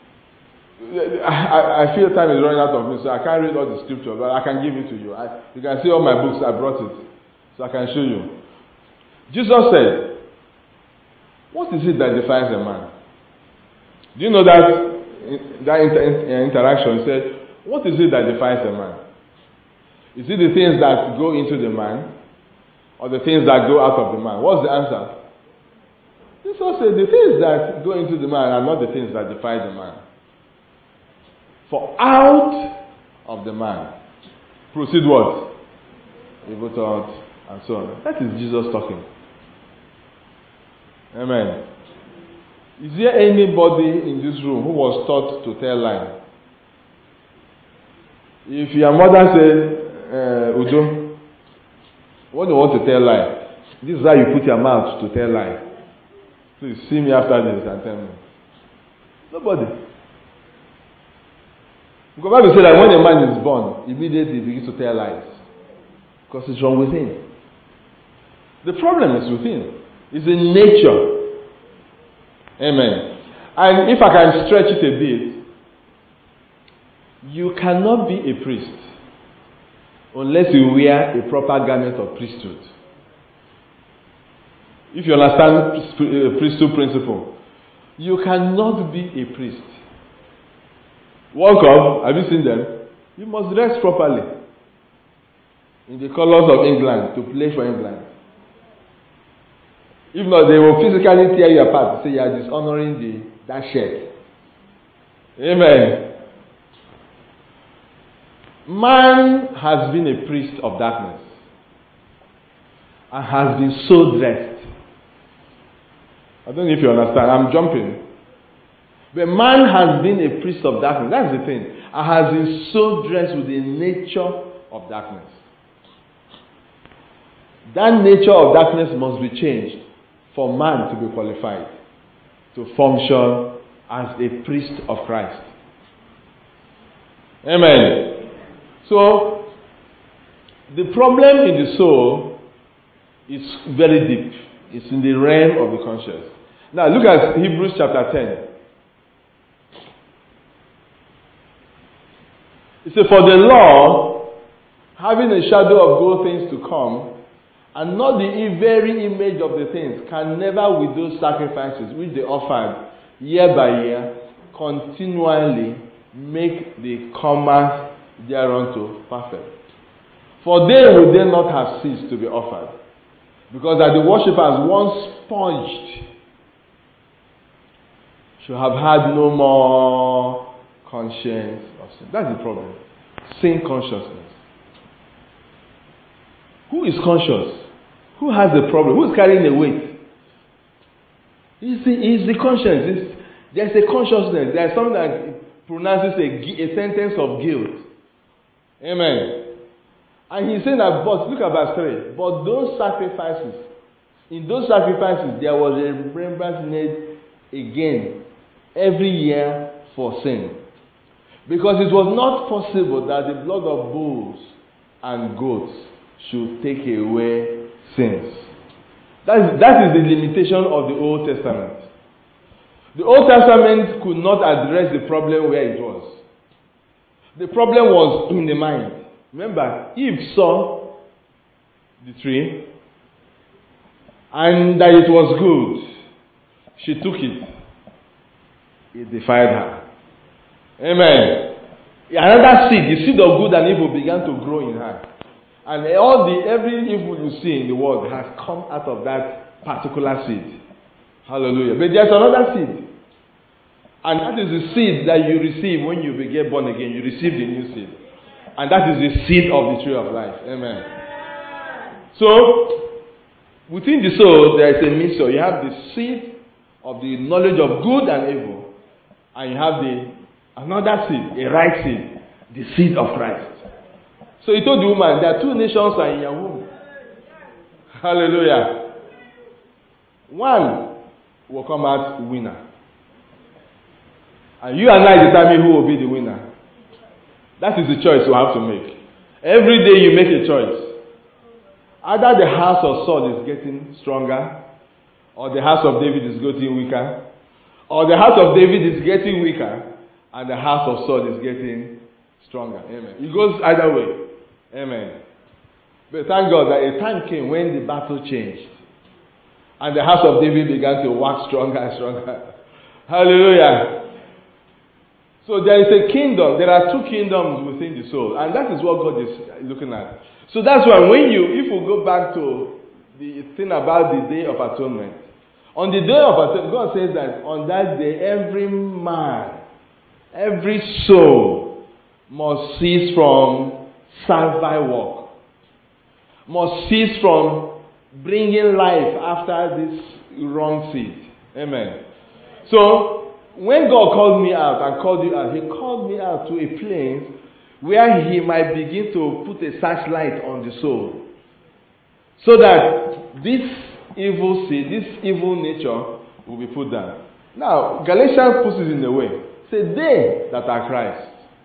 I feel time is running out of me, so I can't read all the scripture, but I can give it to you. You can see all my books, I brought it, so I can show you. Jesus said, what is it that defines a man? Do you know that interaction, he said, what is it that defies a man? Is it the things that go into the man or the things that go out of the man? What's the answer? Jesus said the things that go into the man are not the things that defy the man. For out of the man proceed what? Evil thoughts and so on. That is Jesus talking. Amen. Is there anybody in this room who was taught to tell lies? If your mother says, Udo, what do you want to tell lie? This is how you put your mouth to tell lie. Please see me after this and tell me. Nobody. Because the Bible says that when a man is born, immediately he begins to tell lies. Because it's wrong within. The problem is within. It's in nature. Amen. And if I can stretch it a bit, you cannot be a priest unless you wear a proper garment of priesthood. If you understand priesthood principle, you cannot be a priest. Walk up, have you seen them? You must dress properly in the colors of England to play for England. If not, they will physically tear you apart, say you are dishonoring that shirt. Amen. Man has been a priest of darkness and has been so dressed. I don't know if you understand. I'm jumping. But man has been a priest of darkness. That's the thing. And has been so dressed with the nature of darkness. That nature of darkness must be changed for man to be qualified to function as a priest of Christ. Amen. So, the problem in the soul is very deep. It's in the realm of the conscious. Now, look at Hebrews chapter 10. It says, for the law, having a shadow of good things to come, and not the very image of the things, can never with those sacrifices which they offered year by year, continually make the comers thereunto perfect. For would they not have ceased to be offered, because that the worshippers once sponged should have had no more conscience of sin. That's the problem. Sin consciousness. Who is conscious? Who has the problem? Who is carrying the weight? It's the conscience. There's a consciousness. There's something that pronounces a sentence of guilt. Amen. And he's saying that, but look at verse 3. But those sacrifices, in those sacrifices, there was a remembrance made again every year for sin. Because it was not possible that the blood of bulls and goats should take away sins. That is the limitation of the Old Testament. The Old Testament could not address the problem where it was. The problem was in the mind. Remember, Eve saw the tree and that it was good. She took it. It defied her. Amen. Another seed, the seed of good and evil, began to grow in her. And every evil you see in the world has come out of that particular seed. Hallelujah. But there's another seed. And that is the seed that you receive when you get born again. You receive the new seed. And that is the seed of the tree of life. Amen. So, within the soul, there is a mixture. You have the seed of the knowledge of good and evil. And you have another seed, a right seed, the seed of Christ. So he told the woman, there are two nations are in your womb. Hallelujah. One will come out winner. And you and I determine who will be the winner. That is the choice you have to make. Every day you make a choice. Either the house of Saul is getting stronger, or the house of David is getting weaker, or the house of David is getting weaker, and the house of Saul is getting stronger. Amen. It goes either way. Amen. But thank God that a time came when the battle changed. And the house of David began to wax stronger and stronger. Hallelujah. So there is a kingdom. There are two kingdoms within the soul, and that is what God is looking at. So that's why if we go back to the thing about the Day of Atonement, on the Day of Atonement, God says that on that day, every man, every soul must cease from servile work, must cease from bringing life after this wrong seed. Amen. So, when God called me out and called you out, He called me out to a place where He might begin to put a searchlight on the soul. So that this evil seed, this evil nature will be put down. Now, Galatians puts it in a way. Say, they that are Christ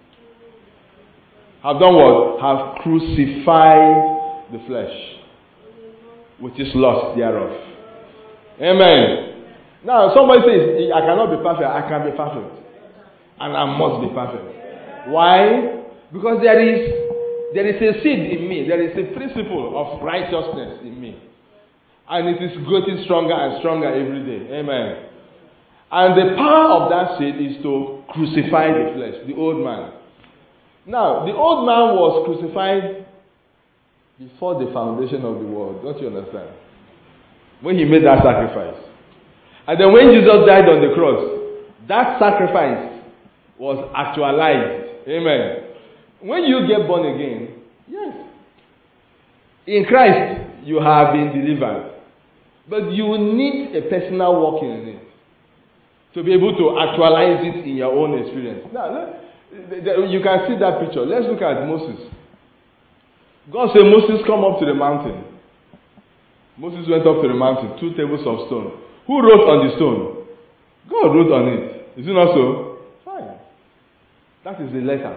have done what? Have crucified the flesh, which is lust thereof. Amen. Now, somebody says, I cannot be perfect. I can be perfect. And I must be perfect. Why? Because there is a seed in me. There is a principle of righteousness in me. And it is getting stronger and stronger every day. Amen. And the power of that seed is to crucify the flesh, the old man. Now, the old man was crucified before the foundation of the world. Don't you understand? When He made that sacrifice. And then when Jesus died on the cross, that sacrifice was actualized. Amen. When you get born again, yes, in Christ you have been delivered. But you need a personal walking in it to be able to actualize it in your own experience. Now, you can see that picture. Let's look at Moses. God said, Moses, come up to the mountain. Moses went up to the mountain, 2 tables of stone. Who wrote on the stone? God wrote on it. Is it not so? Fine. That is the letter.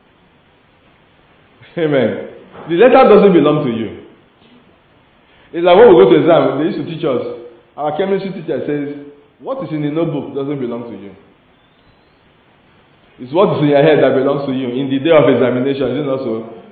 Amen. The letter doesn't belong to you. It's like when we go to exam, they used to teach us. Our chemistry teacher says, what is in the notebook doesn't belong to you. It's what is in your head that belongs to you in the day of examination. Is it not so?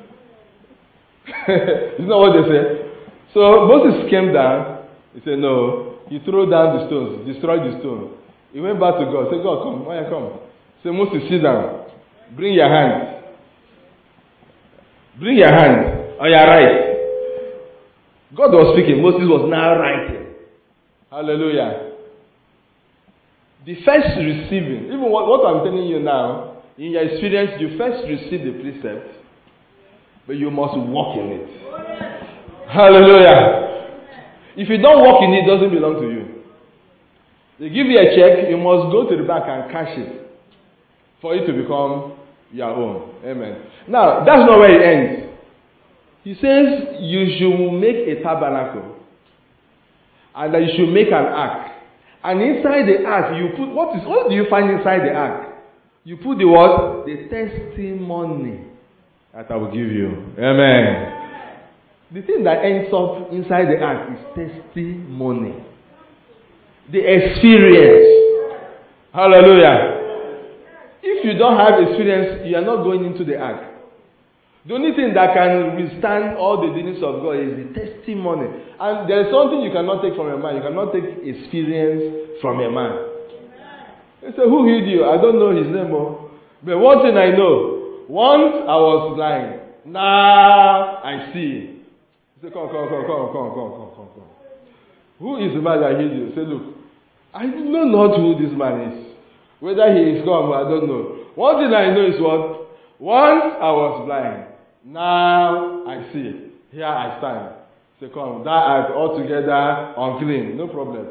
Isn't that what they say? So Moses came down. He said, no. He threw down the stones, destroyed the stone. He went back to God. Said, God, come. Why you come? Say, Moses, sit down. Bring your hand. Bring your hand on your right. God was speaking. Moses was now writing. Hallelujah. The first receiving, even what I'm telling you now, in your experience, you first receive the precept, but you must walk in it. Hallelujah. If you don't walk in it, it doesn't belong to you. They give you a check, you must go to the bank and cash it for it to become your own. Amen. Now, that's not where it ends. He says you should make a tabernacle and that you should make an ark. And inside the ark, you put, what do you find inside the ark? You put the what? The testimony that I will give you. Amen. The thing that ends up inside the ark is testimony. The experience. Hallelujah. If you don't have experience, you are not going into the ark. The only thing that can withstand all the dealings of God is the testimony. And there is something you cannot take from a man. You cannot take experience from a man. They say, who healed you? I don't know his name. But one thing I know. Once I was blind. Now I see. He said, come. Who is the man that healed you? Say, look, I know not who this man is. Whether he is God, I don't know. One thing I know is what? Once I was blind. Now I see. Here I stand. Say, come, thou art altogether unclean. No problem.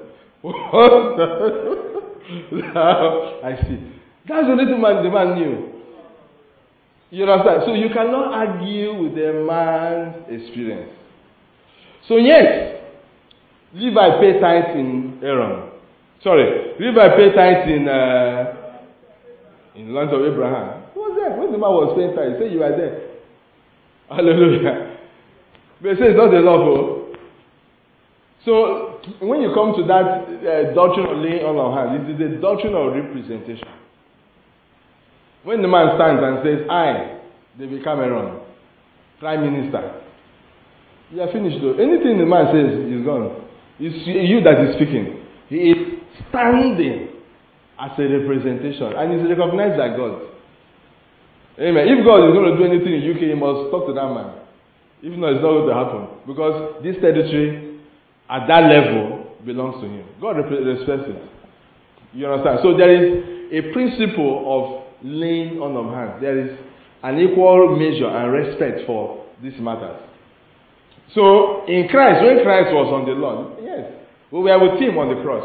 Now I see. That's the little man the man knew. You understand? So you cannot argue with a man's experience. So yes, Levi paid tithes in Aaron. Levi paid tithes in the land of Abraham. Who was there? When the man was paying tithes, he said you were there. Hallelujah. But he says it's not the law. So when you come to that doctrine of laying on our hands, it is the doctrine of representation. When the man stands and says, I, David Cameron, Prime Minister, you are finished though. Anything the man says is gone. It's you that is speaking. He is standing as a representation, and it's recognized by God. Amen. If God is going to do anything in UK, he must talk to that man. If not, it's not going to happen. Because this territory, at that level, belongs to him. God respects it. You understand? So there is a principle of laying on of hands. There is an equal measure and respect for these matters. So, in Christ, when Christ was on the Lord, yes, we were with him on the cross.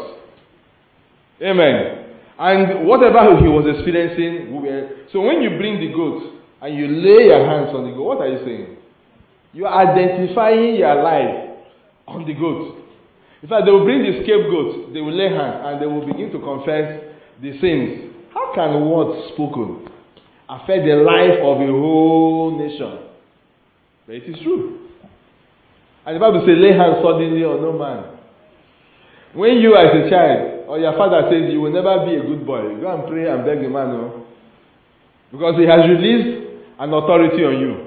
Amen. And whatever he was experiencing, we were. So when you bring the goat and you lay your hands on the goat, what are you saying? You are identifying your life on the goat. In fact, they will bring the scapegoat, they will lay hands, and they will begin to confess the sins. How can words spoken affect the life of a whole nation? But it is true. And the Bible says, lay hands suddenly on no man. When you as a child, or your father says you will never be a good boy, go and pray and beg the man, no? Because he has released an authority on you.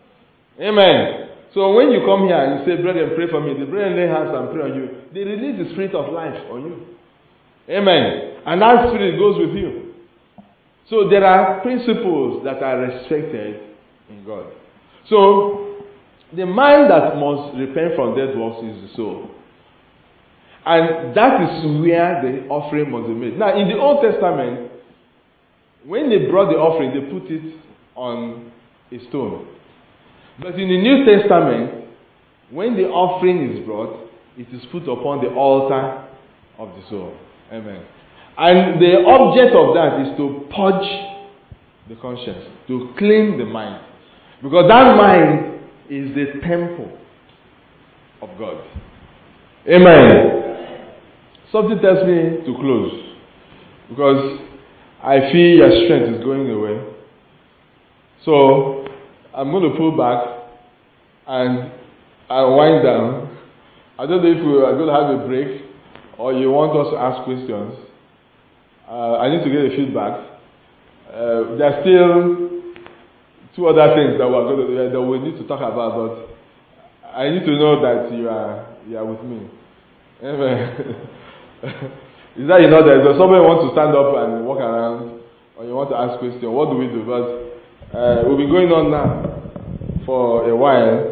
Amen. So when you come here and you say, brethren, pray for me, the brethren lay hands and pray on you. They release the spirit of life on you. Amen. And that spirit goes with you. So there are principles that are respected in God. So the man that must repent from dead works is the soul. And that is where the offering must be made. Now, in the Old Testament, when they brought the offering, they put it on a stone. But in the New Testament, when the offering is brought, it is put upon the altar of the soul. Amen. And the object of that is to purge the conscience, to clean the mind. Because that mind is the temple of God. Amen. Something tells me to close, because I feel your strength is going away. So I'm going to pull back and I'll wind down. I don't know if we are going to have a break or you want us to ask questions. I need to get a feedback. There are still two other things that we need to talk about, but I need to know that you are with me. Amen. Is that that somebody wants to stand up and walk around, or you want to ask questions? What do we do? But we'll be going on now for a while.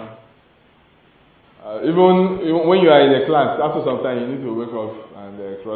Even when you are in a class, after some time you need to wake up and cross.